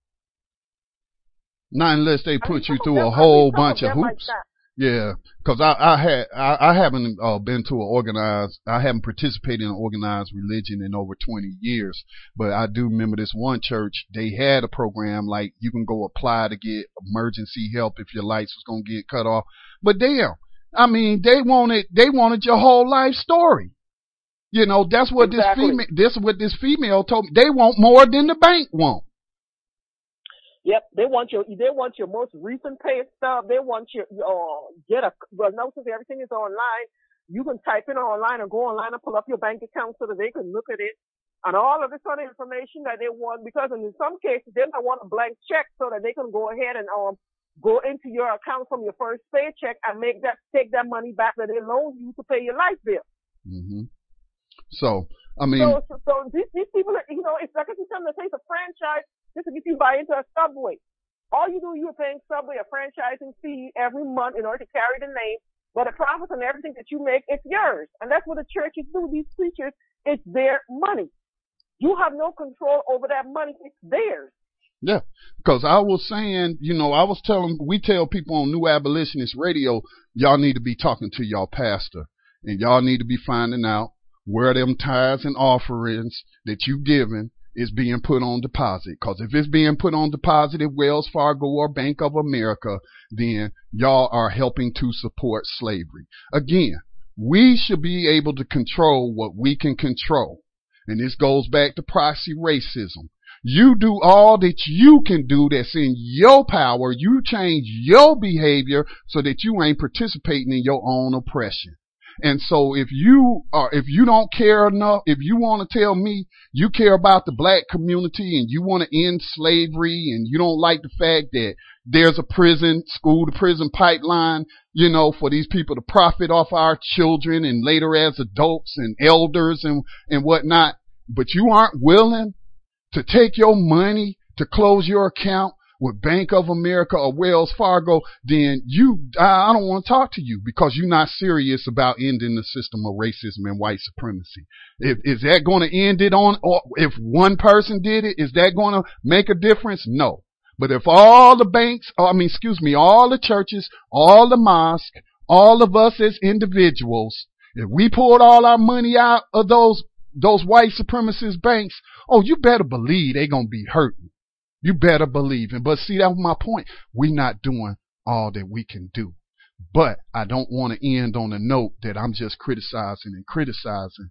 Not unless they put I mean, you through them, a whole I mean, bunch of, of hoops. Like yeah, because I, I had I, I haven't uh, been to an organized I haven't participated in an organized religion in over twenty years, but I do remember this one church. They had a program like you can go apply to get emergency help if your lights was gonna get cut off. But damn. I mean, they wanted they wanted your whole life story. You know, that's what exactly. this female this what this female told me. They want more than the bank want. Yep, they want your they want your most recent pay stub. They want your uh, get a well, no, since everything is online, you can type it online or go online and pull up your bank account so that they can look at it and all of this other information that they want. Because in some cases, they might want a blank check so that they can go ahead and um. go into your account from your first paycheck and make that take that money back that they loaned you to pay your light bill. Mm-hmm. So, I mean, so, so, so these, these people, are, you know, it's like if you tell them to take a franchise just to get you buy into a Subway. All you do, you're paying Subway a franchising fee every month in order to carry the name, but the profits and everything that you make, it's yours. And that's what the churches do. These preachers, it's their money. You have no control over that money. It's theirs. Yeah, because I was saying, you know, I was telling, we tell people on New Abolitionist Radio, y'all need to be talking to y'all pastor, and y'all need to be finding out where them tithes and offerings that you giving is being put on deposit. Because if it's being put on deposit at Wells Fargo or Bank of America, then y'all are helping to support slavery. Again, we should be able to control what we can control. And this goes back to proxy racism. You do all that you can do that's in your power. You change your behavior so that you ain't participating in your own oppression. And so if you are, if you don't care enough, if you want to tell me you care about the black community and you want to end slavery and you don't like the fact that there's a prison, school to prison pipeline, you know, for these people to profit off our children and later as adults and elders and, and whatnot, but you aren't willing to take your money to close your account with Bank of America or Wells Fargo, then you, I don't want to talk to you because you're not serious about ending the system of racism and white supremacy. If, is that going to end it on, or if one person did it, is that going to make a difference? No. But if all the banks, I mean, excuse me, all the churches, all the mosques, all of us as individuals, if we pulled all our money out of those, those white supremacist banks, oh, you better believe they're going to be hurting. You better believe it. But see, that was my point. We're not doing all that we can do. But I don't want to end on a note that I'm just criticizing and criticizing.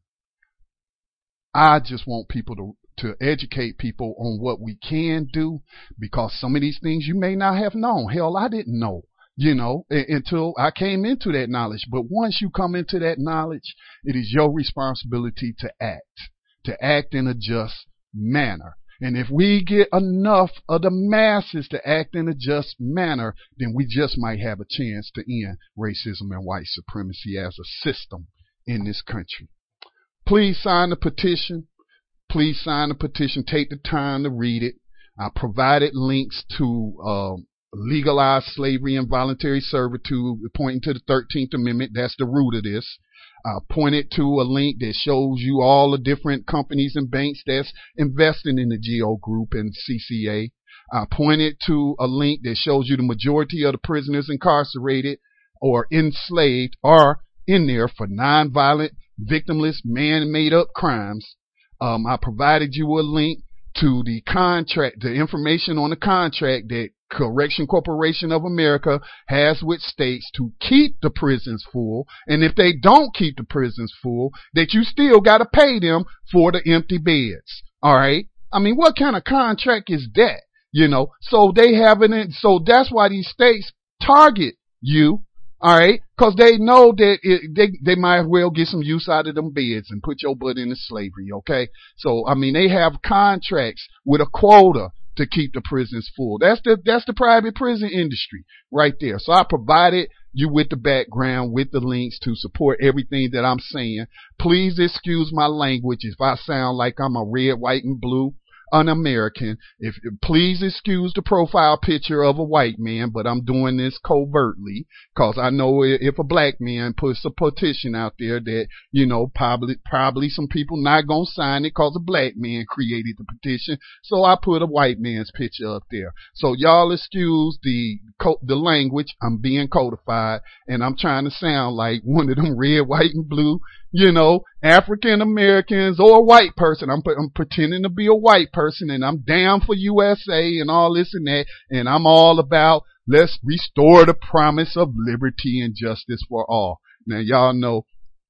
I just want people to, to educate people on what we can do, because some of these things you may not have known. Hell, I didn't know, you know, until I came into that knowledge. But once you come into that knowledge, it is your responsibility to act, to act in a just manner. And if we get enough of the masses to act in a just manner, then we just might have a chance to end racism and white supremacy as a system in this country. Please sign the petition. Please sign the petition. Take the time to read it. I provided links to uh, legalize slavery and voluntary servitude, pointing to the thirteenth Amendment. That's the root of this. I pointed to a link that shows you all the different companies and banks that's investing in the G O Group and C C A. I pointed to a link that shows you the majority of the prisoners incarcerated or enslaved are in there for nonviolent, victimless, man-made up crimes. Um, I provided you a link to the contract, the information on the contract that Correction Corporation of America has with states to keep the prisons full. And if they don't keep the prisons full, that you still got to pay them for the empty beds. All right. I mean, what kind of contract is that? You know, so they have it. So that's why these states target you. All right. Cause they know that it, they, they might as well get some use out of them beds and put your butt into slavery. Okay. So, I mean, they have contracts with a quota to keep the prisons full. That's the, that's the private prison industry right there. So I provided you with the background, with the links to support everything that I'm saying. Please excuse my language if I sound like I'm a red, white, and blue un-American. If, please excuse the profile picture of a white man, but I'm doing this covertly because I know if a black man puts a petition out there that, you know, probably, probably some people not gonna sign it because a black man created the petition. So I put a white man's picture up there. So y'all excuse the, the language. I'm being codified and I'm trying to sound like one of them red, white, and blue, you know, African Americans or a white person. I'm, I'm pretending to be a white person and I'm down for U S A and all this and that. And I'm all about let's restore the promise of liberty and justice for all. Now, y'all know,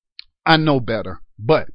I know better, but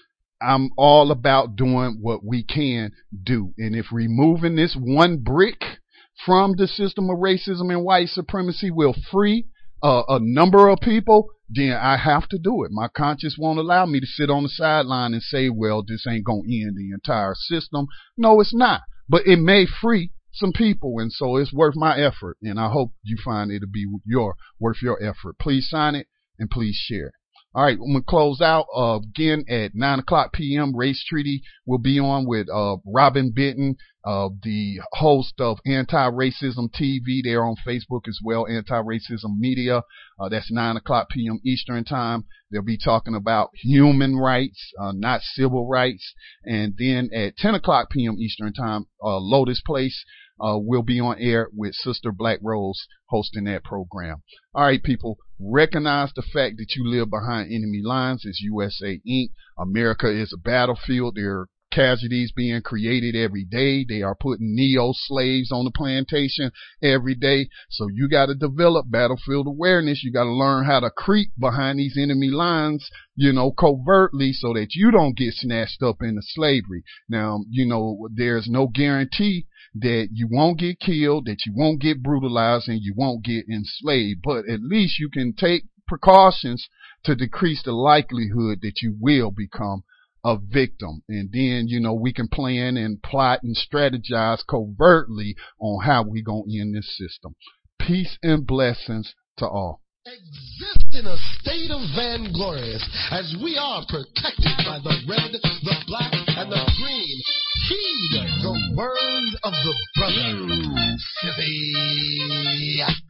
I'm all about doing what we can do. And if removing this one brick from the system of racism and white supremacy will free uh, a number of people, then I have to do it. My conscience won't allow me to sit on the sideline and say, well, this ain't going to end the entire system. No, it's not. But it may free some people, and so it's worth my effort. And I hope you find it to be your worth your effort. Please sign it and please share it. All right, I'm going to close out uh, again at nine o'clock p.m. Race Treaty will be on with uh, Robin Benton, uh, the host of Anti-Racism T V. They're on Facebook as well, Anti-Racism Media. Uh, that's nine o'clock p.m. Eastern Time. They'll be talking about human rights, uh, not civil rights. And then at ten o'clock p.m. Eastern Time, uh, Lotus Place uh, will be on air with Sister Black Rose hosting that program. All right, people, recognize the fact that you live behind enemy lines. It's U S A Incorporated. America is a battlefield. There are casualties being created every day. They are putting neo-slaves on the plantation every day. So you got to develop battlefield awareness. You got to learn how to creep behind these enemy lines, you know, covertly so that you don't get snatched up into slavery. Now, you know, there's no guarantee that you won't get killed, that you won't get brutalized, and you won't get enslaved. But at least you can take precautions to decrease the likelihood that you will become a victim. And then, you know, we can plan and plot and strategize covertly on how we gonna end this system. Peace and blessings to all. Exist in a state of vainglorious as we are protected by the red, the black, and the green. Heed the words of the brother. City.